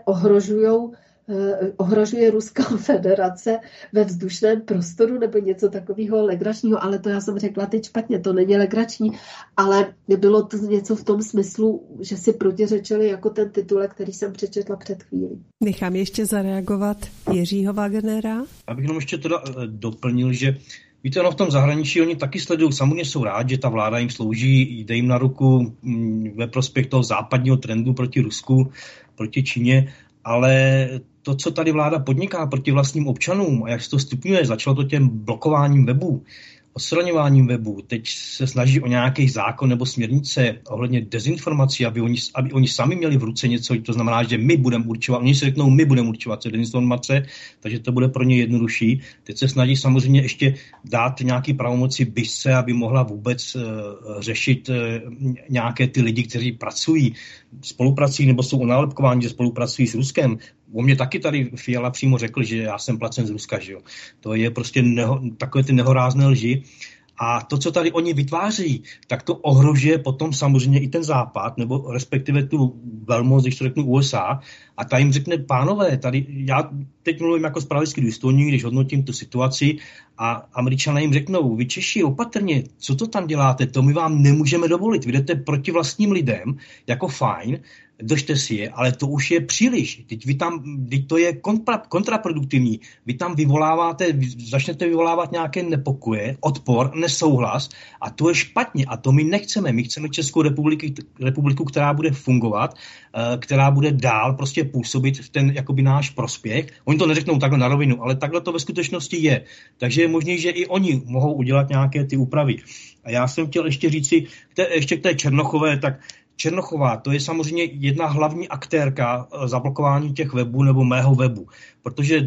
ohrožuje Ruská federace ve vzdušném prostoru nebo něco takového legračního, ale to já jsem řekla teď špatně, to není legrační, ale bylo to něco v tom smyslu, že si protiřečili jako ten titulek, který jsem přečetla před chvílí. Nechám ještě zareagovat Jiřího Wagnera. Abych jenom ještě teda doplnil, že víte, v tom zahraničí oni taky sledují, samozřejmě jsou rádi, že ta vláda jim slouží, jde jim na ruku ve prospěch toho západního trendu proti Rusku, proti Číně, ale to, co tady vláda podniká proti vlastním občanům a jak se to stupňuje, začalo to těm blokováním webů, odstraňováním webů, teď se snaží o nějaký zákon nebo směrnice ohledně dezinformací, aby oni sami měli v ruce něco, to znamená, že my budeme určovat, oni si řeknou, my budeme určovat dezinformace, takže to bude pro ně jednodušší. Teď se snaží samozřejmě ještě dát nějaký pravomoci BISce, aby mohla vůbec řešit nějaké ty lidi, kteří spolupracují nebo jsou onálepkováni, že spolupracují s Ruskem. O mě taky tady Fiala přímo řekl, že já jsem placen z Ruska, že jo. To je prostě takové ty nehorázné lži. A to, co tady oni vytváří, tak to ohrožuje potom samozřejmě i ten Západ, nebo respektive tu velmoc, když to řeknu USA. A ta jim řekne, pánové, tady já teď mluvím jako zpravodajský důstojník, když hodnotím tu situaci, a Američané jim řeknou, vy Češi, opatrně, co to tam děláte, to my vám nemůžeme dovolit, vy jdete proti vlastním lidem, jako fajn, držte si je, ale to už je příliš. Teď to je kontraproduktivní. Vy tam začnete vyvolávat nějaké nepokoje, odpor, nesouhlas a to je špatně a to my nechceme. My chceme Českou republiku, která bude fungovat, která bude dál prostě působit v ten jakoby náš prospěch. Oni to neřeknou takhle na rovinu, ale takhle to ve skutečnosti je. Takže je možné, že i oni mohou udělat nějaké ty úpravy. A já jsem chtěl ještě říci, ještě k té Černochové, tak Černochová, to je samozřejmě jedna hlavní aktérka zablokování těch webů nebo mého webu, protože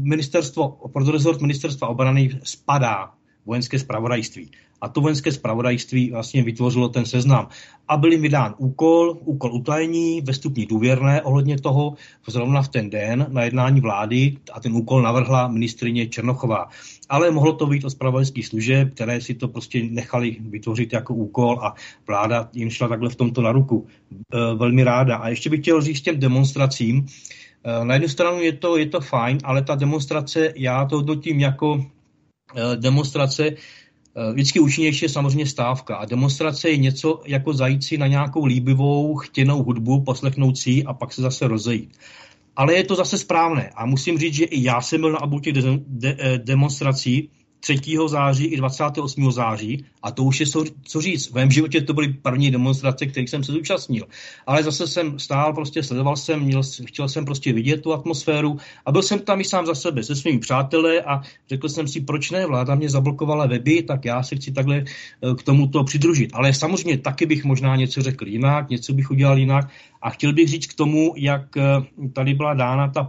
pod rezort ministerstva obrany spadá vojenské zpravodajství. A to vojenské zpravodajství vlastně vytvořilo ten seznam. A byl jim vydán úkol utajení ve stupni důvěrné ohledně toho zrovna v ten den na jednání vlády a ten úkol navrhla ministryně Černochová. Ale mohlo to být od zpravodajských služeb, které si to prostě nechali vytvořit jako úkol a vláda jim šla takhle v tomto na ruku. Velmi ráda. A ještě bych chtěl říct těm demonstracím, Na jednu stranu je to fajn, ale ta demonstrace, já to hodnotím jako demonstrace, vždycky účinnější je samozřejmě stávka. A demonstrace je něco jako zajít si na nějakou líbivou, chtěnou hudbu, poslechnout si a pak se zase rozejít. Ale je to zase správné. A musím říct, že i já jsem byl na obou těch demonstrací 3. září i 28. září a to už je co říct. V mém životě to byly první demonstrace, kterých jsem se zúčastnil. Ale zase jsem stál, prostě sledoval jsem, chtěl jsem prostě vidět tu atmosféru a byl jsem tam i sám za sebe se svými přáteli a řekl jsem si, proč ne, vláda mě zablokovala weby, tak já se chci takhle k tomuto přidružit. Ale samozřejmě taky bych možná něco řekl jinak, něco bych udělal jinak a chtěl bych říct k tomu, jak tady byla dána ta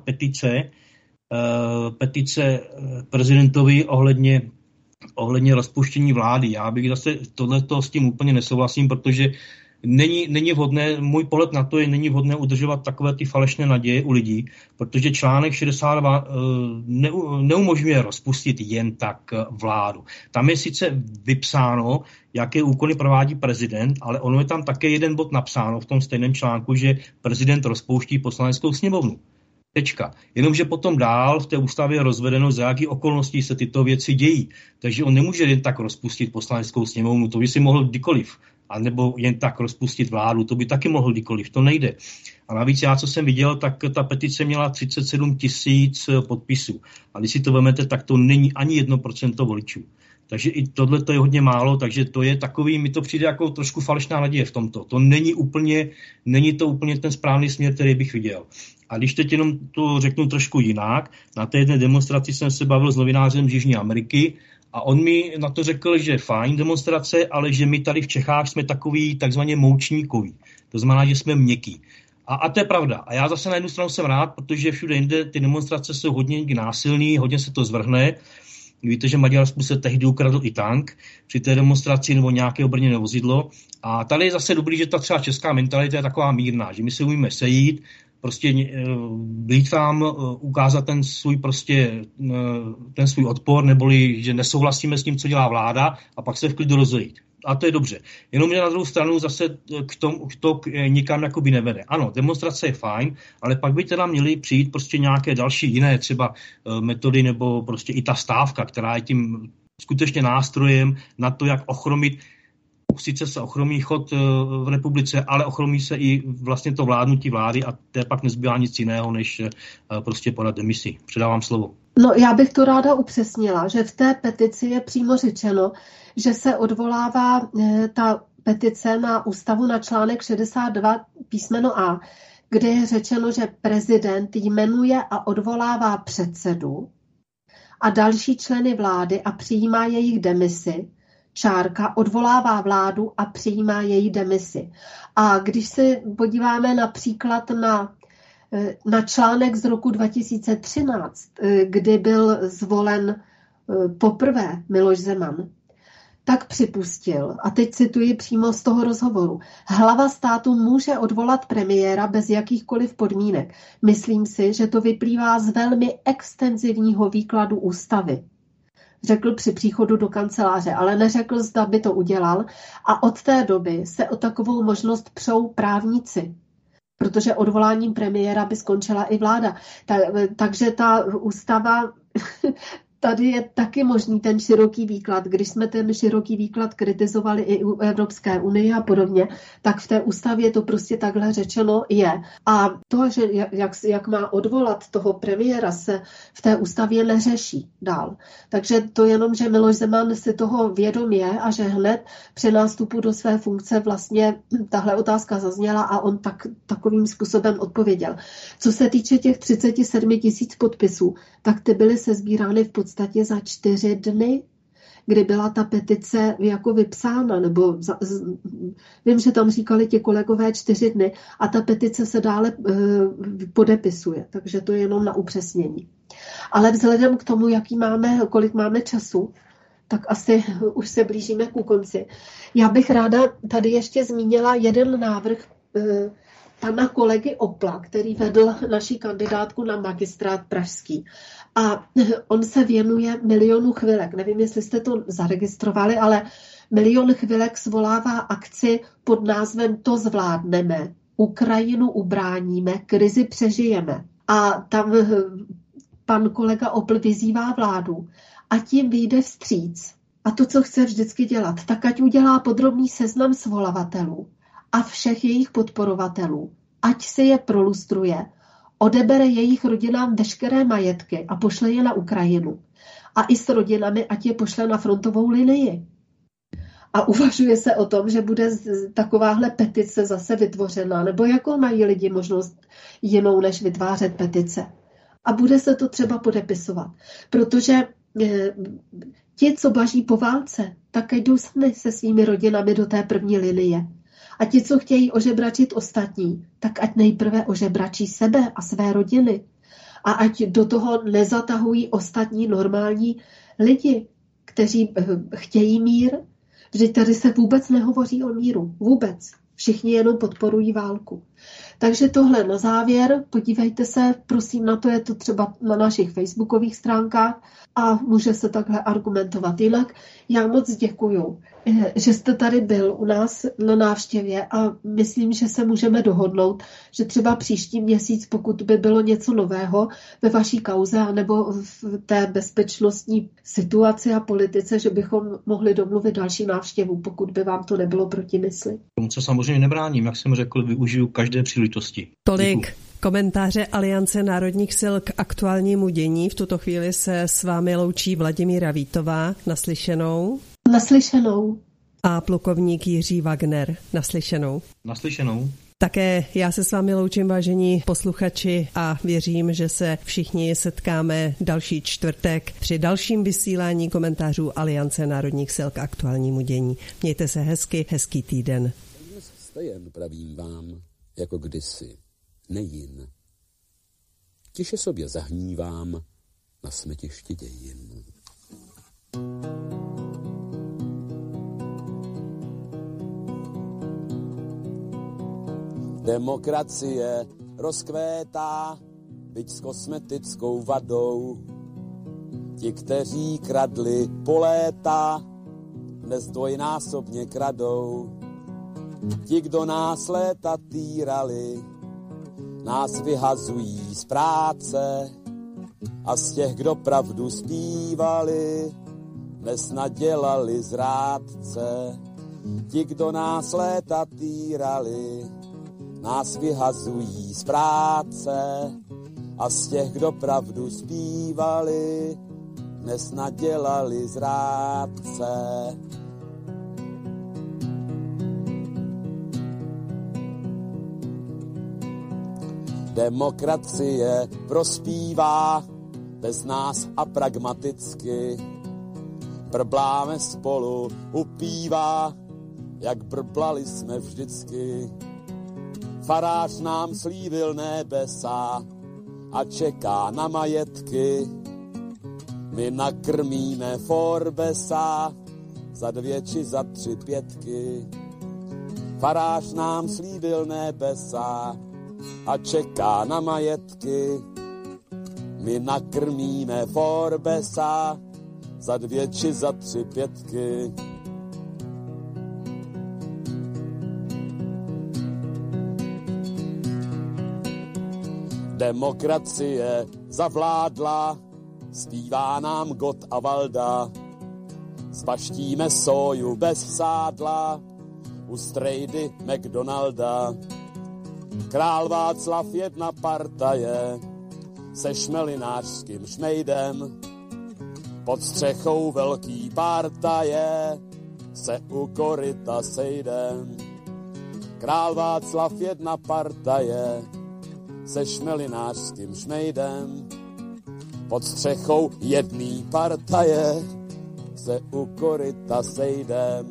petice prezidentovi ohledně rozpuštění vlády. Já bych zase tohleto s tím úplně nesouhlasím, protože není vhodné, můj pohled na to je, není vhodné udržovat takové ty falešné naděje u lidí, protože článek 62 neumožňuje rozpustit jen tak vládu. Tam je sice vypsáno, jaké úkony provádí prezident, ale ono je tam také jeden bod napsáno v tom stejném článku, že prezident rozpouští poslaneckou sněmovnu. Tečka. Jenomže potom dál v té ústavě je rozvedeno, za jaký okolností se tyto věci dějí. Takže on nemůže jen tak rozpustit poslaneckou sněmovnu, to by si mohl kdykoliv. A nebo jen tak rozpustit vládu, to by taky mohl kdykoliv, to nejde. A navíc já, co jsem viděl, tak ta petice měla 37 000 podpisů. A když si to vezmete, tak to není ani 1% voličů. Takže i tohle to je hodně málo, takže to je takový, mi to přijde jako trošku falešná naděje v tomto. To není to úplně ten správný směr, který bych viděl. A když teď jenom to řeknu trošku jinak, na té jedné demonstraci jsem se bavil s novinářem z Jižní Ameriky a on mi na to řekl, že fajn demonstrace, ale že my tady v Čechách jsme takový takzvaně moučníkoví. To znamená, že jsme měkký. A to je pravda. A já zase na jednu stranu jsem rád, protože všude jinde ty demonstrace jsou hodně násilný, hodně se to zvrhne. Víte, že Maďarsku se tehdy ukradl i tank při té demonstraci nebo nějaké obrněné vozidlo. A tady je zase dobrý, že ta třeba česká mentalita je taková mírná, že my se umíme sejít, prostě být tam, ukázat ten svůj odpor, neboli že nesouhlasíme s tím, co dělá vláda a pak se v klidu rozejít. A to je dobře. Jenomže na druhou stranu zase to nikam jakoby nevede. Ano, demonstrace je fajn, ale pak by teda měly přijít prostě nějaké další jiné třeba metody nebo prostě i ta stávka, která je tím skutečně nástrojem na to, jak ochromit. Sice se ochromí chod v republice, ale ochromí se i vlastně to vládnutí vlády a to pak nezbývá nic jiného, než prostě podat demisi. Předávám slovo. No, já bych to ráda upřesnila, že v té petici je přímo řečeno, že se odvolává ta petice na ústavu na článek 62 písmeno A, kde je řečeno, že prezident jmenuje a odvolává předsedu a další členy vlády a přijímá jejich demisi. Čárka odvolává vládu a přijímá její demisi. A když se podíváme například na článek z roku 2013, kdy byl zvolen poprvé Miloš Zeman, tak připustil, a teď cituji přímo z toho rozhovoru, hlava státu může odvolat premiéra bez jakýchkoliv podmínek. Myslím si, že to vyplývá z velmi extenzivního výkladu ústavy. Řekl při příchodu do kanceláře, ale neřekl, zda by to udělal. A od té doby se o takovou možnost přou právníci, protože odvoláním premiéra by skončila i vláda. Takže ta ústava, tady je taky možný ten široký výklad. Když jsme ten široký výklad kritizovali i u Evropské unie a podobně, tak v té ústavě to prostě takhle řečeno je. A to, že jak má odvolat toho premiéra, se v té ústavě neřeší dál. Takže to jenom, že Miloš Zeman si toho vědom je a že hned při nástupu do své funkce vlastně tahle otázka zazněla a on takovým způsobem odpověděl. Co se týče těch 37 000 podpisů, tak ty byly sesbírány v podstatě za 4 dny, kdy byla ta petice jako vypsána, nebo vím, že tam říkali ti kolegové 4 dny a ta petice se dále podepisuje, takže to je jenom na upřesnění. Ale vzhledem k tomu, kolik máme času, tak asi už se blížíme ku konci. Já bych ráda tady ještě zmínila jeden návrh pana kolegy Opla, který vedl naši kandidátku na magistrát pražský. A on se věnuje Milionu chvilek. Nevím, jestli jste to zaregistrovali, ale Milion chvilek svolává akci pod názvem To zvládneme, Ukrajinu ubráníme, krizi přežijeme. A tam pan kolega Opl vyzývá vládu, ať jim vyjde vstříc. A to, co chce vždycky dělat, tak ať udělá podrobný seznam svolavatelů a všech jejich podporovatelů. Ať si je prolustruje, odebere jejich rodinám veškeré majetky a pošle je na Ukrajinu. A i s rodinami, ať je pošle na frontovou linii. A uvažuje se o tom, že bude takováhle petice zase vytvořena, nebo jakou mají lidi možnost jinou, než vytvářet petice. A bude se to třeba podepisovat, protože ti, co baží po válce, tak jdou sami se svými rodinami do té první linie. A ti, co chtějí ožebračit ostatní, tak ať nejprve ožebračí sebe a své rodiny. A ať do toho nezatahují ostatní normální lidi, kteří chtějí mír. Vždyť tady se vůbec nehovoří o míru. Vůbec. Všichni jenom podporují válku. Takže tohle na závěr. Podívejte se, prosím, na to je to třeba na našich facebookových stránkách a může se takhle argumentovat. Jinak já moc děkuju, že jste tady byl u nás na návštěvě a myslím, že se můžeme dohodnout, že třeba příští měsíc, pokud by bylo něco nového ve vaší kauze anebo v té bezpečnostní situaci a politice, že bychom mohli domluvit další návštěvu, pokud by vám to nebylo proti mysli. Tomu se samozřejmě nebráním, jak jsem řekl, využiju každé příležitosti. Tolik Děkuji. Komentáře Aliance národních sil k aktuálnímu dění. V tuto chvíli se s vámi loučí Vladimíra Vítová. Naslyšenou. Naslyšenou. A plukovník Jiří Wagner. Naslyšenou. Naslyšenou. Také já se s vámi loučím, vážení posluchači, a věřím, že se všichni setkáme další čtvrtek při dalším vysílání komentářů Aliance národních sil k aktuálnímu dění. Mějte se hezky, hezký týden. Dnes vstajen, pravím vám, jako kdysi, nejin. Tiše sobě zahnívám na smetišti dějin. Demokracie rozkvétá, byť s kosmetickou vadou. Ti, kteří kradli po léta, dnes dvojnásobně kradou. Ti, kdo nás léta týrali, nás vyhazují z práce a z těch, kdo pravdu zpívali, dnes nadělali zrádce. Ti, kdo nás léta týrali, nás vyhazují z práce a z těch, kdo pravdu zpívali, dnes nadělali zrádce. Demokracie prospívá bez nás a pragmaticky. Brbláme spolu u piva, jak brblali jsme vždycky. Farář nám slíbil nebesa a čeká na majetky. My nakrmíme Forbesa za 2 či za 3 pětky. Farář nám slíbil nebesa a čeká na majetky. My nakrmíme Forbesa za 2 či za 3 pětky. Demokracie zavládla, zpívá nám Gott a Valda. Spaštíme soju bez sádla u strejdy McDonalda. Král Václav jedna partaje se šmelinářským šmejdem. Pod střechou velký partaje se u koryta sejdem. Král Václav jedna partaje se šmelinářským šmejdem. Pod střechou jedný partaje se u koryta sejdem.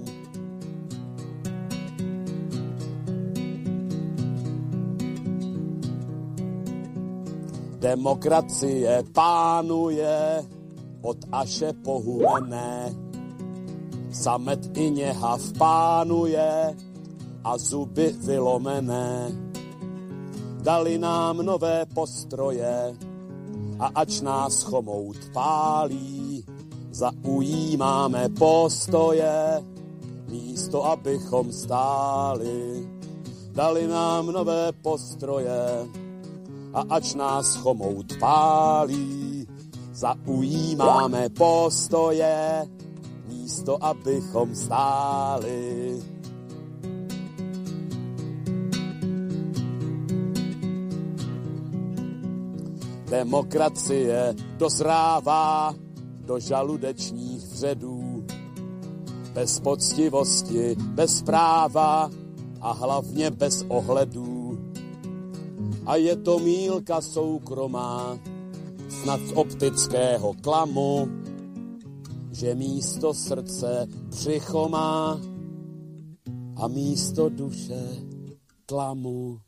Demokracie pánuje od Aše po Humené. Samet i něhav pánuje a zuby vylomené. Dali nám nové postroje a ač nás chomout pálí, zaujímáme postoje, místo abychom stáli. Dali nám nové postroje a ač nás chomout pálí, zaujímáme postoje, místo abychom stáli. Demokracie dozrává do žaludečních vředů, bez poctivosti, bez práva a hlavně bez ohledů. A je to mýlka soukromá, snad z optického klamu, že místo srdce břicho má a místo duše tlamu.